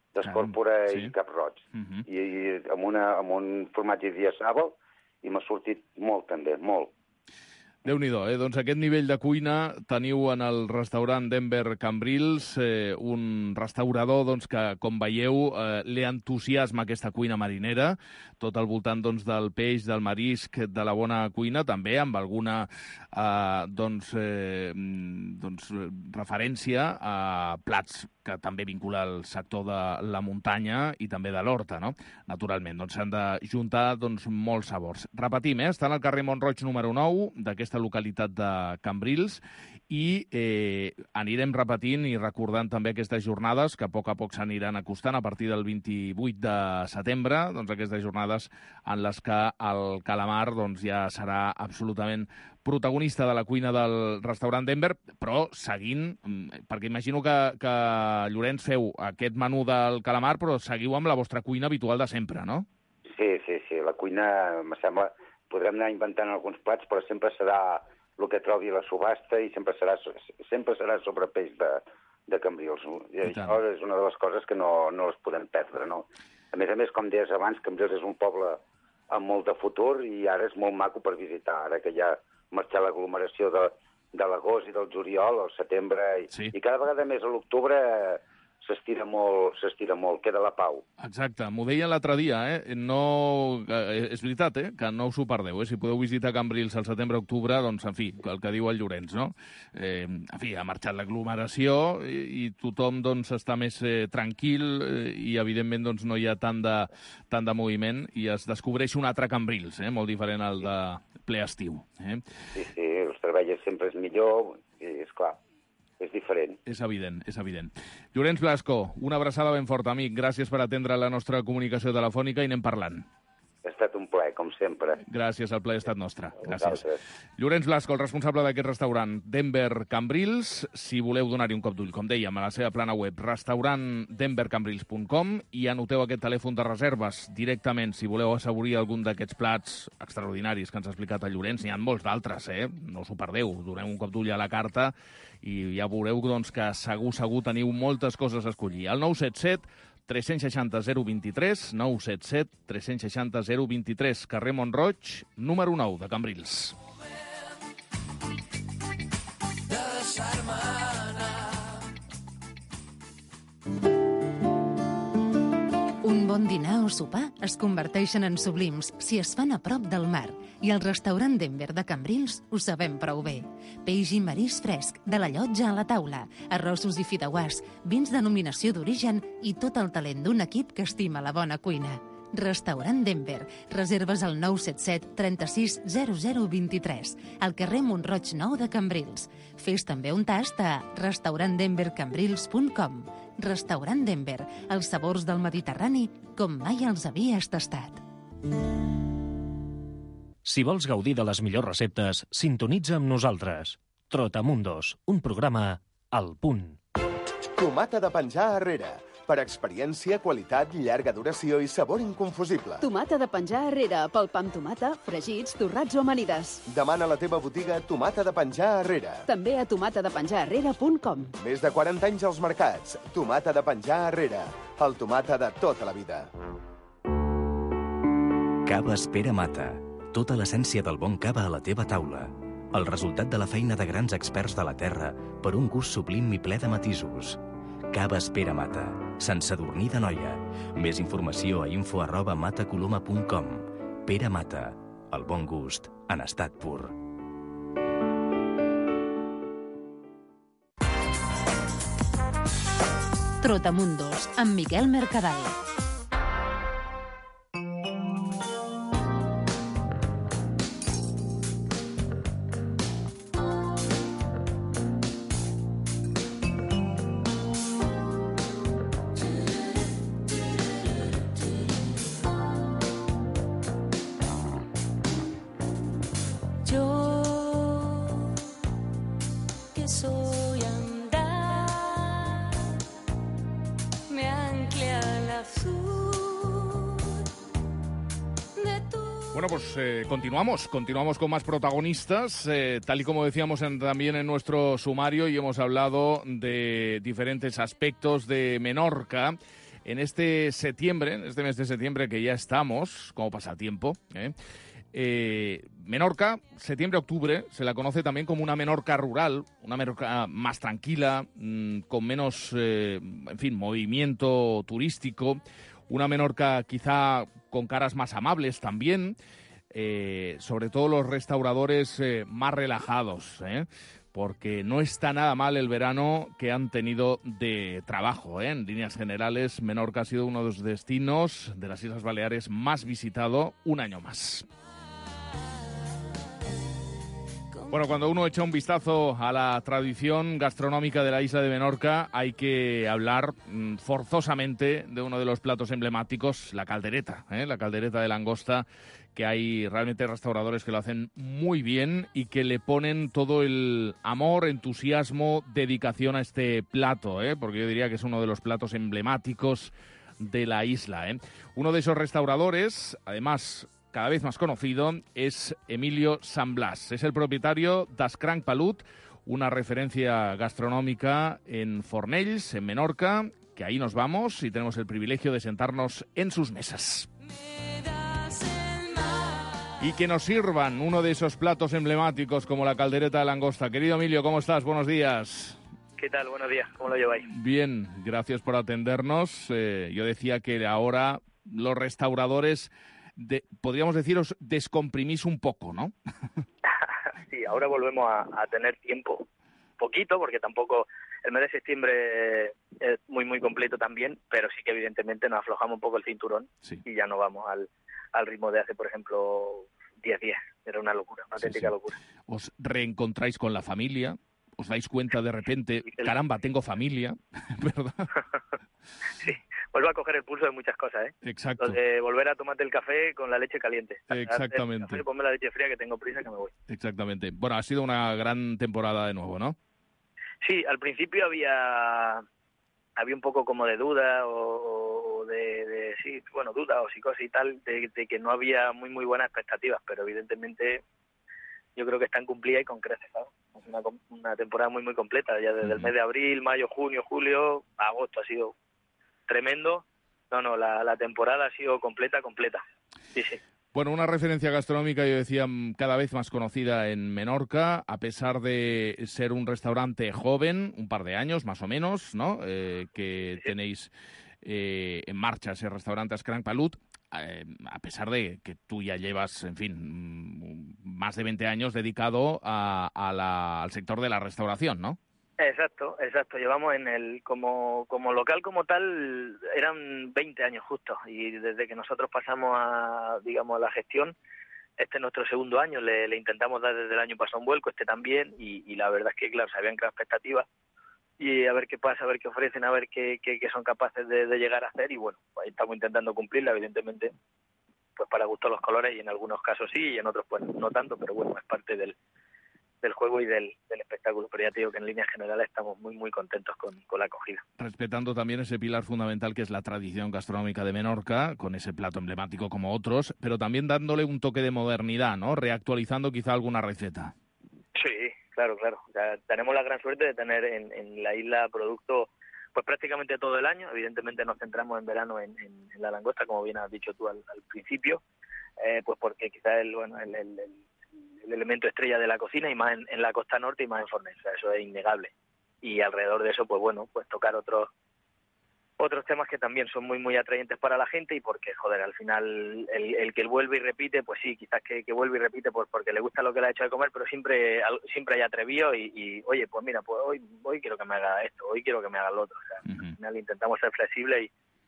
i cap roig, i amb un formatge diasàbal, i m'ha sortit molt també, molt. Déu-n'hi-do, Doncs aquest nivell de cuina teniu en el restaurant Denver Cambrils, un restaurador que, com veieu, li entusiasma aquesta cuina marinera, tot al voltant del peix, del marisc, de la bona cuina, també amb alguna referència a plats que també vincula el sector de la muntanya i també de l'horta, no? Naturalment, s'han de juntar molts sabors. Repetim, està al carrer Montroig número 9 d'aquesta localitat de Cambrils, i anirem repetint i recordant també aquestes jornades que a poc s'aniran acostant a partir del 28 de setembre, aquestes jornades en les que el calamar ja serà absolutament protagonista de la cuina del restaurant Denver, però seguint, perquè imagino que Llorenç, feu aquest menú del calamar, però seguiu amb la vostra cuina habitual de sempre, no? Sí, la cuina, em sembla, podrem anar inventant alguns plats, però sempre serà el que trobi a la subhasta i sempre serà sobre peix de Cambrils. I això és una de les coses que no les podem perdre, no? A més, com deies abans, Cambrils és un poble amb molt de futur i ara és molt maco per visitar, ara que ja ha marxat l'aglomeració de l'agost i del juliol, al setembre, i cada vegada més a l'octubre s'estira molt, queda la pau. Exacte, m'ho deien l'altre dia, No, és veritat, que no us ho perdeu, Si podeu visitar Cambrils al setembre-octubre, doncs, en fi, el que diu el Llorenç, no? En fi, ha marxat l'aglomeració i tothom, doncs, està més tranquil i, evidentment, doncs, no hi ha tant de moviment i es descobreix un altre Cambrils, molt diferent al de ple estiu. Sí, els treballs sempre és millor i, esclar, és diferent. És evident, és evident. Llorenç Blasco, una abraçada ben forta, amic. Gràcies per atendre la nostra comunicació telefònica i anem parlant. Ha estat un plaer, com sempre. Gràcies, el plaer ha estat nostre. Gràcies. Llorenç Blasco, el responsable d'aquest restaurant Denver Cambrils. Si voleu donar-hi un cop d'ull, com dèiem, a la seva plana web, restaurantdenvercambrils.com, i anoteu aquest telèfon de reserves directament si voleu assaborir algun d'aquests plats extraordinaris que ens ha explicat el Llorenç. N'hi ha molts d'altres, No us ho perdeu. Doneu un cop d'ull a la carta i ja veureu doncs, que segur teniu moltes coses a escollir. El 977 360 023, 977 360 023, carrer Montroig, número 9 de Cambrils. Un bon dinar o sopar es converteixen en sublims si es fan a prop del mar, i al restaurant Denver de Cambrils ho sabem prou bé. Peix i marisc fresc, de la llotja a la taula, arrossos i fideuàs, vins denominació d'origen i tot el talent d'un equip que estima la bona cuina. Restaurant Denver. Reserves al 977 36 0023, al carrer Montroig 9 de Cambrils. Fes també un tast a restaurantdenvercambrils.com. Restaurant Denver, els sabors del Mediterrani com mai els havies tastat. Si vols gaudir de les millors receptes, sintonitza amb nosaltres. Trotamundos, un programa al punt. Tomata de penjar arrere. Per experiència, qualitat, llarga duració i sabor inconfusible. Tomata de penjar arrere, pel pa amb tomata, fregits, torrats o amanides. Demana a la teva botiga Tomata de penjar arrere. També a tomatadepenjararrere.com. Més de 40 anys als mercats. Tomata de penjar arrere. El tomata de tota la vida. Cava Espera Mata. Tota l'essència del bon cava a la teva taula. El resultat de la feina de grans experts de la terra per un gust sublim i ple de matisos. Cava Espera Mata. Sant Sadurní d'Anoia. Més informació a info@matacoloma.com. Pere Mata. El bon gust en estat pur. Trotamundos, amb Miquel Mercadal. Bueno, pues continuamos con más protagonistas, tal y como decíamos también en nuestro sumario, y hemos hablado de diferentes aspectos de Menorca. En este mes de septiembre que ya estamos, como pasatiempo, Menorca, septiembre-octubre, se la conoce también como una Menorca rural, una Menorca más tranquila, con menos, movimiento turístico, una Menorca quizá con caras más amables también, sobre todo los restauradores más relajados, porque no está nada mal el verano que han tenido de trabajo. En líneas generales, Menorca ha sido uno de los destinos de las Islas Baleares más visitado un año más. Bueno, cuando uno echa un vistazo a la tradición gastronómica de la isla de Menorca, hay que hablar forzosamente de uno de los platos emblemáticos, la caldereta de langosta, que hay realmente restauradores que lo hacen muy bien y que le ponen todo el amor, entusiasmo, dedicación a este plato, porque yo diría que es uno de los platos emblemáticos de la isla. Uno de esos restauradores, además cada vez más conocido, es Emilio San Blas. Es el propietario d'Escranc Pelut, una referencia gastronómica en Fornells, en Menorca, que ahí nos vamos y tenemos el privilegio de sentarnos en sus mesas. Y que nos sirvan uno de esos platos emblemáticos como la caldereta de langosta. Querido Emilio, ¿cómo estás? Buenos días. ¿Qué tal? Buenos días, ¿cómo lo lleváis? Bien, gracias por atendernos. Yo decía que ahora los restauradores, podríamos deciros, descomprimís un poco, ¿no? Sí, ahora volvemos a tener tiempo, poquito, porque tampoco el mes de septiembre es muy completo también, pero sí que evidentemente nos aflojamos un poco el cinturón y ya no vamos al ritmo de hace, por ejemplo, 10 días. Era una locura, una auténtica locura. Os reencontráis con la familia, os dais cuenta de repente, caramba, tengo familia, ¿verdad? Sí, vuelvo a coger el pulso de muchas cosas, ¿eh? Exacto. Lo de volver a tomarte el café con la leche caliente. Exactamente. El café, ponme la leche fría que tengo prisa que me voy. Exactamente. Bueno, ha sido una gran temporada de nuevo, ¿no? Sí, al principio había un poco como de duda o de duda o psicosis y tal, de que no había muy buenas expectativas, pero evidentemente yo creo que están cumplidas y con creces, ¿sabes? Es una temporada muy completa, ya desde el mes de abril, mayo, junio, julio, agosto ha sido tremendo. No, la temporada ha sido completa. Sí. Bueno, una referencia gastronómica, yo decía, cada vez más conocida en Menorca, a pesar de ser un restaurante joven, un par de años más o menos, ¿no? Que tenéis en marcha ese restaurante Scranc Palut, a pesar de que tú ya llevas, en fin, más de 20 años dedicado al sector de la restauración, ¿no? Exacto. Llevamos como local como tal, eran 20 años justo, y desde que nosotros pasamos a la gestión, este es nuestro segundo año, le intentamos dar desde el año pasado un vuelco, este también, y la verdad es que, claro, se habían creado expectativas, y a ver qué pasa, a ver qué ofrecen, a ver qué son capaces de llegar a hacer, y bueno, pues ahí estamos intentando cumplirla, evidentemente, pues para gusto los colores, y en algunos casos sí, y en otros pues no tanto, pero bueno, es parte del juego y del espectáculo, pero ya te digo que en líneas generales estamos muy contentos con la acogida. Respetando también ese pilar fundamental que es la tradición gastronómica de Menorca, con ese plato emblemático como otros, pero también dándole un toque de modernidad, ¿no? Reactualizando quizá alguna receta. Sí, claro. Ya tenemos la gran suerte de tener en la isla producto pues prácticamente todo el año. Evidentemente nos centramos en verano en la langosta, como bien has dicho tú al principio, pues porque quizá el elemento estrella de la cocina, y más en la costa norte y más en Fornells, o sea, eso es innegable. Y alrededor de eso, pues bueno, pues tocar otros temas que también son muy atrayentes para la gente, y porque, joder, al final el que vuelve y repite, pues sí, quizás que vuelve y repite porque le gusta lo que le ha hecho de comer, pero siempre hay atrevido y oye, pues mira, pues hoy quiero que me haga esto, hoy quiero que me haga lo otro. O sea, al final intentamos ser flexibles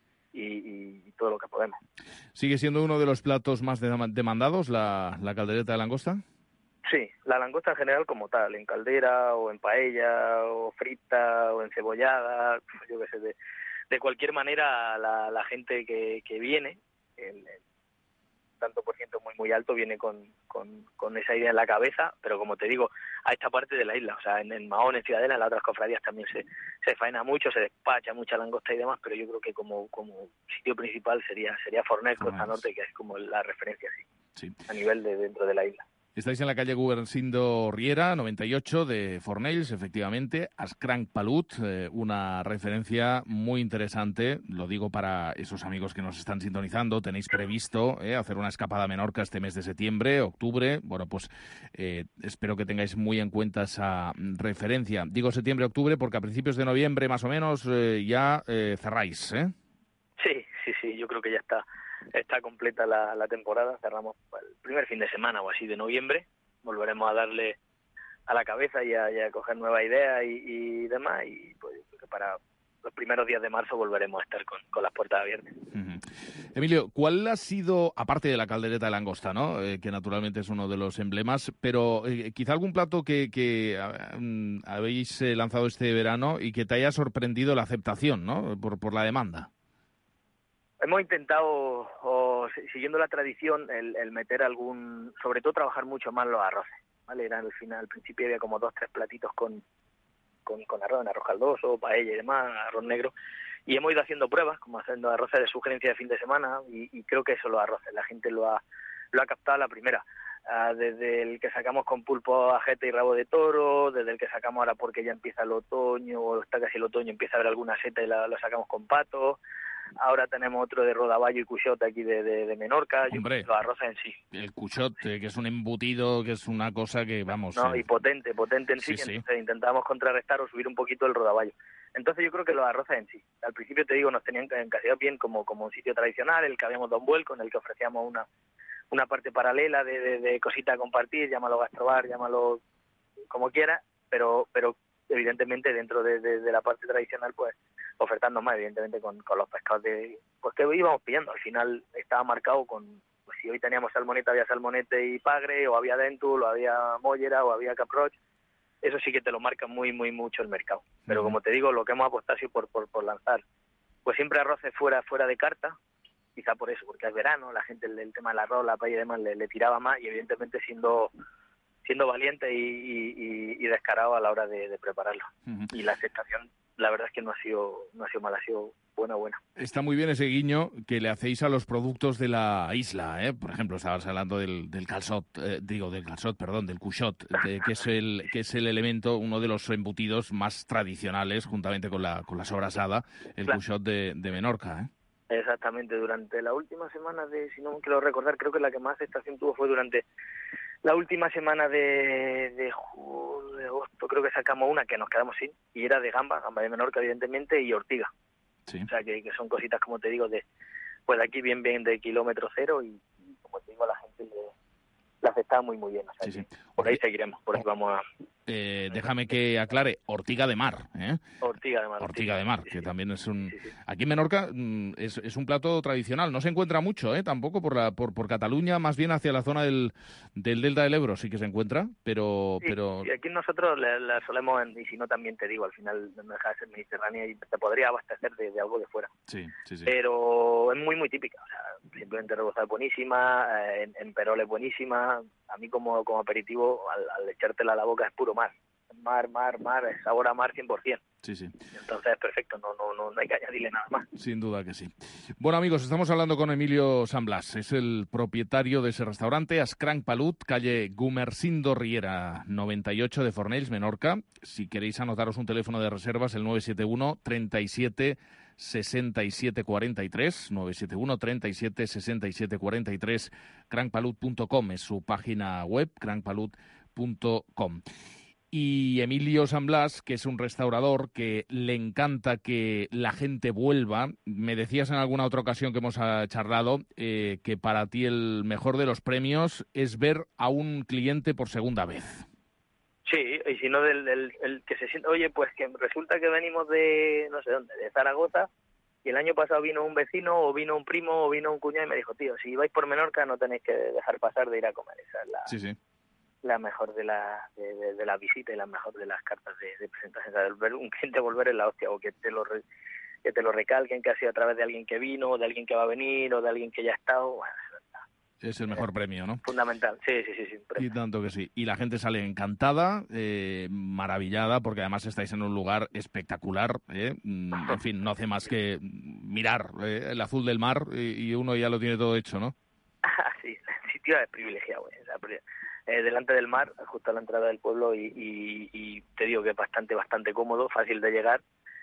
y todo lo que podemos. ¿Sigue siendo uno de los platos más demandados la caldereta de langosta? Sí, la langosta en general como tal, en caldera o en paella o frita o encebollada, yo qué sé, de cualquier manera la gente que viene, el tanto por ciento muy alto, viene con esa idea en la cabeza, pero como te digo, a esta parte de la isla, o sea, en Mahón, en Ciudadela, en las otras cofradías también se faena mucho, se despacha mucha langosta y demás, pero yo creo que como sitio principal sería Fornells, Costa Norte, que es como la referencia, sí. A nivel de dentro de la isla. Estáis en la calle Gubersindo Riera, 98 de Fornells, efectivamente, Scranc Palut, una referencia muy interesante, lo digo para esos amigos que nos están sintonizando, tenéis previsto hacer una escapada a Menorca este mes de septiembre, octubre, bueno, pues espero que tengáis muy en cuenta esa referencia. Digo septiembre, octubre, porque a principios de noviembre, más o menos, ya cerráis, ¿eh? Sí, yo creo que ya está completa la temporada, cerramos el primer fin de semana o así de noviembre, volveremos a darle a la cabeza y a coger nuevas ideas y demás, y pues yo creo que para los primeros días de marzo volveremos a estar con las puertas abiertas. Emilio, ¿cuál ha sido, aparte de la caldereta de langosta, ¿no? Que naturalmente es uno de los emblemas, pero quizá algún plato que habéis lanzado este verano y que te haya sorprendido la aceptación, ¿no? Por la demanda? Hemos intentado, siguiendo la tradición, el meter sobre todo trabajar mucho más los arroces, ¿vale? Al principio había como 2-3 platitos con arroz, en arroz caldoso, paella y demás, arroz negro, y hemos ido haciendo pruebas, como haciendo arroces de sugerencia de fin de semana, y creo que eso, los arroces, la gente lo ha captado a la primera. Desde el que sacamos con pulpo, ajete y rabo de toro, desde el que sacamos ahora porque ya empieza el otoño, o está casi el otoño, empieza a haber alguna seta y lo sacamos con pato, Ahora tenemos otro de rodaballo y cuixot aquí de Menorca. Hombre, los arroces en sí. El cuixot, que es un embutido, que es una cosa que, vamos... No, y potente en sí. Entonces intentábamos contrarrestar o subir un poquito el rodaballo. Entonces yo creo que los arroces en sí. Al principio te digo, nos tenían encasillados bien como un sitio tradicional, el que habíamos dado un vuelco, en el que ofrecíamos una parte paralela de cositas a compartir, llámalo gastrobar, llámalo como quieras, pero evidentemente dentro de la parte tradicional, pues ofertando más, evidentemente con los pescados pues que íbamos pillando. Al final estaba marcado con, pues si hoy teníamos salmoneta, había salmonete y pagre, o había dentul, o había mollera, o había caproch. Eso sí que te lo marca muy mucho el mercado. Pero como te digo, lo que hemos apostado sí por lanzar, pues siempre arroces fuera de carta, quizá por eso, porque es verano, la gente el tema del arroz, la paella y demás le tiraba más, y evidentemente siendo valiente y descarado a la hora de prepararlo. Y la aceptación, la verdad es que no ha sido mala, ha sido buena. Está muy bien ese guiño que le hacéis a los productos de la isla, ¿eh? Por ejemplo, estabas hablando del cuixot, que es el elemento, uno de los embutidos más tradicionales, juntamente con la sobrasada, el cuixot de Menorca, ¿eh? Exactamente, durante la última semana si no me quiero recordar, creo que la que más aceptación tuvo fue durante la última semana de agosto, creo que sacamos una que nos quedamos sin, y era de gamba de Menorca, evidentemente, y ortiga. Sí. O sea, que son cositas, como te digo, de aquí bien de kilómetro cero, y como te digo, a la gente le afectaba muy bien. O sea, por ahí seguiremos, por ahí vamos a... déjame que aclare, ortiga de mar, ¿eh? Ortiga de mar, que también es un... Aquí en Menorca es un plato tradicional, no se encuentra mucho, tampoco por Cataluña, más bien hacia la zona del delta del Ebro sí que se encuentra, pero... Y aquí nosotros la solemos, y si no también te digo, al final no deja de ser mediterránea y te podría abastecer de algo de fuera. Sí. Pero es muy típica, o sea, simplemente rebozada es buenísima, en perol es buenísima, a mí como aperitivo, al echártela a la boca es puro mar, es sabor a mar 100%. Sí. Entonces es perfecto, no hay que añadirle nada más. Sin duda que sí. Bueno, amigos, estamos hablando con Emilio San Blas, es el propietario de ese restaurante, Ascranc Palut, calle Gumersindo Riera 98 de Fornells, Menorca. Si queréis anotaros un teléfono de reservas, el 971 37 67 43, 971 37 67 43, crancpalut.com es su página web, crancpalut.com. Y Emilio San Blas, que es un restaurador que le encanta que la gente vuelva. Me decías en alguna otra ocasión que hemos charlado que para ti el mejor de los premios es ver a un cliente por segunda vez. Sí, y si no el que se siente, oye, pues que resulta que venimos de no sé dónde, de Zaragoza, y el año pasado vino un vecino, o vino un primo, o vino un cuñado y me dijo, tío, si vais por Menorca no tenéis que dejar pasar de ir a comer. Esa es la mejor de la visita y la mejor de las cartas de presentación. O sea, ver un cliente volver en la hostia, o que te lo recalquen, que ha sido a través de alguien que vino, o de alguien que va a venir, o de alguien que ya ha estado. Bueno, es el mejor premio, ¿no? Fundamental, sí. Y tanto que sí. Y la gente sale encantada, maravillada, porque además estáis en un lugar espectacular. En fin, no hace más que mirar el azul del mar y uno ya lo tiene todo hecho, ¿no? Sí, el sitio es privilegiado. Delante del mar, justo a la entrada del pueblo, y te digo que es bastante cómodo, fácil de llegar,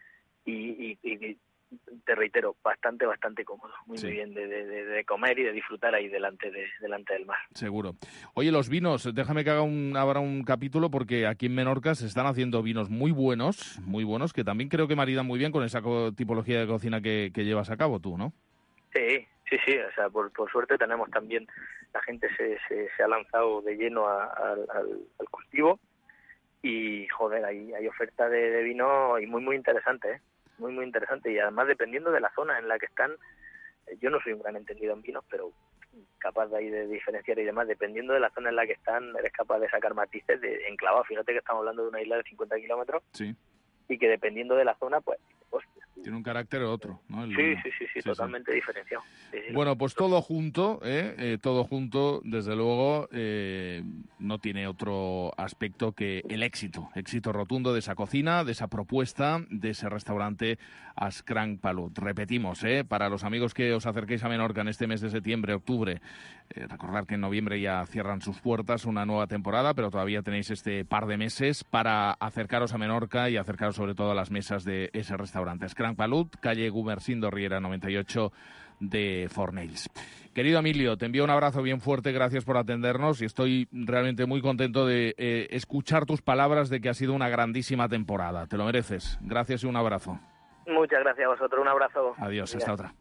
y te reitero, bastante cómodo, muy bien de comer y de disfrutar ahí delante del mar. Seguro. Oye, los vinos, déjame que haga ahora un capítulo, porque aquí en Menorca se están haciendo vinos muy buenos, que también creo que maridan muy bien con esa tipología de cocina que llevas a cabo tú, ¿no? Sí, o sea, por suerte tenemos también, la gente se ha lanzado de lleno al cultivo, y joder, hay oferta de vino y muy interesante, muy interesante, y además dependiendo de la zona en la que están, yo no soy un gran entendido en vinos, pero capaz de ahí de diferenciar y demás, dependiendo de la zona en la que están, eres capaz de sacar matices de enclavado. Fíjate que estamos hablando de una isla de 50 kilómetros, y que dependiendo de la zona, pues tiene un carácter otro, ¿no? Sí, totalmente diferenciado. Sí. Bueno, pues todo junto, desde luego, no tiene otro aspecto que el éxito rotundo de esa cocina, de esa propuesta, de ese restaurante Ascranc Palut. Repetimos, para los amigos que os acerquéis a Menorca en este mes de septiembre, octubre, recordad que en noviembre ya cierran sus puertas una nueva temporada, pero todavía tenéis este par de meses para acercaros a Menorca y acercaros sobre todo a las mesas de ese restaurante Ascranc Crankpalut, calle Gumersindo Riera 98 de Fornells. Querido Emilio, te envío un abrazo bien fuerte, gracias por atendernos y estoy realmente muy contento de escuchar tus palabras de que ha sido una grandísima temporada. Te lo mereces. Gracias y un abrazo. Muchas gracias a vosotros, un abrazo. Adiós, hasta otra.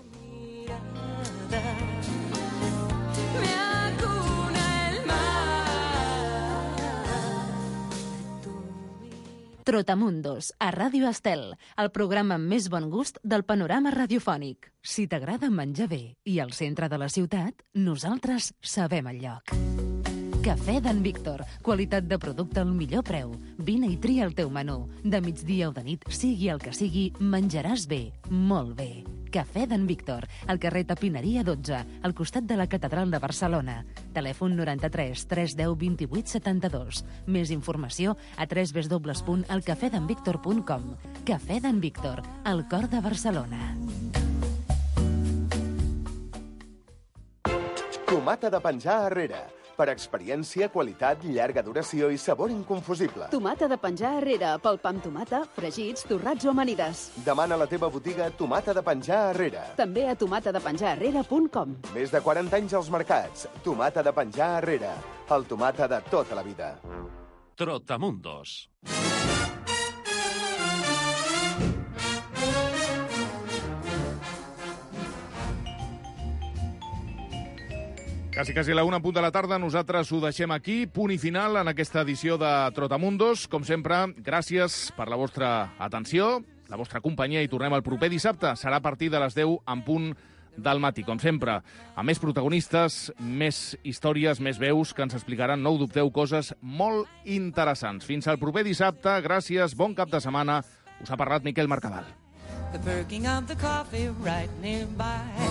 Trotamundos, a Ràdio Estel, el programa amb més bon gust del panorama radiofònic. Si t'agrada menjar bé i al centre de la ciutat, nosaltres sabem el lloc. Cafè d'en Víctor, qualitat de producte al millor preu. Vine i tria el teu menú. De migdia o de nit, sigui el que sigui, menjaràs bé, molt bé. Cafè d'en Víctor, al carrer Tapineria 12, al costat de la Catedral de Barcelona. Telèfon 93 310 28 72. Més informació a www.elcafedenvictor.com. Cafè d'en Víctor, al cor de Barcelona. Tomata de penjar arrere. Per experiència, qualitat, llarga duració i sabor inconfusible. Tomata de penjar arrere, pel pa amb tomata, fregits, torrats o amanides. Demana a la teva botiga Tomata de penjar arrere. També a tomatadepenjararrere.com. Més de 40 anys als mercats. Tomata de penjar arrere. El tomata de tota la vida. Trotamundos. Quasi la 1 en punt de la tarda, nosaltres ho deixem aquí, punt i final en aquesta edició de Trotamundos. Com sempre, gràcies per la vostra atenció, la vostra companyia i tornem el proper dissabte. Serà a partir de les 10 en punt del matí, com sempre, amb més protagonistes, més històries, més veus que ens explicaran, no ho dubteu, coses molt interessants. Fins al proper dissabte, gràcies, bon cap de setmana. Us ha parlat Miquel Mercadal. The perking of the coffee right nearby.